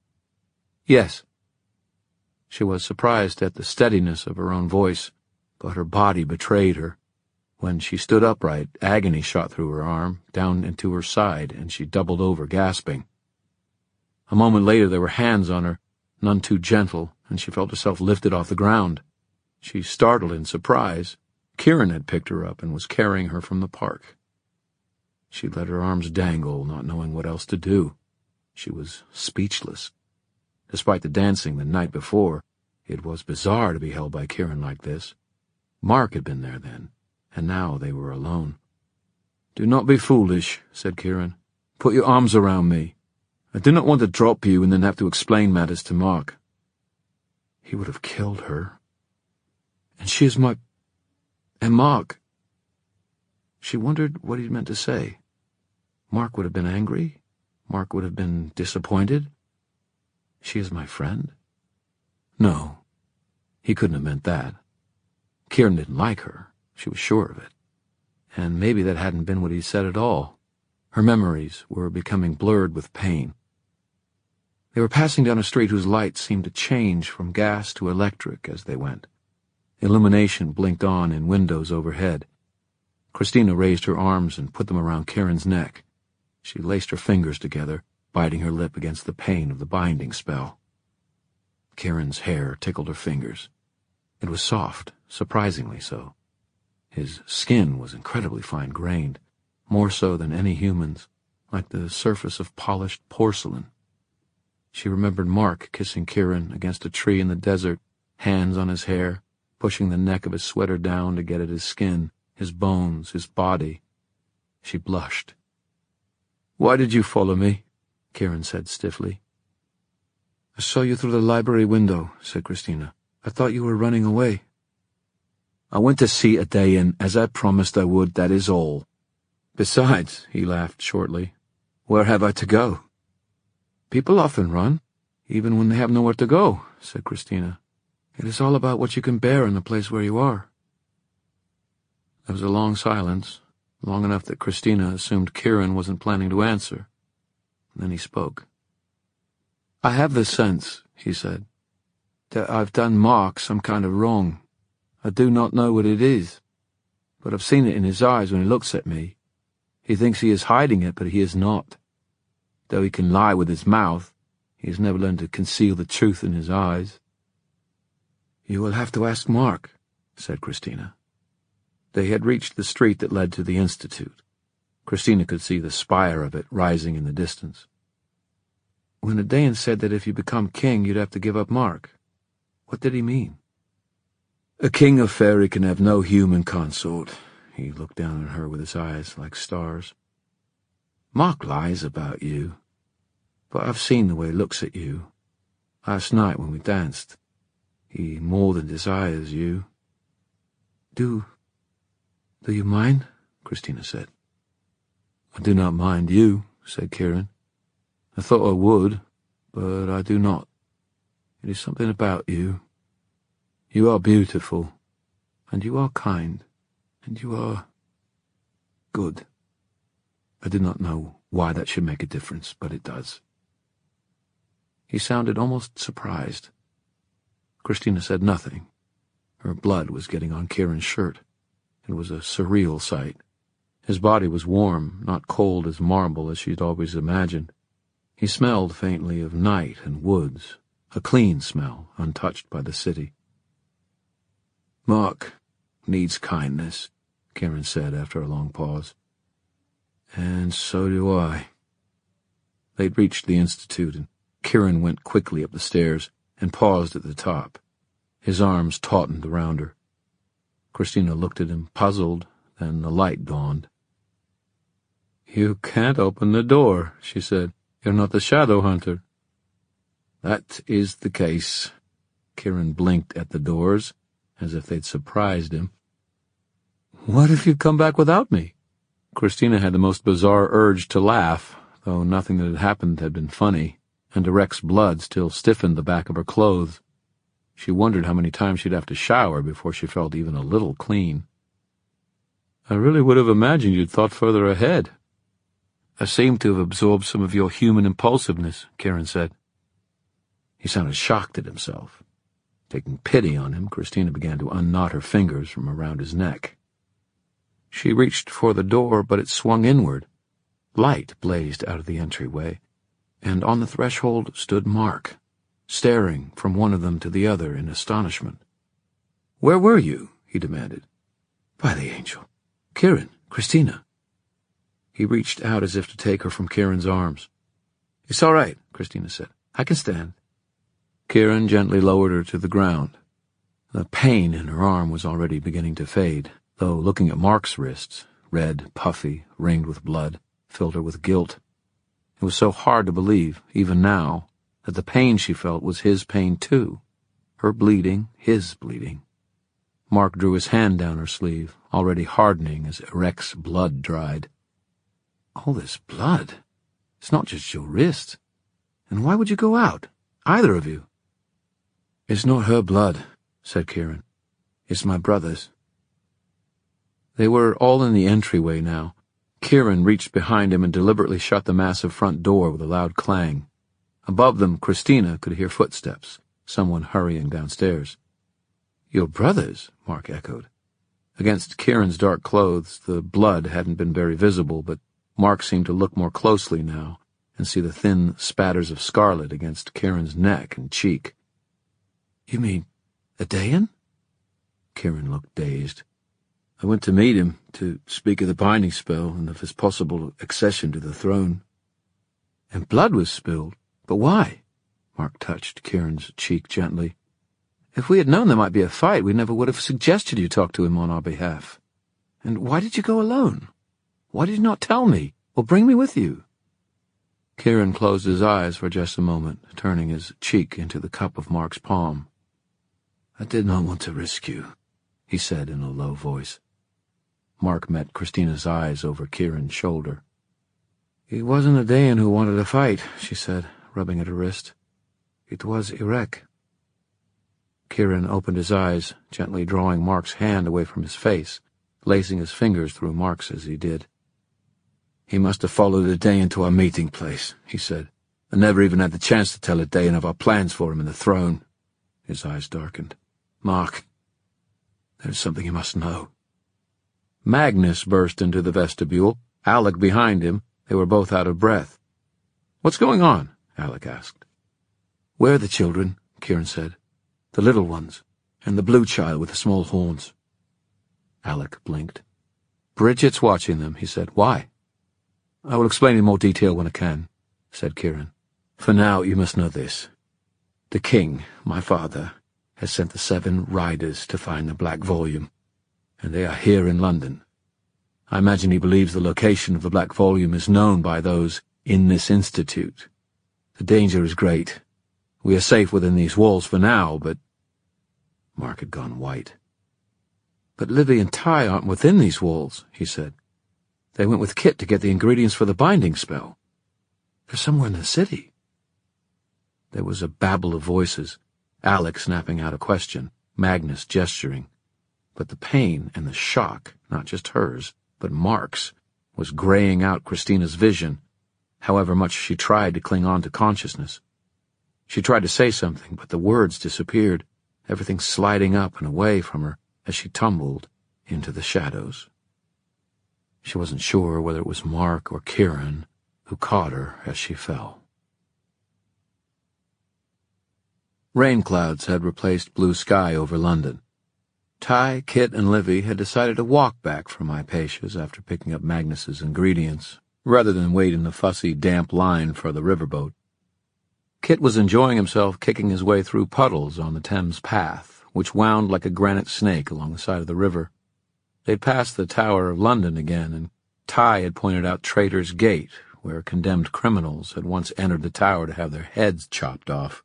C: Yes. She was surprised at the steadiness of her own voice, but her body betrayed her. When she stood upright, agony shot through her arm, down into her side, and she doubled over, gasping. A moment later there were hands on her, none too gentle, and she felt herself lifted off the ground. She startled in surprise. Kieran had picked her up and was carrying her from the park. She let her arms dangle, not knowing what else to do. She was speechless. Despite the dancing the night before, it was bizarre to be held by Kieran like this. Mark had been there then, and now they were alone. Do not be foolish, said Kieran. Put your arms around me. I do not want to drop you and then have to explain matters to Mark. He would have killed her. And she is my... and Mark. She wondered what he'd meant to say. Mark would have been angry. Mark would have been disappointed. She is my friend? No, he couldn't have meant that. Kieran didn't like her. She was sure of it. And maybe that hadn't been what he said at all. Her memories were becoming blurred with pain. They were passing down a street whose lights seemed to change from gas to electric as they went. Illumination blinked on in windows overhead. Christina raised her arms and put them around Kieran's neck. She laced her fingers together, biting her lip against the pain of the binding spell. Kieran's hair tickled her fingers. It was soft, surprisingly so. His skin was incredibly fine-grained, more so than any human's, like the surface of polished porcelain. She remembered Mark kissing Kieran against a tree in the desert, hands on his hair, pushing the neck of his sweater down to get at his skin, his bones, his body. She blushed. Why did you follow me? Kieran said stiffly. I saw you through the library window, said Christina. I thought you were running away. I went to see Adain, as I promised I would, that is all. Besides, he laughed shortly, where have I to go? People often run, even when they have nowhere to go, said Christina. It is all about what you can bear in the place where you are. There was a long silence, long enough that Christina assumed Kieran wasn't planning to answer. Then he spoke. I have the sense, he said, that I've done Mark some kind of wrong. I do not know what it is, but I've seen it in his eyes when he looks at me. He thinks he is hiding it, but he is not. Though he can lie with his mouth, he has never learned to conceal the truth in his eyes. You will have to ask Mark, said Christina. They had reached the street that led to the Institute. Christina could see the spire of it rising in the distance. When Adain said that if you become king, you'd have to give up Mark, what did he mean? A king of Faerie can have no human consort. He looked down at her with his eyes like stars. Mark lies about you, but I've seen the way he looks at you. Last night when we danced, he more than desires you. Do you mind? Christina said. I do not mind you, said Kieran. I thought I would, but I do not. It is something about you. You are beautiful, and you are kind, and you are good. I do not know why that should make a difference, but it does. He sounded almost surprised. Christina said nothing. Her blood was getting on Kieran's shirt. It was a surreal sight. His body was warm, not cold as marble as she'd always imagined. He smelled faintly of night and woods, a clean smell, untouched by the city. Mark needs kindness, Kieran said after a long pause. And so do I.
A: They'd reached the Institute, and Kieran went quickly up the stairs and paused at the top. His arms tautened around her. Christina looked at him, puzzled, then the light dawned. "You can't open the door," she said. "You're not the shadow hunter." "That is the case." Kieran blinked at the doors, as if they'd surprised him. "What if you come back without me?" Christina had the most bizarre urge to laugh, though nothing that had happened had been funny, and Irek's blood still stiffened the back of her clothes. She wondered how many times she'd have to shower before she felt even a little clean. "I really would have imagined you'd thought further ahead." "I seem to have absorbed some of your human impulsiveness," Kieran said. He sounded shocked at himself. Taking pity on him, Christina began to unknot her fingers from around his neck. She reached for the door, but it swung inward. Light blazed out of the entryway, and on the threshold stood Mark, staring from one of them to the other in astonishment. "Where were you?" he demanded. "By the angel. Kieran, Christina." He reached out as if to take her from Kieran's arms. "It's all right," Christina said. "I can stand." Kieran gently lowered her to the ground. The pain in her arm was already beginning to fade, though looking at Mark's wrists, red, puffy, ringed with blood, filled her with guilt. It was so hard to believe, even now, that the pain she felt was his pain too. Her bleeding, his bleeding. Mark drew his hand down her sleeve, already hardening as Irek's blood dried. "All this blood? It's not just your wrist. And why would you go out? Either of you?" "It's not her blood," said Kieran. "It's my brother's." They were all in the entryway now. Kieran reached behind him and deliberately shut the massive front door with a loud clang. Above them, Christina could hear footsteps, someone hurrying downstairs. "Your brother's?" Mark echoed. Against Kieran's dark clothes, the blood hadn't been very visible, but Mark seemed to look more closely now and see the thin spatters of scarlet against Kieran's neck and cheek. "You mean Adain?" Kieran looked dazed. "I went to meet him, to speak of the binding spell and of his possible accession to the throne." "And blood was spilled? But why?" Mark touched Kieran's cheek gently. "If we had known there might be a fight, we never would have suggested you talk to him on our behalf. And why did you go alone? Why did you not tell me, or bring me with you?" Kieran closed his eyes for just a moment, turning his cheek into the cup of Mark's palm. "I did not want to risk you," he said in a low voice. Mark met Christina's eyes over Kieran's shoulder. "It wasn't Adain who wanted a fight," she said, rubbing at her wrist. "It was Irek." Kieran opened his eyes, gently drawing Mark's hand away from his face, lacing his fingers through Mark's as he did. "He must have followed Adain to our meeting place," he said, "and never even had the chance to tell Adain of our plans for him and the throne." His eyes darkened. "Mark, there's something you must know." Magnus burst into the vestibule, Alec behind him. They were both out of breath. "What's going on?" Alec asked. "Where are the children?" Kieran said. "The little ones, and the blue child with the small horns." Alec blinked. "Bridget's watching them," he said. "Why?" "I will explain in more detail when I can," said Kieran. "For now, you must know this. The king, my father, has sent the 7 riders to find the Black Volume, and they are here in London. I imagine he believes the location of the Black Volume is known by those in this institute. The danger is great. We are safe within these walls for now, but—" Mark had gone white. "But Livy and Ty aren't within these walls," he said. "They went with Kit to get the ingredients for the binding spell. They're somewhere in the city." There was a babble of voices, Alec snapping out a question, Magnus gesturing. But the pain and the shock, not just hers, but Mark's, was graying out Christina's vision, however much she tried to cling on to consciousness. She tried to say something, but the words disappeared, everything sliding up and away from her as she tumbled into the shadows. She wasn't sure whether it was Mark or Kieran who caught her as she fell. Rain clouds had replaced blue sky over London. Ty, Kit, and Livy had decided to walk back from Hypatia's after picking up Magnus's ingredients, rather than wait in the fussy, damp line for the riverboat. Kit was enjoying himself kicking his way through puddles on the Thames path, which wound like a granite snake along the side of the river. They'd passed the Tower of London again, and Ty had pointed out Traitor's Gate, where condemned criminals had once entered the tower to have their heads chopped off.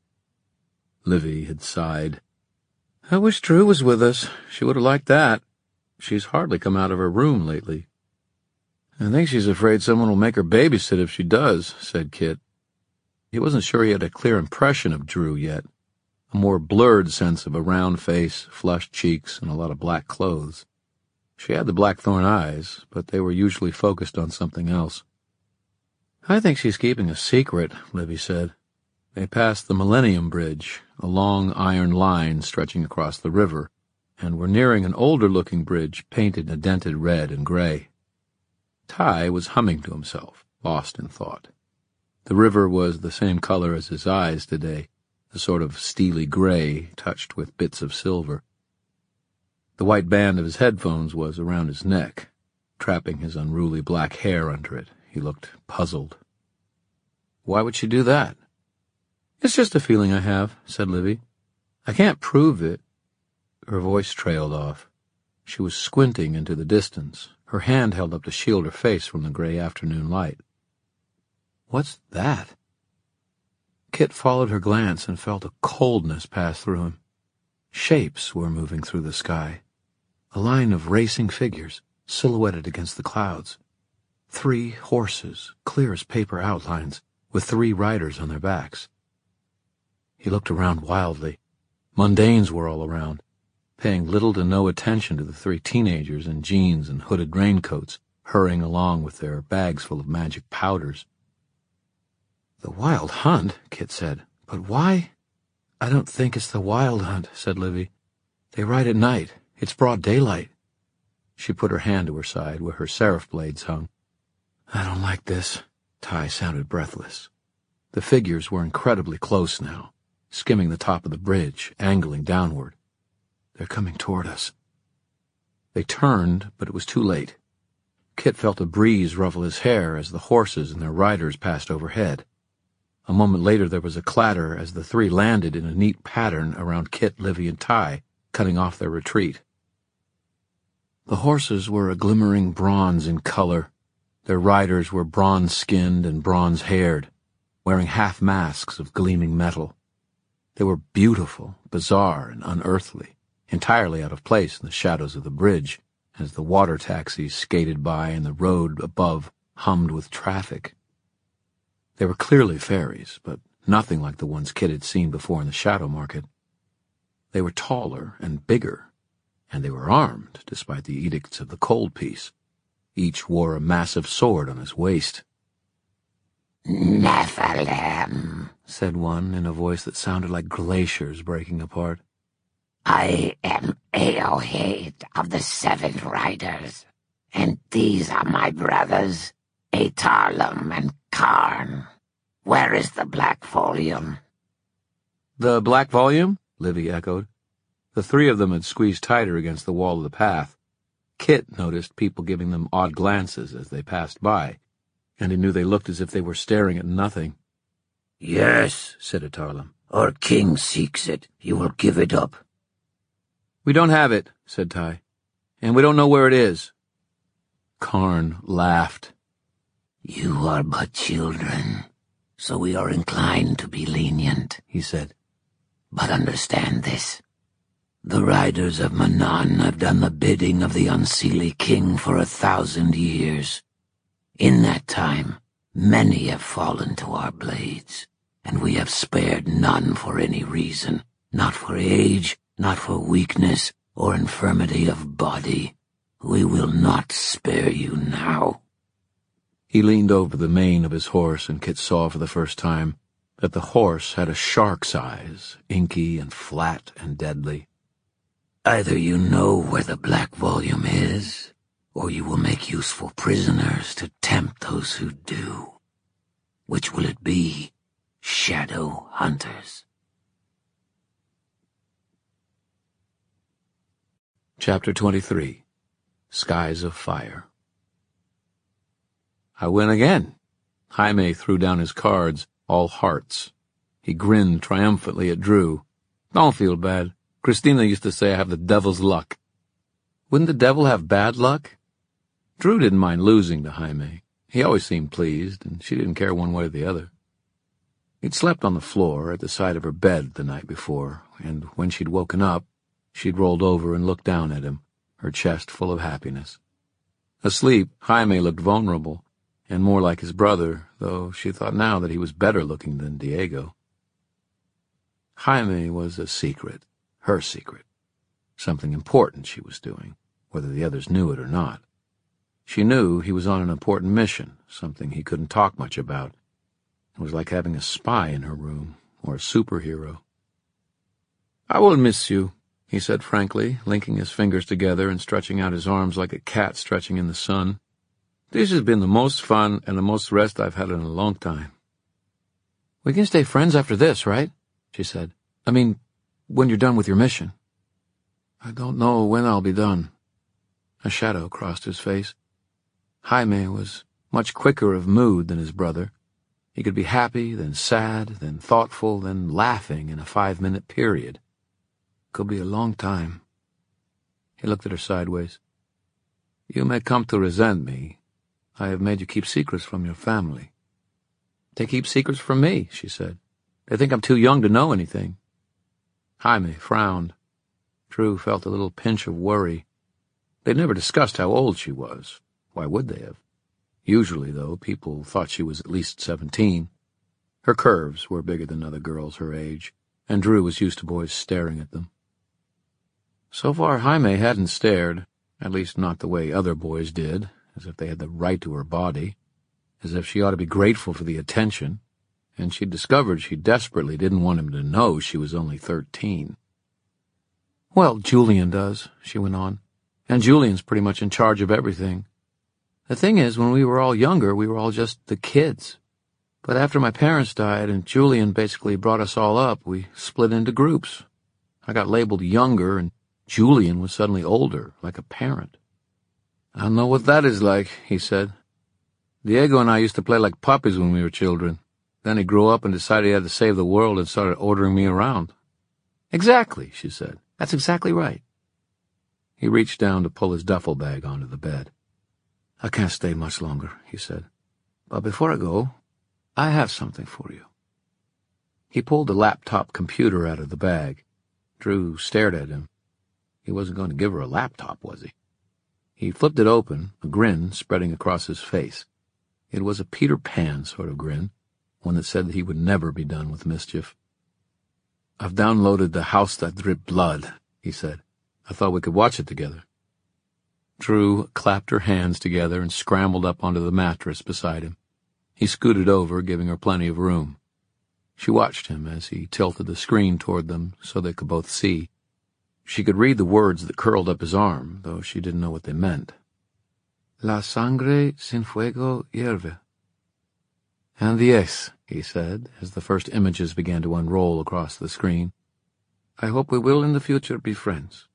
A: Livy had sighed. "I wish Drew was with us. She would have liked that. She's hardly come out of her room lately." "I think she's afraid someone will make her babysit if she does," said Kit. He wasn't sure he had a clear impression of Drew yet, a more blurred sense of a round face, flushed cheeks, and a lot of black clothes. She had the blackthorn eyes, but they were usually focused on something else. "I think she's keeping a secret," Livy said. They passed the Millennium Bridge, a long iron line stretching across the river, and were nearing an older-looking bridge painted a dented red and gray. Ty was humming to himself, lost in thought. The river was the same color as his eyes today, a sort of steely gray touched with bits of silver. The white band of his headphones was around his neck, trapping his unruly black hair under it. He looked puzzled. "Why would she do that?" "It's just a feeling I have," said Livy. "I can't prove it." Her voice trailed off. She was squinting into the distance, her hand held up to shield her face from the gray afternoon light. "What's that?" Kit followed her glance and felt a coldness pass through him. Shapes were moving through the sky, a line of racing figures, silhouetted against the clouds. 3 horses, clear as paper outlines, with 3 riders on their backs. He looked around wildly. Mundanes were all around, paying little to no attention to the 3 teenagers in jeans and hooded raincoats, hurrying along with their bags full of magic powders. "The Wild Hunt," Kit said. "But why?" "I don't think it's the Wild Hunt," said Livy. "They ride at night. It's broad daylight." She put her hand to her side, where her seraph blades hung. "I don't like this." Ty sounded breathless. The figures were incredibly close now, skimming the top of the bridge, angling downward. "They're coming toward us." They turned, but it was too late. Kit felt a breeze ruffle his hair as the horses and their riders passed overhead. A moment later there was a clatter as the 3 landed in a neat pattern around Kit, Livy, and Ty, cutting off their retreat. The horses were a glimmering bronze in color. Their riders were bronze-skinned and bronze-haired, wearing half-masks of gleaming metal. They were beautiful, bizarre, and unearthly, entirely out of place in the shadows of the bridge, as the water taxis skated by and the road above hummed with traffic. They were clearly fairies, but nothing like the ones Kit had seen before in the Shadow Market. They were taller and bigger, and they were armed, despite the edicts of the Cold Peace. Each wore a massive sword on his waist.
C: "Nephilim,"
D: said one in a voice that sounded like glaciers breaking apart.
C: "I am Eohate of the 7 Riders, and these are my brothers, Atarlum and Karn. Where is the Black Volume?"
A: "The Black Volume?" Livy echoed. The 3 of them had squeezed tighter against the wall of the path. Kit noticed people giving them odd glances as they passed by, and he knew they looked as if they were staring at nothing.
D: "Yes," said Atarlum. "Our king seeks it. He will give it up."
A: "We don't have it," said Ty, "and we don't know where it is." Karn laughed.
C: "You are but children, so we are inclined to be lenient," he said. "But understand this. The riders of Manaan have done the bidding of the Unseelie King for 1,000 years. In that time, many have fallen to our blades, and we have spared none for any reason, not for age, not for weakness, or infirmity of body. We will not spare you now."
A: He leaned over the mane of his horse, and Kit saw for the first time that the horse had a shark's eyes, inky and flat and deadly.
C: "Either you know where the Black Volume is, or you will make useful prisoners to tempt those who do. Which will it be, Shadow Hunters?"
A: Chapter 23. Skies of Fire.
C: I win again. Jaime threw down his cards, all hearts. He grinned triumphantly at Drew. Don't feel bad. Christina used to say I have the devil's luck. Wouldn't the devil have bad luck? Drew didn't mind losing to Jaime. He always seemed pleased, and she didn't care one way or the other. He'd slept on the floor at the side of her bed the night before, and when she'd woken up, she'd rolled over and looked down at him, her chest full of happiness. Asleep, Jaime looked vulnerable, and more like his brother, though she thought now that he was better looking than Diego. Jaime was a secret, her secret, something important she was doing, whether the others knew it or not. She knew he was on an important mission, something he couldn't talk much about. It was like having a spy in her room, or a superhero. "I will miss you," he said frankly, linking his fingers together and stretching out his arms like a cat stretching in the sun. "This has been the most fun and the most rest I've had in a long time." "We can stay friends after this, right?" she said. "I mean, when you're done with your mission." "I don't know when I'll be done." A shadow crossed his face. Jaime was much quicker of mood than his brother. He could be happy, then sad, then thoughtful, then laughing in a 5-minute period. Could be a long time. He looked at her sideways. "You may come to resent me. I have made you keep secrets from your family." "They keep secrets from me," she said. "They think I'm too young to know anything." Jaime frowned. Drew felt a little pinch of worry. They'd never discussed how old she was. Why would they have? Usually, though, people thought she was at least 17. Her curves were bigger than other girls her age, and Drew was used to boys staring at them. So far, Jaime hadn't stared, at least not the way other boys did, as if they had the right to her body, as if she ought to be grateful for the attention, and she'd discovered she desperately didn't want him to know she was only 13. "Well, Julian does," she went on, "and Julian's pretty much in charge of everything. The thing is, when we were all younger, we were all just the kids. But after my parents died and Julian basically brought us all up, we split into groups. I got labeled younger, and Julian was suddenly older, like a parent." "I know what that is like," he said. "Diego and I used to play like puppies when we were children. Then he grew up and decided he had to save the world and started ordering me around." "Exactly," she said. "That's exactly right." He reached down to pull his duffel bag onto the bed. "I can't stay much longer," he said. "But before I go, I have something for you." He pulled the laptop computer out of the bag. Drew stared at him. He wasn't going to give her a laptop, was he? He flipped it open, a grin spreading across his face. It was a Peter Pan sort of grin, one that said that he would never be done with mischief. "I've downloaded The House That Dripped Blood," he said. "I thought we could watch it together." Drew clapped her hands together and scrambled up onto the mattress beside him. He scooted over, giving her plenty of room. She watched him as he tilted the screen toward them so they could both see. She could read the words that curled up his arm, though she didn't know what they meant. "La sangre sin fuego hierve." "And the S," he said, as the first images began to unroll across the screen. "I hope we will in the future be friends."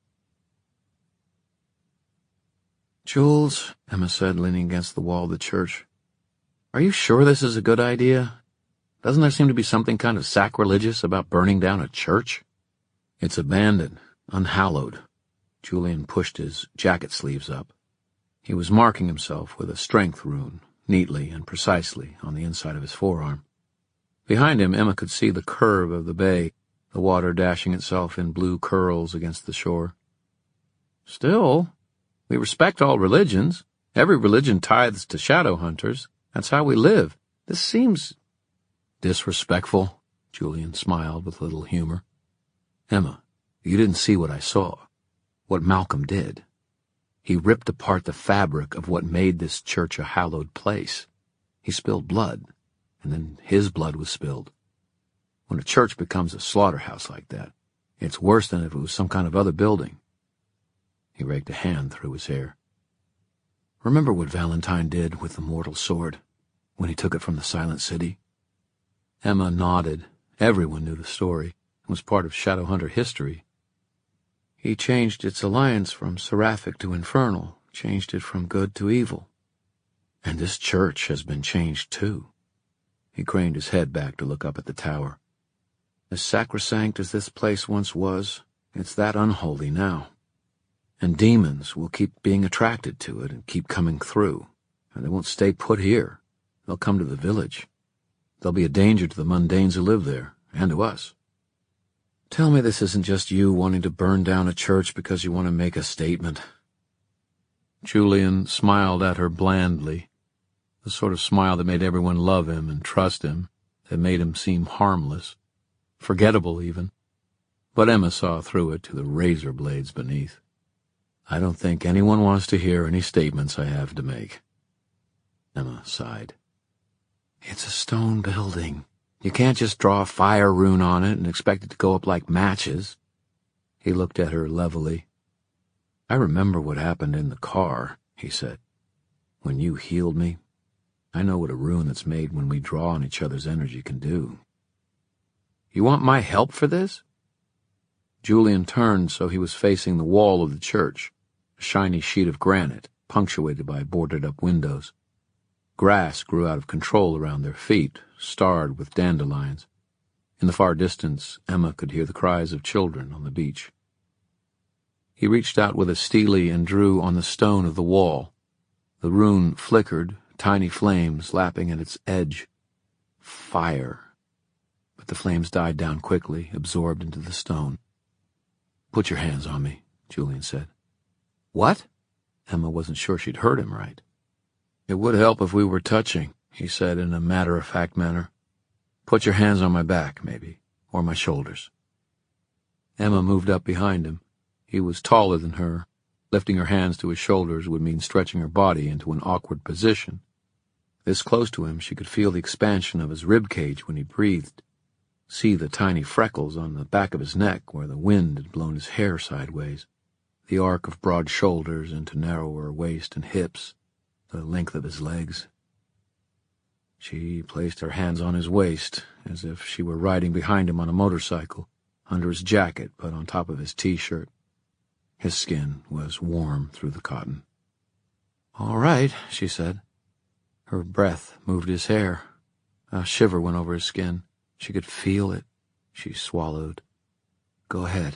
C: "Jules," Emma said, leaning against the wall of the church, "are you sure this is a good idea? Doesn't there seem to be something kind of sacrilegious about burning down a church?" "It's abandoned, unhallowed." Julian pushed his jacket sleeves up. He was marking himself with a strength rune, neatly and precisely, on the inside of his forearm. Behind him, Emma could see the curve of the bay, the water dashing itself in blue curls against the shore. "Still, we respect all religions. Every religion tithes to shadow hunters. That's how we live. This seems—" "Disrespectful?" Julian smiled with little humor. "Emma, you didn't see what I saw. What Malcolm did. He ripped apart the fabric of what made this church a hallowed place. He spilled blood, and then his blood was spilled. When a church becomes a slaughterhouse like that, it's worse than if it was some kind of other building." He raked a hand through his hair. "Remember what Valentine did with the mortal sword, when he took it from the Silent City?" Emma nodded. Everyone knew the story. It was part of Shadowhunter history. "He changed its alliance from seraphic to infernal, changed it from good to evil."
A: And this church has been changed too. He craned his head back to look up at the tower. As sacrosanct as this place once was, it's that unholy now. And demons will keep being attracted to it and keep coming through, and they won't stay put here. They'll come to the village. They'll be a danger to the mundanes who live there, and to us. Tell me this isn't just you wanting to burn down a church because you want to make a statement. Julian smiled at her blandly, the sort of smile that made everyone love him and trust him, that made him seem harmless, forgettable even. But Emma saw through it to the razor blades beneath. I don't think anyone wants to hear any statements I have to make. Emma sighed. It's a stone building. You can't just draw a fire rune on it and expect it to go up like matches. He looked at her levelly. I remember what happened in the car, he said. When you healed me, I know what a rune that's made when we draw on each other's energy can do. You want my help for this? Julian turned so he was facing the wall of the church, a shiny sheet of granite, punctuated by boarded-up windows. Grass grew out of control around their feet, starred with dandelions. In the far distance, Emma could hear the cries of children on the beach. He reached out with a stele and drew on the stone of the wall. The rune flickered, tiny flames lapping at its edge. Fire. But the flames died down quickly, absorbed into the stone. Put your hands on me, Julian said. What? Emma wasn't sure she'd heard him right. It would help if we were touching, he said in a matter-of-fact manner. Put your hands on my back, maybe, or my shoulders. Emma moved up behind him. He was taller than her. Lifting her hands to his shoulders would mean stretching her body into an awkward position. This close to him, she could feel the expansion of his rib cage when he breathed, see the tiny freckles on the back of his neck where the wind had blown his hair sideways, the arc of broad shoulders into narrower waist and hips, the length of his legs. She placed her hands on his waist, as if she were riding behind him on a motorcycle, under his jacket but on top of his T-shirt. His skin was warm through the cotton. All right, she said. Her breath moved his hair. A shiver went over his skin. She could feel it. She swallowed. Go ahead.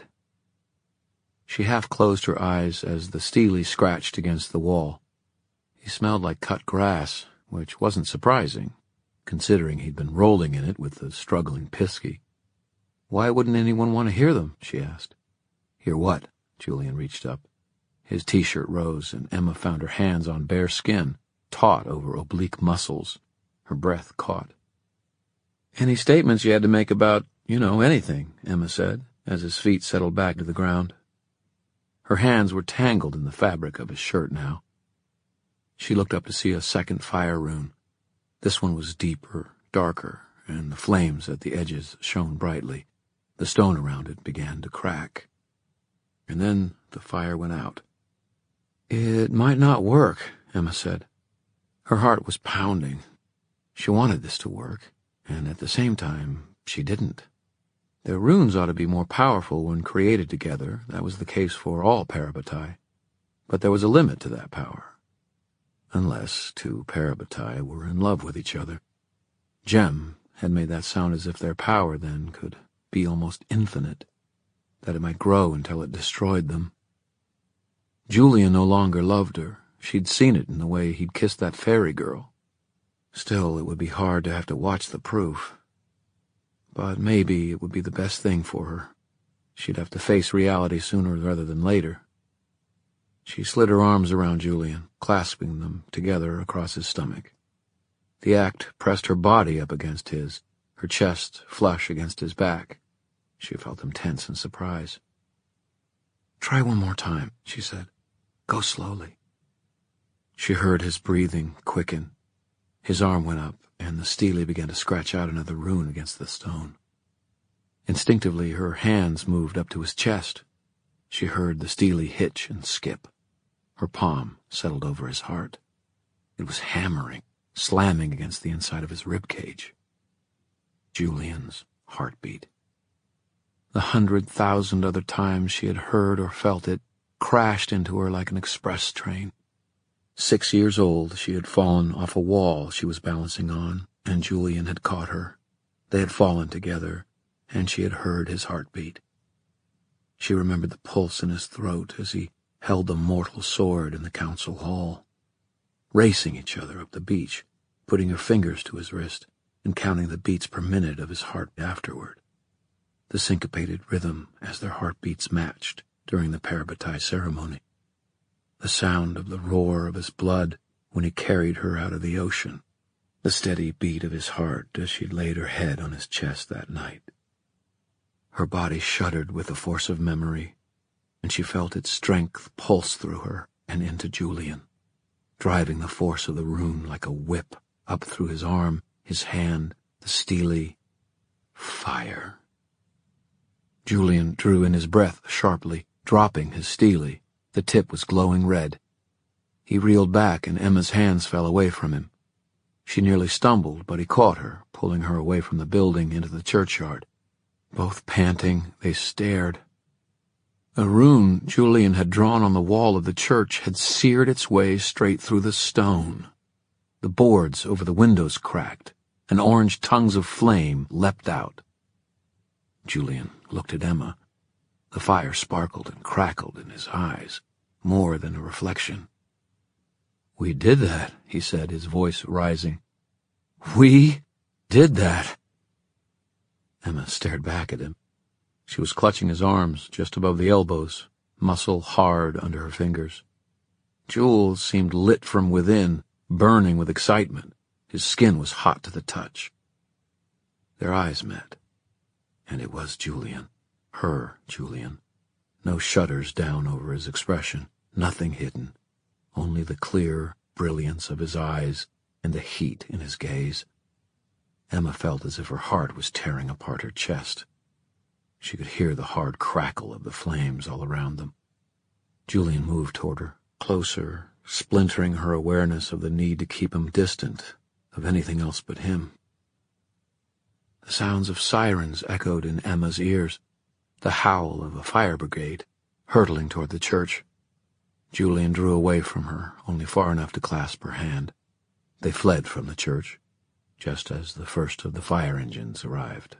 A: She half closed her eyes as the stele scratched against the wall. He smelled like cut grass, which wasn't surprising, considering he'd been rolling in it with the struggling Pisky. Why wouldn't anyone want to hear them? She asked. Hear what? Julian reached up. His T-shirt rose, and Emma found her hands on bare skin, taut over oblique muscles. Her breath caught. Any statements you had to make about, anything, Emma said, as his feet settled back to the ground. Her hands were tangled in the fabric of his shirt now. She looked up to see a second fire rune. This one was deeper, darker, and the flames at the edges shone brightly. The stone around it began to crack. And then the fire went out. It might not work, Emma said. Her heart was pounding. She wanted this to work, and at the same time, she didn't. The runes ought to be more powerful when created together. That was the case for all Parabatai. But there was a limit to that power. Unless two Parabatai were in love with each other. Jem had made that sound as if their power then could be almost infinite, that it might grow until it destroyed them. Julian no longer loved her. She'd seen it in the way he'd kissed that fairy girl. Still, it would be hard to have to watch the proof. But maybe it would be the best thing for her. She'd have to face reality sooner rather than later. She slid her arms around Julian, clasping them together across his stomach. The act pressed her body up against his, her chest flush against his back. She felt him tense in surprise. Try one more time, she said. Go slowly. She heard his breathing quicken. His arm went up, and the stele began to scratch out another rune against the stone. Instinctively, her hands moved up to his chest. She heard the stele hitch and skip. Her palm settled over his heart. It was hammering, slamming against the inside of his rib cage. Julian's heartbeat. The 100,000 other times she had heard or felt it crashed into her like an express train.
C: 6 years old, she had fallen off a wall she was balancing on, and Julian had caught her. They had fallen together, and she had heard his heartbeat. She remembered the pulse in his throat as he held the mortal sword in the council hall. Racing each other up the beach, putting her fingers to his wrist and counting the beats per minute of his heart afterward. The syncopated rhythm as their heartbeats matched during the parabatai ceremony. The sound of the roar of his blood when he carried her out of the ocean. The steady beat of his heart as she laid her head on his chest that night. Her body shuddered with the force of memory, and she felt its strength pulse through her and into Julian, driving the force of the rune like a whip up through his arm, his hand, the steely fire. Julian drew in his breath sharply, dropping his steely. The tip was glowing red. He reeled back, and Emma's hands fell away from him. She nearly stumbled, but he caught her, pulling her away from the building into the churchyard. Both panting, they stared. A rune Julian had drawn on the wall of the church had seared its way straight through the stone. The boards over the windows cracked, and orange tongues of flame leapt out. Julian looked at Emma. The fire sparkled and crackled in his eyes, more than a reflection. "We did that," he said, his voice rising. "We did that." Emma stared back at him. She was clutching his arms just above the elbows, muscle hard under her fingers. Jules seemed lit from within, burning with excitement. His skin was hot to the touch. Their eyes met, and it was Julian. Her Julian. No shutters down over his expression, nothing hidden, only the clear brilliance of his eyes and the heat in his gaze. Emma felt as if her heart was tearing apart her chest. She could hear the hard crackle of the flames all around them. Julian moved toward her, closer, splintering her awareness of the need to keep him distant, of anything else but him. The sounds of sirens echoed in Emma's ears, the howl of a fire brigade, hurtling toward the church. Julian drew away from her, only far enough to clasp her hand. They fled from the church, just as the first of the fire engines arrived.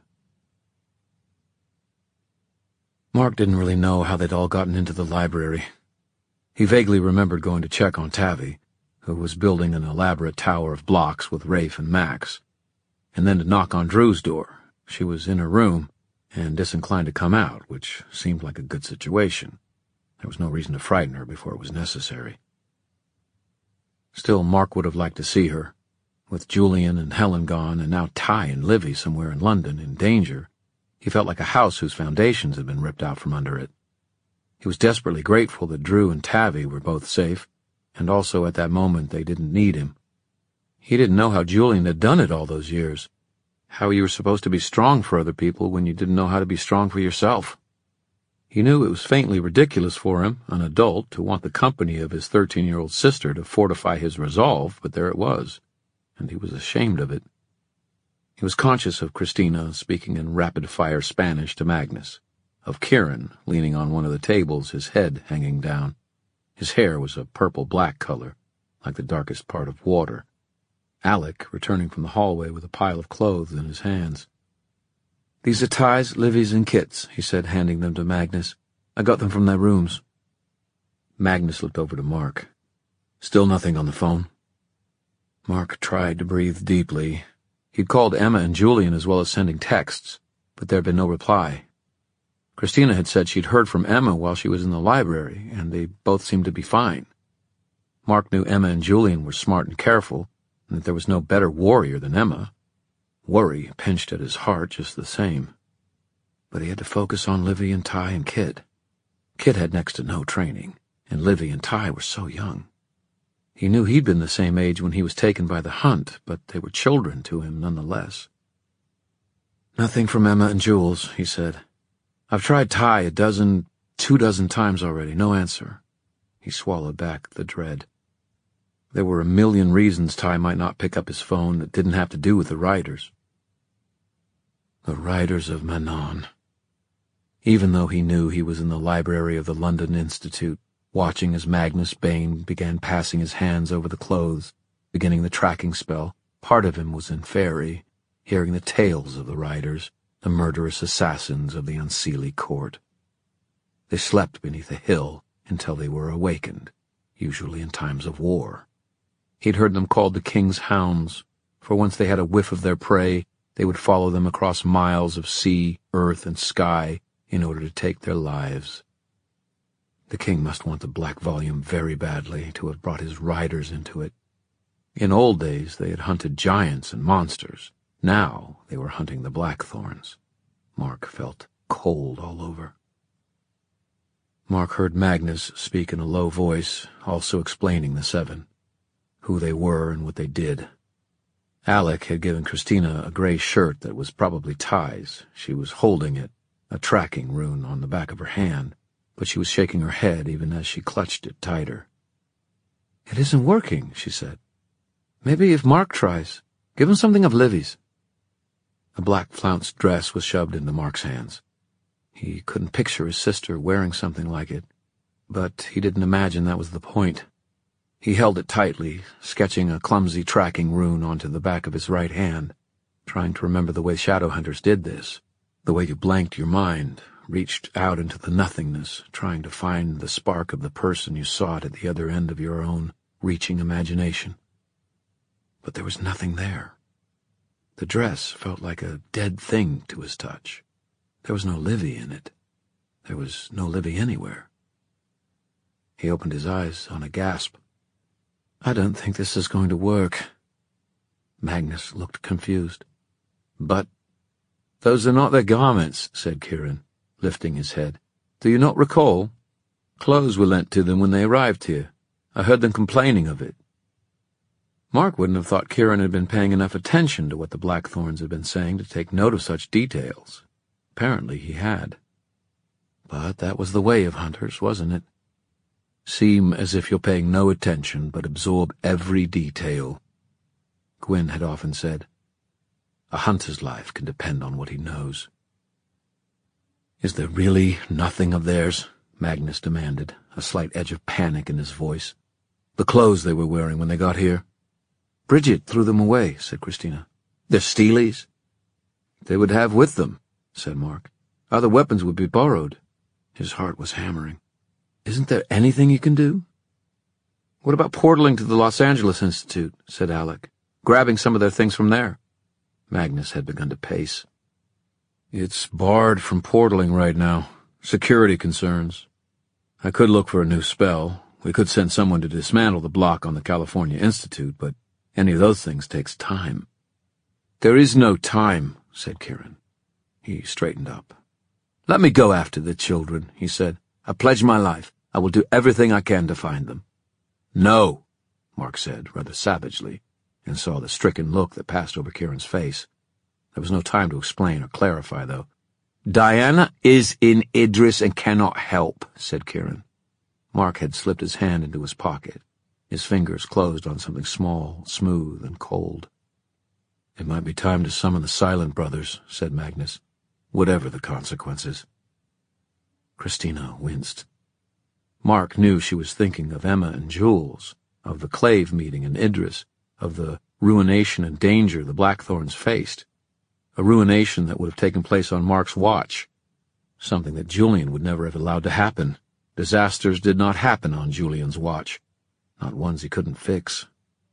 C: Mark didn't really know how they'd all gotten into the library. He vaguely remembered going to check on Tavi, who was building an elaborate tower of blocks with Rafe and Max, and then to knock on Drew's door. She was in her room and disinclined to come out, which seemed like a good situation. There was no reason to frighten her before it was necessary. Still, Mark would have liked to see her. With Julian and Helen gone, and now Ty and Livy somewhere in London in danger, he felt like a house whose foundations had been ripped out from under it. He was desperately grateful that Drew and Tavi were both safe, and also at that moment they didn't need him. He didn't know how Julian had done it all those years, how you were supposed to be strong for other people when you didn't know how to be strong for yourself. He knew it was faintly ridiculous for him, an adult, to want the company of his 13-year-old sister to fortify his resolve, but there it was, and he was ashamed of it. He was conscious of Christina speaking in rapid-fire Spanish to Magnus, of Kieran leaning on one of the tables, his head hanging down. His hair was a purple-black color, like the darkest part of water. Alec returning from the hallway with a pile of clothes in his hands. "These are Ty's, Livy's, and Kit's," he said, handing them to Magnus. "I got them from their rooms." Magnus looked over to Mark. "Still nothing on the phone?" Mark tried to breathe deeply. He'd called Emma and Julian as well as sending texts, but there had been no reply. Christina had said she'd heard from Emma while she was in the library, and they both seemed to be fine. Mark knew Emma and Julian were smart and careful, and that there was no better warrior than Emma. Worry pinched at his heart just the same. But he had to focus on Livy and Ty and Kit. Kit had next to no training, and Livy and Ty were so young. He knew he'd been the same age when he was taken by the hunt, but they were children to him nonetheless. "Nothing from Emma and Jules," he said. "I've tried Ty 2 dozen times already, no answer." He swallowed back the dread. There were a million reasons Ty might not pick up his phone that didn't have to do with the Riders. The Riders of Manon. Even though he knew he was in the library of the London Institute,
A: watching as Magnus Bane began passing his hands over the clothes, beginning the tracking spell. Part of him was in Faerie, hearing the tales of the riders, the murderous assassins of the Unseelie court. They slept beneath a hill until they were awakened, usually in times of war. He'd heard them called the King's Hounds, for once they had a whiff of their prey, they would follow them across miles of sea, earth, and sky in order to take their lives. The king must want the Black Volume very badly to have brought his riders into it. In old days they had hunted giants and monsters. Now they were hunting the Blackthorns. Mark felt cold all over. Mark heard Magnus speak in a low voice, also explaining the seven, who they were and what they did. Alec had given Christina a gray shirt that was probably Ty's. She was holding it, a tracking rune on the back of her hand, but she was shaking her head even as she clutched it tighter. "It isn't working," she said. "Maybe if Mark tries, give him something of Livy's." A black flounced dress was shoved into Mark's hands. He couldn't picture his sister wearing something like it, but he didn't imagine that was the point. He held it tightly, sketching a clumsy tracking rune onto the back of his right hand, trying to remember the way Shadowhunters did this, the way you blanked your mind, reached out into the nothingness, trying to find the spark of the person you sought at the other end of your own reaching imagination. But there was nothing there. The dress felt like a dead thing to his touch. There was no Livy in it. There was no Livy anywhere. He opened his eyes on a gasp. "I don't think this is going to work." Magnus looked confused. "But those are not their garments," said Kieran, lifting his head. "Do you not recall? Clothes were lent to them when they arrived here. I heard them complaining of it." Mark wouldn't have thought Kieran had been paying enough attention to what the Blackthorns had been saying to take note of such details. Apparently he had. But that was the way of hunters, wasn't it? Seem as if you're paying no attention, but absorb every detail. Gwyn had often said, "A hunter's life can depend on what he knows." "Is there really nothing of theirs?" Magnus demanded, a slight edge of panic in his voice. "The clothes they were wearing when they got here?" "Bridget threw them away," said Christina. "They're Steelies?" "They would have with them," said Mark. "Other weapons would be borrowed." His heart was hammering. "Isn't there anything you can do?" "What about portaling to the Los Angeles Institute?" said Alec. "Grabbing some of their things from there." Magnus had begun to pace. "It's barred from portaling right now. Security concerns. I could look for a new spell. We could send someone to dismantle the block on the California Institute, but any of those things takes time." "There is no time," said Kieran. He straightened up. "Let me go after the children," he said. "I pledge my life. I will do everything I can to find them." "No," Mark said, rather savagely, and saw the stricken look that passed over Kieran's face. There was no time to explain or clarify, though. "Diana is in Idris and cannot help," said Kieran. Mark had slipped his hand into his pocket. His fingers closed on something small, smooth, and cold. "It might be time to summon the Silent Brothers," said Magnus, "whatever the consequences." Christina winced. Mark knew she was thinking of Emma and Jules, of the Clave meeting in Idris, of the ruination and danger the Blackthorns faced, a ruination that would have taken place on Mark's watch, something that Julian would never have allowed to happen. Disasters did not happen on Julian's watch, not ones he couldn't fix.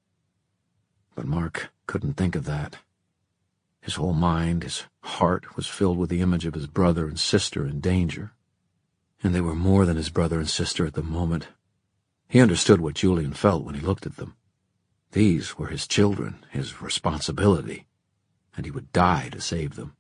A: But Mark couldn't think of that. His whole mind, his heart, was filled with the image of his brother and sister in danger. And they were more than his brother and sister at the moment. He understood what Julian felt when he looked at them. These were his children, his responsibility, and he would die to save them.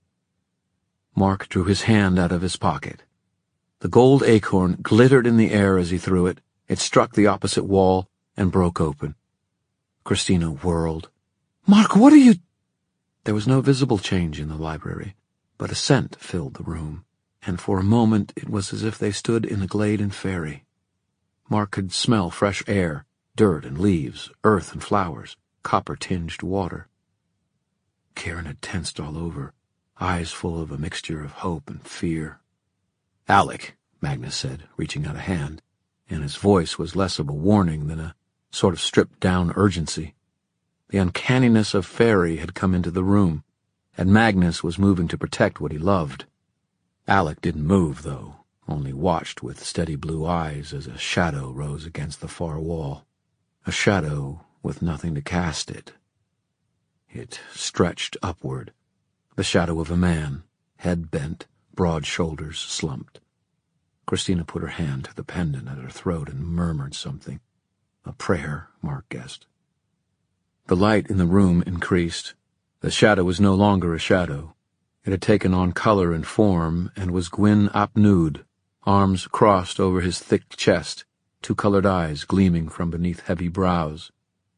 A: Mark drew his hand out of his pocket. The gold acorn glittered in the air as he threw it. It struck the opposite wall and broke open. Christina whirled. "Mark, what are you—" There was no visible change in the library, but a scent filled the room, and for a moment it was as if they stood in a glade in Faerie. Mark could smell fresh air, dirt and leaves, earth and flowers, copper-tinged water. Kieran had tensed all over, eyes full of a mixture of hope and fear. "Alec," Magnus said, reaching out a hand,
C: and his voice was less of a warning than a sort of stripped-down urgency. The uncanniness of Fairy had come into the room, and Magnus was moving to protect what he loved. Alec didn't move, though, only watched with steady blue eyes as a shadow rose against the far wall. A shadow with nothing to cast it. It stretched upward, the shadow of a man, head bent, broad shoulders slumped. Christina put her hand to the pendant at her throat and murmured something. A prayer, Mark guessed. The light in the room increased. The shadow was no longer a shadow. It had taken on color and form and was Gwyn ap Nudd, arms crossed over his thick chest, two colored eyes gleaming from beneath heavy brows.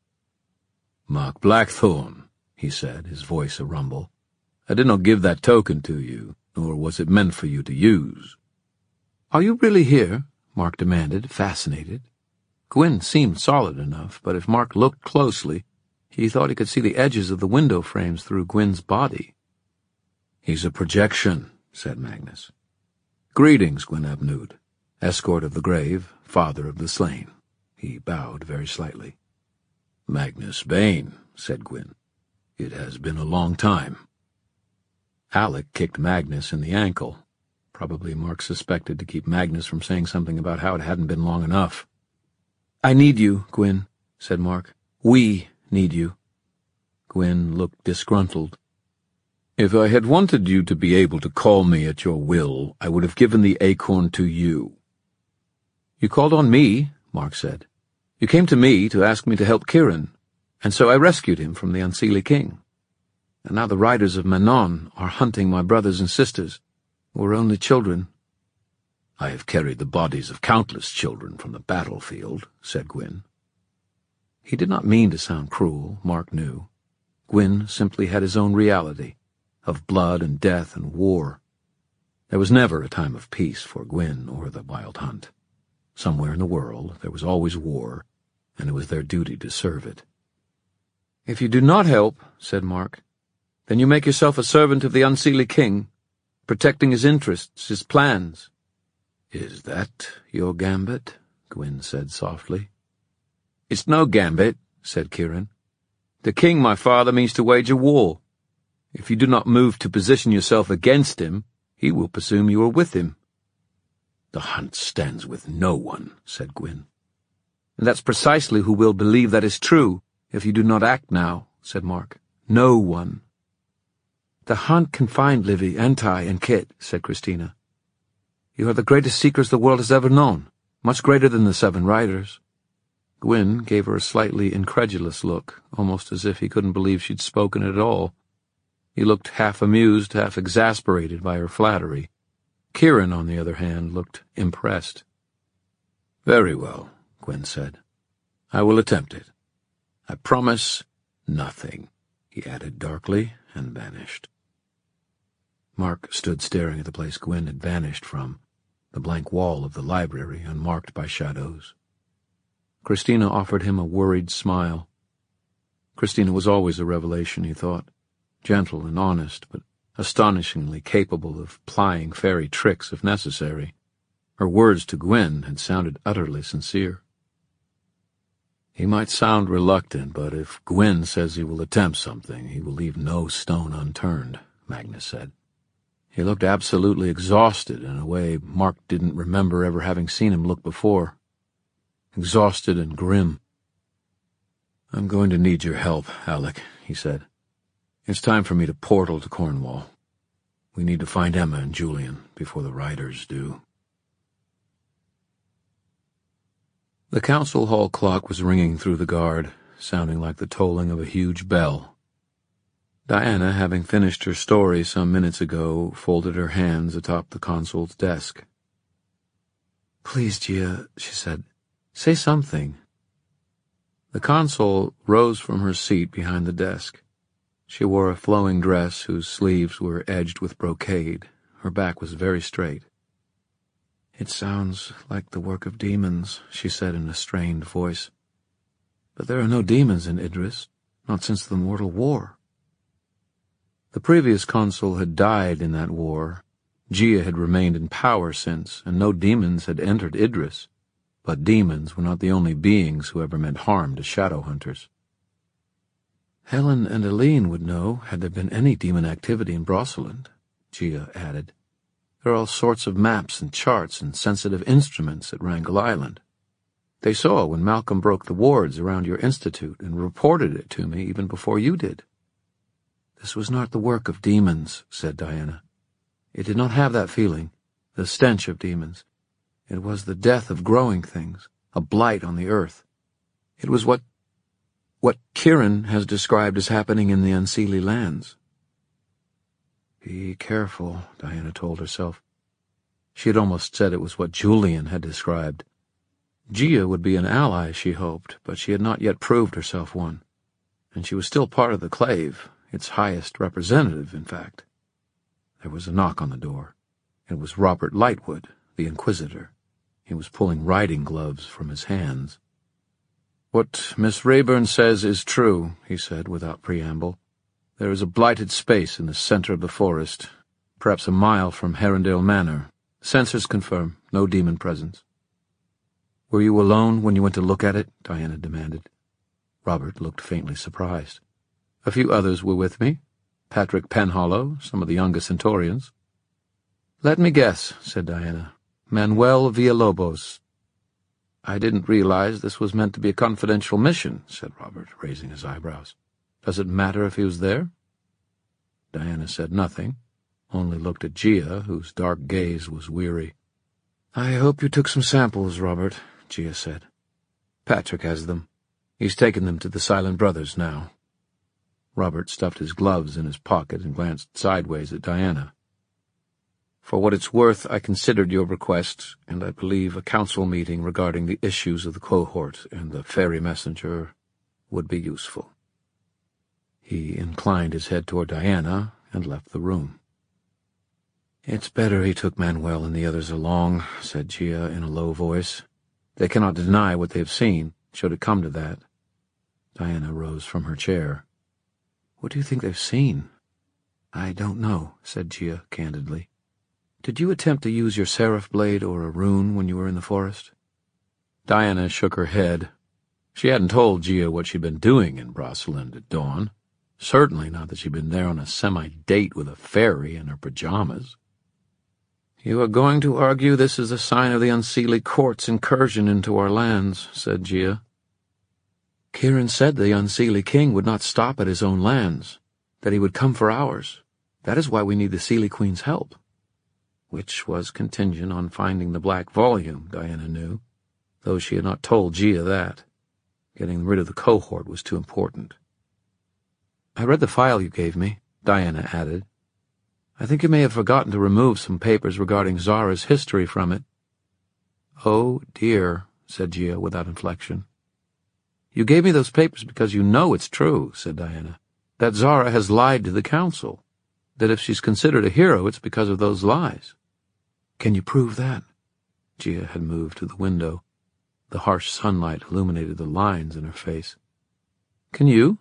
C: "Mark Blackthorne," he said, his voice a rumble. "I did not give that token to you, nor was it meant for you to use." "Are you really here?" Mark demanded, fascinated. Gwyn seemed solid enough, but if Mark looked closely, he thought he could see the edges of the window frames through Gwyn's body. "He's a projection," said Magnus. "Greetings, Gwyn ap Nudd, escort of the grave, father of the slain." He bowed very slightly. "Magnus Bane," said Gwyn. "It has been a long time." Alec kicked Magnus in the ankle. Probably Mark suspected to keep Magnus from saying something about how it hadn't been long enough. "I need you, Gwyn," said Mark. "We need you." Gwyn looked disgruntled. "If I had wanted you to be able to call me at your will, I would have given the acorn to you." "You called on me," Mark said. "You came to me to ask me to help Kieran, and so I rescued him from the Unseelie King. And now the riders of Manon are hunting my brothers and sisters, who were only children." "I have carried the bodies of countless children from the battlefield," said Gwyn. He did not mean to sound cruel, Mark knew. Gwyn simply had his own reality, of blood and death and war. There was never a time of peace for Gwyn or the Wild Hunt. Somewhere in the world there was always war, and it was their duty to serve it. "If you do not help," said Mark, "then you make yourself a servant of the Unseelie King, protecting his interests, his plans." "Is that your gambit?" Gwyn said softly. "It's no gambit," said Kieran. "The king, my father, means to wage a war. If you do not move to position yourself against him, he will presume you are with him." "The hunt stands with no one," said Gwyn. "And that's precisely who will believe that is true, if you do not act now," said Mark. "No one." "The hunt can find Livy and Ty and Kit," said Christina. "You are the greatest seekers the world has ever known, much greater than the 7 riders." Gwyn gave her a slightly incredulous look, almost as if he couldn't believe she'd spoken at all. He looked half amused, half exasperated by her flattery. Kieran, on the other hand, looked impressed. "Very well," Gwyn said. "I will attempt it. I promise nothing," he added darkly, and vanished. Mark stood staring at the place Gwyn had vanished from, the blank wall of the library unmarked by shadows. Christina offered him a worried smile. Christina was always a revelation, he thought, gentle and honest, but astonishingly capable of plying fairy tricks if necessary. Her words to Gwyn had sounded utterly sincere. "He might sound reluctant, but if Gwyn says he will attempt something, he will leave no stone unturned," Magnus said. He looked absolutely exhausted in a way Mark didn't remember ever having seen him look before. Exhausted and grim. "I'm going to need your help, Alec," he said. "It's time for me to portal to Cornwall. We need to find Emma and Julian before the riders do." The council hall clock was ringing through the guard, sounding like the tolling of a huge bell. Diana, having finished her story some minutes ago, folded her hands atop the consul's desk. "Please, Gia," she said, "say something." The consul rose from her seat behind the desk. She wore a flowing dress whose sleeves were edged with brocade. Her back was very straight. "It sounds like the work of demons," she said in a strained voice. "But there are no demons in Idris, not since the mortal war." The previous consul had died in that war. Gia had remained in power since, and no demons had entered Idris.
A: But demons were not the only beings who ever meant harm to shadow hunters.
C: Helen and Aline would know had there been any demon activity in Brosseland, Gia added. There are all sorts of maps and charts and sensitive instruments at Wrangel Island. They saw when Malcolm broke the wards around your institute and reported it to me even before you did. This was not the work of demons, said Diana. It did not have that feeling, the stench of demons. It was the death of growing things, a blight on the earth. It was what Kieran has described as happening in the Unseelie lands. Be careful, Diana told herself. She had almost said it was what Julian had described. Gia would be an ally, she hoped, but she had not yet proved herself one. And she was still part of the Clave, its highest representative, in fact. There was a knock on the door. It was Robert Lightwood, the Inquisitor. He was pulling riding gloves from his hands. "What Miss Rayburn says is true," he said without preamble. "There is a blighted space in the center of the forest, perhaps a mile from Herondale Manor. Sensors confirm no demon presence." "Were you alone when you went to look at it?" Diana demanded. Robert looked faintly surprised. "A few others were with me. Patrick Penhollow, some of the younger Centaurians." "Let me guess," said Diana. "Manuel Villalobos." "I didn't realize this was meant to be a confidential mission," said Robert, raising his eyebrows. "Does it matter if he was there?" Diana said nothing, only looked at Gia, whose dark gaze was weary. "I hope you took some samples, Robert," Gia said. "Patrick has them. He's taken them to the Silent Brothers now." Robert stuffed his gloves in his pocket and glanced sideways at Diana. "For what it's worth, I considered your request, and I believe a council meeting regarding the issues of the cohort and the fairy messenger would be useful." He inclined his head toward Diana and left the room. "It's better he took Manuel and the others along," said Gia in a low voice. "They cannot deny what they have seen, should it come to that." Diana rose from her chair. "What do you think they've seen?" "I don't know," said Gia candidly. "Did you attempt to use your seraph blade or a rune when you were in the forest?" Diana shook her head. She hadn't told Gia what she'd been doing in Brosseland at dawn. Certainly not that she'd been there on a semi-date with a fairy in her pajamas. "You are going to argue this is a sign of the Unseelie court's incursion into our lands," said Gia. "Kieran said the Unseelie king would not stop at his own lands, that he would come for ours. That is why we need the Seelie Queen's help." Which was contingent on finding the black volume, Diana knew, though she had not told Gia that. Getting rid of the cohort was too important. "I read the file you gave me," Diana added. "I think you may have forgotten to remove some papers regarding Zara's history from it." "Oh, dear," said Gia without inflection. "You gave me those papers because you know it's true," said Diana, "that Zara has lied to the council, that if she's considered a hero it's because of those lies." "Can you prove that?" Gia had moved to the window. The harsh sunlight illuminated the lines in her face. "Can you?"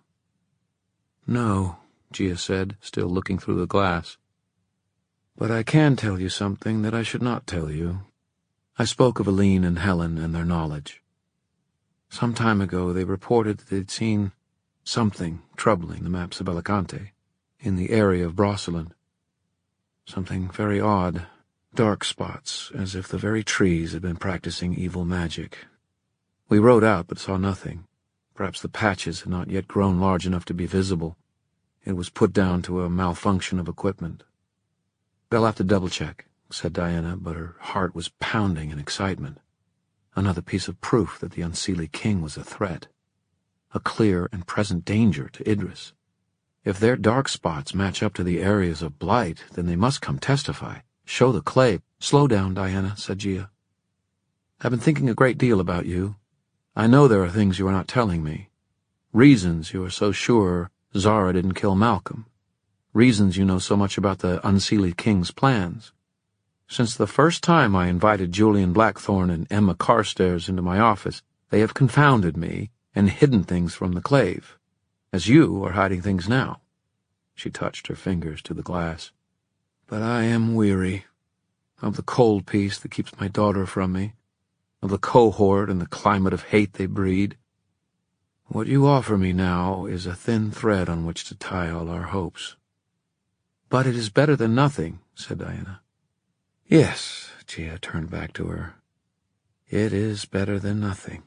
C: "No," Gia said, still looking through the glass. "But I can tell you something that I should not tell you. I spoke of Aline and Helen and their knowledge. Some time ago they reported that they'd seen something troubling the maps of Alicante, in the area of Brosseland. Something very odd, dark spots, as if the very trees had been practicing evil magic. We rode out but saw nothing. Perhaps the patches had not yet grown large enough to be visible. It was put down to a malfunction of equipment." "They'll have to double-check," said Diana, but her heart was pounding in excitement. Another piece of proof that the Unseelie king was a threat. A clear and present danger to Idris. If their dark spots match up to the areas of blight, then they must come testify. Show the Clave. "Slow down, Diana," said Gia. "I've been thinking a great deal about you. I know there are things you are not telling me. Reasons you are so sure Zara didn't kill Malcolm. Reasons you know so much about the Unseelie king's plans. Since the first time I invited Julian Blackthorne and Emma Carstairs into my office, they have confounded me and hidden things from the Clave, as you are hiding things now." She touched her fingers to the glass. "But I am weary of the cold peace that keeps my daughter from me, of the cohort and the climate of hate they breed. What you offer me now is a thin thread on which to tie all our hopes. But it is better than nothing, said Diana. Yes, Gia turned back to her. It is better than nothing.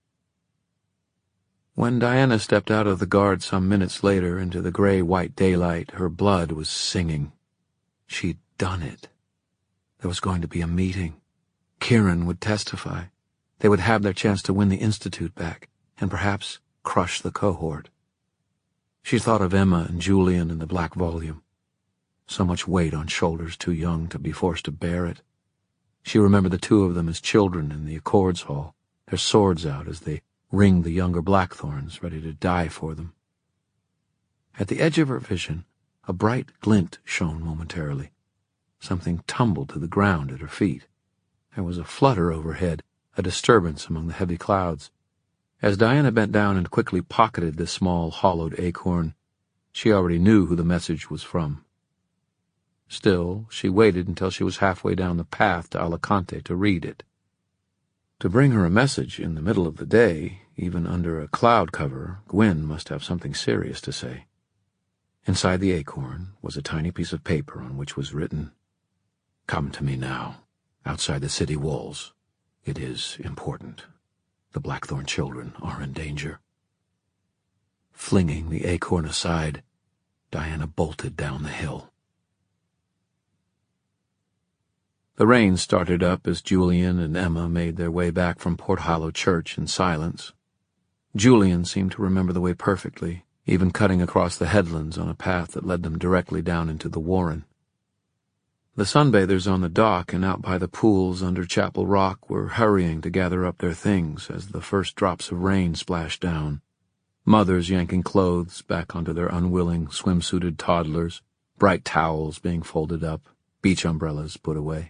C: When Diana stepped out of the guard some minutes later into the gray-white daylight, her blood was singing. She'd done it. There was going to be a meeting. Kieran would testify. They would have their chance to win the Institute back, and perhaps crush the cohort. She thought of Emma and Julian in the black volume. So much weight on shoulders too young to be forced to bear it. She remembered the two of them as children in the Accords Hall, their swords out as they ringed the younger Blackthorns, ready to die for them. At the edge of her vision, a bright glint shone momentarily. Something tumbled to the ground at her feet. There was a flutter overhead, a disturbance among the heavy clouds. As Diana bent down and quickly pocketed the small, hollowed acorn, she already knew who the message was from. Still, she waited until she was halfway down the path to Alicante to read it. To bring her a message in the middle of the day, even under a cloud cover, Gwyn must have something serious to say. Inside the acorn was a tiny piece of paper on which was written, "Come to me now, outside the city walls. It is important. The Blackthorn children are in danger." Flinging the acorn aside, Diana bolted down the hill. The rain started up as Julian and Emma made their way back from Porthallow Church in silence. Julian seemed to remember the way perfectly, even cutting across the headlands on a path that led them directly down into the Warren. The sunbathers on the dock and out by the pools under Chapel Rock were hurrying to gather up their things as the first drops of rain splashed down. Mothers yanking clothes back onto their unwilling, swimsuited toddlers, bright towels being folded up, beach umbrellas put away.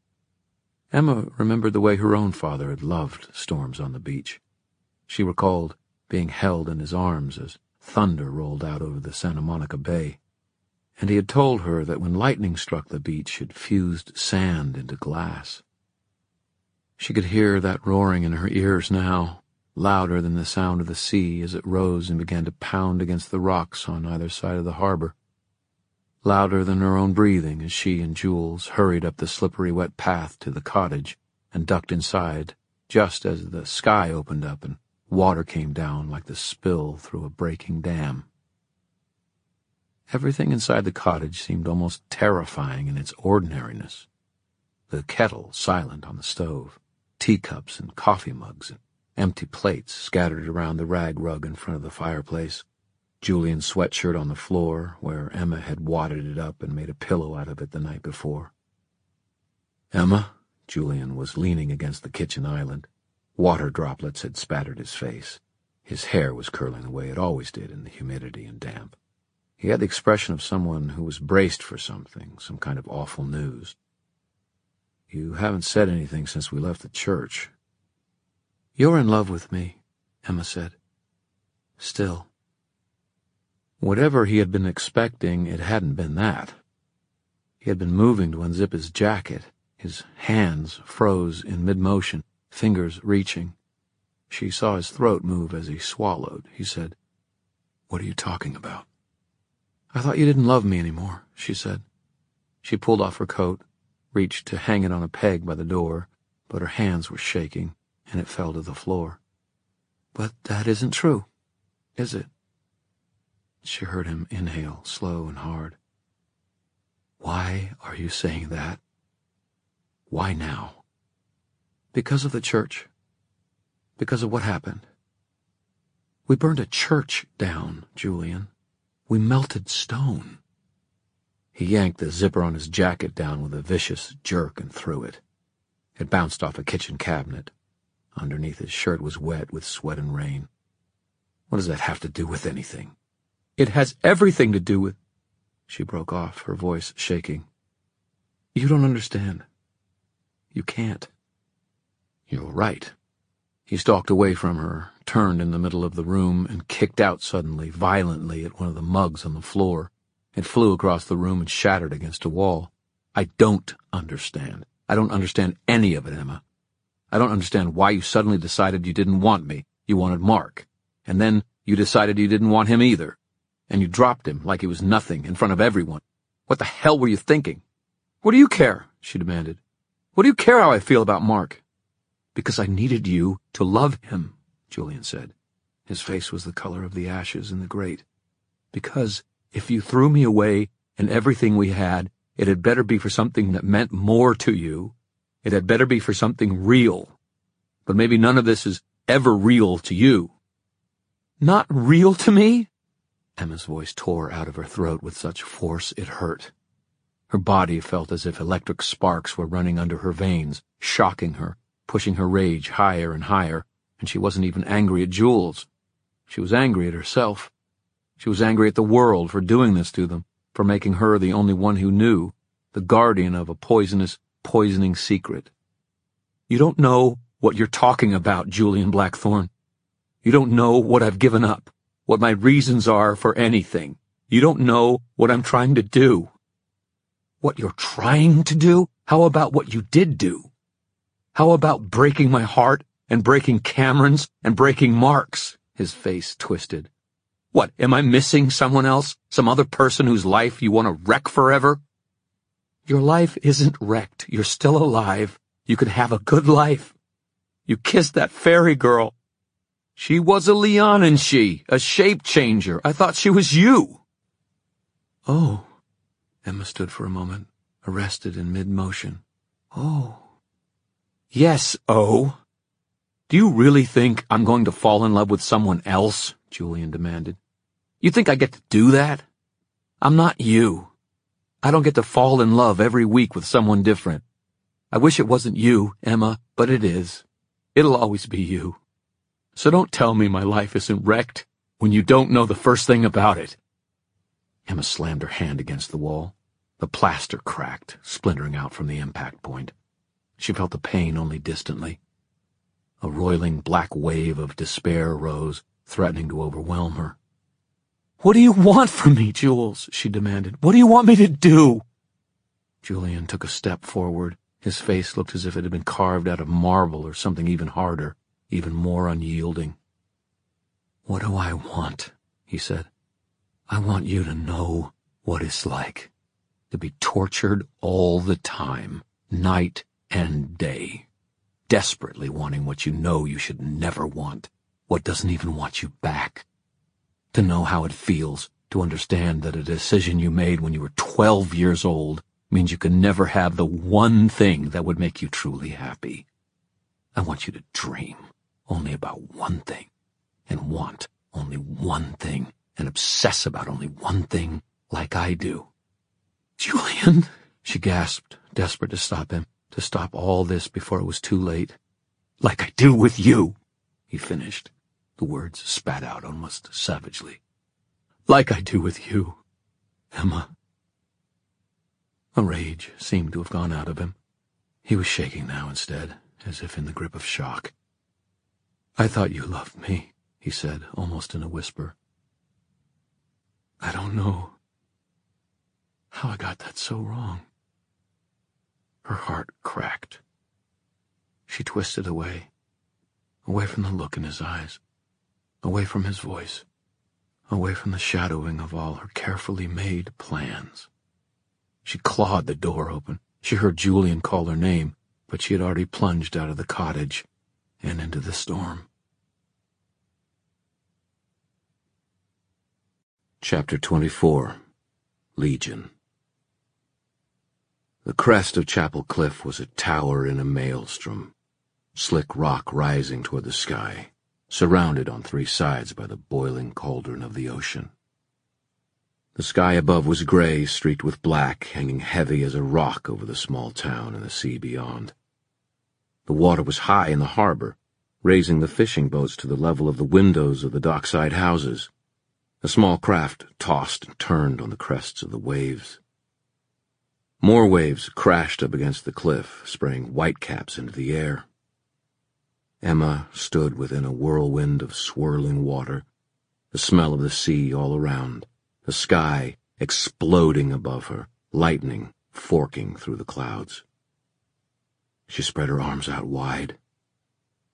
C: Emma remembered the way her own father had loved storms on the beach. She recalled being held in his arms as thunder rolled out over the Santa Monica Bay, and he had told her that when lightning struck the beach it fused sand into glass. She could hear that roaring in her ears now, louder than the sound of the sea as it rose and began to pound against the rocks on either side of the harbor. Louder than her own breathing as she and Jules hurried up the slippery wet path to the cottage and ducked inside just as the sky opened up and water came down like the spill through a breaking dam. Everything inside the cottage seemed almost terrifying in its ordinariness. The kettle silent on the stove, teacups and coffee mugs and empty plates scattered around the rag rug in front of the fireplace, Julian's sweatshirt on the floor where Emma had wadded it up and made a pillow out of it the night before. "Emma?" Julian was leaning against the kitchen island. Water droplets had spattered his face. His hair was curling the way it always did in the humidity and damp. He had the expression of someone who was braced for something, some kind of awful news. "You haven't said anything since we left the church." "You're in love with me," Emma said. "Still." Whatever he had been expecting, it hadn't been that. He had been moving to unzip his jacket. His hands froze in mid-motion, fingers reaching. She saw his throat move as he swallowed. He said, "What are you talking about?" "I thought you didn't love me anymore," she said. She pulled off her coat, reached to hang it on a peg by the door, but her hands were shaking, and it fell to the floor. "But that isn't true, is it?" She heard him inhale, slow and hard. "Why are you saying that? Why now?" "Because of the church. Because of what happened. We burned a church down, Julian. We melted stone." He yanked the zipper on his jacket down with a vicious jerk and threw it. It bounced off a kitchen cabinet. Underneath his shirt was wet with sweat and rain. "What does that have to do with anything?" "It has everything to do with—" She broke off, her voice shaking. "You don't understand. You can't." "You're right." He stalked away from her, turned in the middle of the room, and kicked out suddenly, violently, at one of the mugs on the floor. It flew across the room and shattered against a wall. "I don't understand. I don't understand any of it, Emma. I don't understand why you suddenly decided you didn't want me. You wanted Mark. And then you decided you didn't want him either. And you dropped him like he was nothing in front of everyone. What the hell were you thinking? What do you care? She demanded. What do you care how I feel about Mark? Because I needed you to love him, Julian said. His face was the color of the ashes in the grate. Because if you threw me away and everything we had, it had better be for something that meant more to you. It had better be for something real. But maybe none of this is ever real to you. Not real to me? Emma's voice tore out of her throat with such force it hurt. Her body felt as if electric sparks were running under her veins, shocking her, pushing her rage higher and higher, and she wasn't even angry at Jules. She was angry at herself. She was angry at the world for doing this to them, for making her the only one who knew, the guardian of a poisoning secret. You don't know what you're talking about, Julian Blackthorne. You don't know what I've given up, what my reasons are for anything. You don't know what I'm trying to do. What you're trying to do? How about what you did do? How about breaking my heart and breaking Cameron's and breaking Mark's? His face twisted. What, am I missing someone else? Some other person whose life you want to wreck forever? Your life isn't wrecked. You're still alive. You can have a good life. You kissed that fairy girl. She was a Leonin, a shape changer. I thought she was you. Oh. Emma stood for a moment, arrested in mid-motion. Oh. Yes, oh. Do you really think I'm going to fall in love with someone else? Julian demanded. You think I get to do that? I'm not you. I don't get to fall in love every week with someone different. I wish it wasn't you, Emma, but it is. It'll always be you. So don't tell me my life isn't wrecked when you don't know the first thing about it. Emma slammed her hand against the wall. The plaster cracked, splintering out from the impact point. She felt the pain only distantly. A roiling black wave of despair rose, threatening to overwhelm her. What do you want from me, Jules? She demanded. What do you want me to do? Julian took a step forward. His face looked as if it had been carved out of marble or something even harder, even more unyielding. What do I want? He said. I want you to know what it's like to be tortured all the time, night and day, desperately wanting what you know you should never want, what doesn't even want you back. To know how it feels, to understand that a decision you made when you were 12 years old means you can never have the one thing that would make you truly happy. I want you to dream only about one thing, and want only one thing, and obsess about only one thing like I do. Julian, she gasped, desperate to stop him, to stop all this before it was too late. Like I do with you, he finished, the words spat out almost savagely. Like I do with you, Emma. A rage seemed to have gone out of him. He was shaking now instead, as if in the grip of shock. I thought you loved me, he said, almost in a whisper. I don't know how I got that so wrong. Her heart cracked. She twisted away from the look in his eyes, away from his voice, away from the shadowing of all her carefully made plans. She clawed the door open. She heard Julian call her name, but she had already plunged out of the cottage and into the storm. Chapter 24. Legion. The crest of Chapel Cliff was a tower in a maelstrom, slick rock rising toward the sky, surrounded on three sides by the boiling cauldron of the ocean. The sky above was gray, streaked with black, hanging heavy as a rock over the small town and the sea beyond. The water was high in the harbor, raising the fishing boats to the level of the windows of the dockside houses. A small craft tossed and turned on the crests of the waves. More waves crashed up against the cliff, spraying whitecaps into the air. Emma stood within a whirlwind of swirling water, the smell of the sea all around, the sky exploding above her, lightning forking through the clouds. She spread her arms out wide,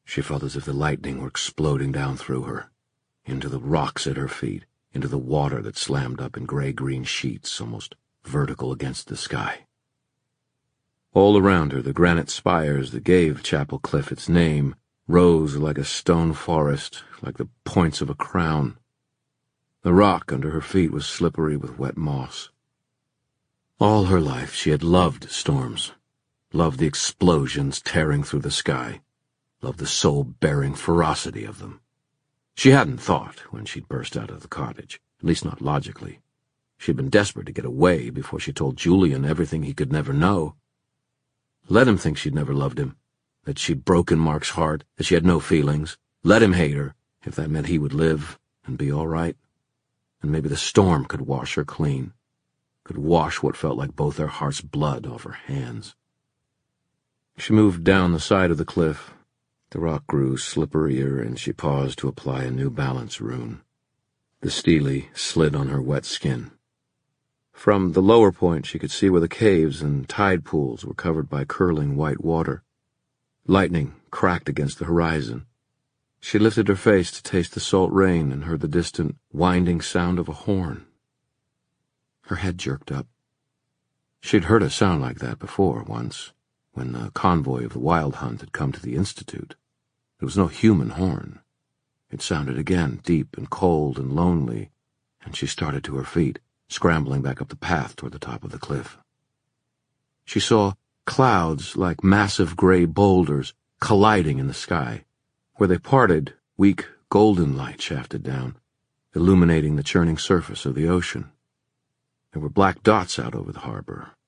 A: She felt as if the lightning were exploding down through her, into the rocks at her feet, into the water that slammed up in gray-green sheets, almost vertical against the sky. All around her, the granite spires that gave Chapel Cliff its name rose like a stone forest, like the points of a crown. The rock under her feet was slippery with wet moss. All her life she had loved storms, loved the explosions tearing through the sky, loved the soul-bearing ferocity of them. She hadn't thought when she'd burst out of the cottage, at least not logically. She'd been desperate to get away before she told Julian everything he could never know. Let him think she'd never loved him, that she'd broken Mark's heart, that she had no feelings. Let him hate her, if that meant he would live and be all right. And maybe the storm could wash her clean, could wash what felt like both their hearts' blood off her hands. She moved down the side of the cliff. The rock grew slipperier, and she paused to apply a new balance rune. The stele slid on her wet skin. From the lower point she could see where the caves and tide pools were covered by curling white water. Lightning cracked against the horizon. She lifted her face to taste the salt rain and heard the distant, winding sound of a horn. Her head jerked up. She'd heard a sound like that before, once, when the convoy of the Wild Hunt had come to the Institute. It was no human horn. It sounded again, deep and cold and lonely, and she started to her feet, scrambling back up the path toward the top of the cliff. She saw clouds like massive gray boulders colliding in the sky. Where they parted, weak golden light shafted down, illuminating the churning surface of the ocean. There were black dots out over the harbor,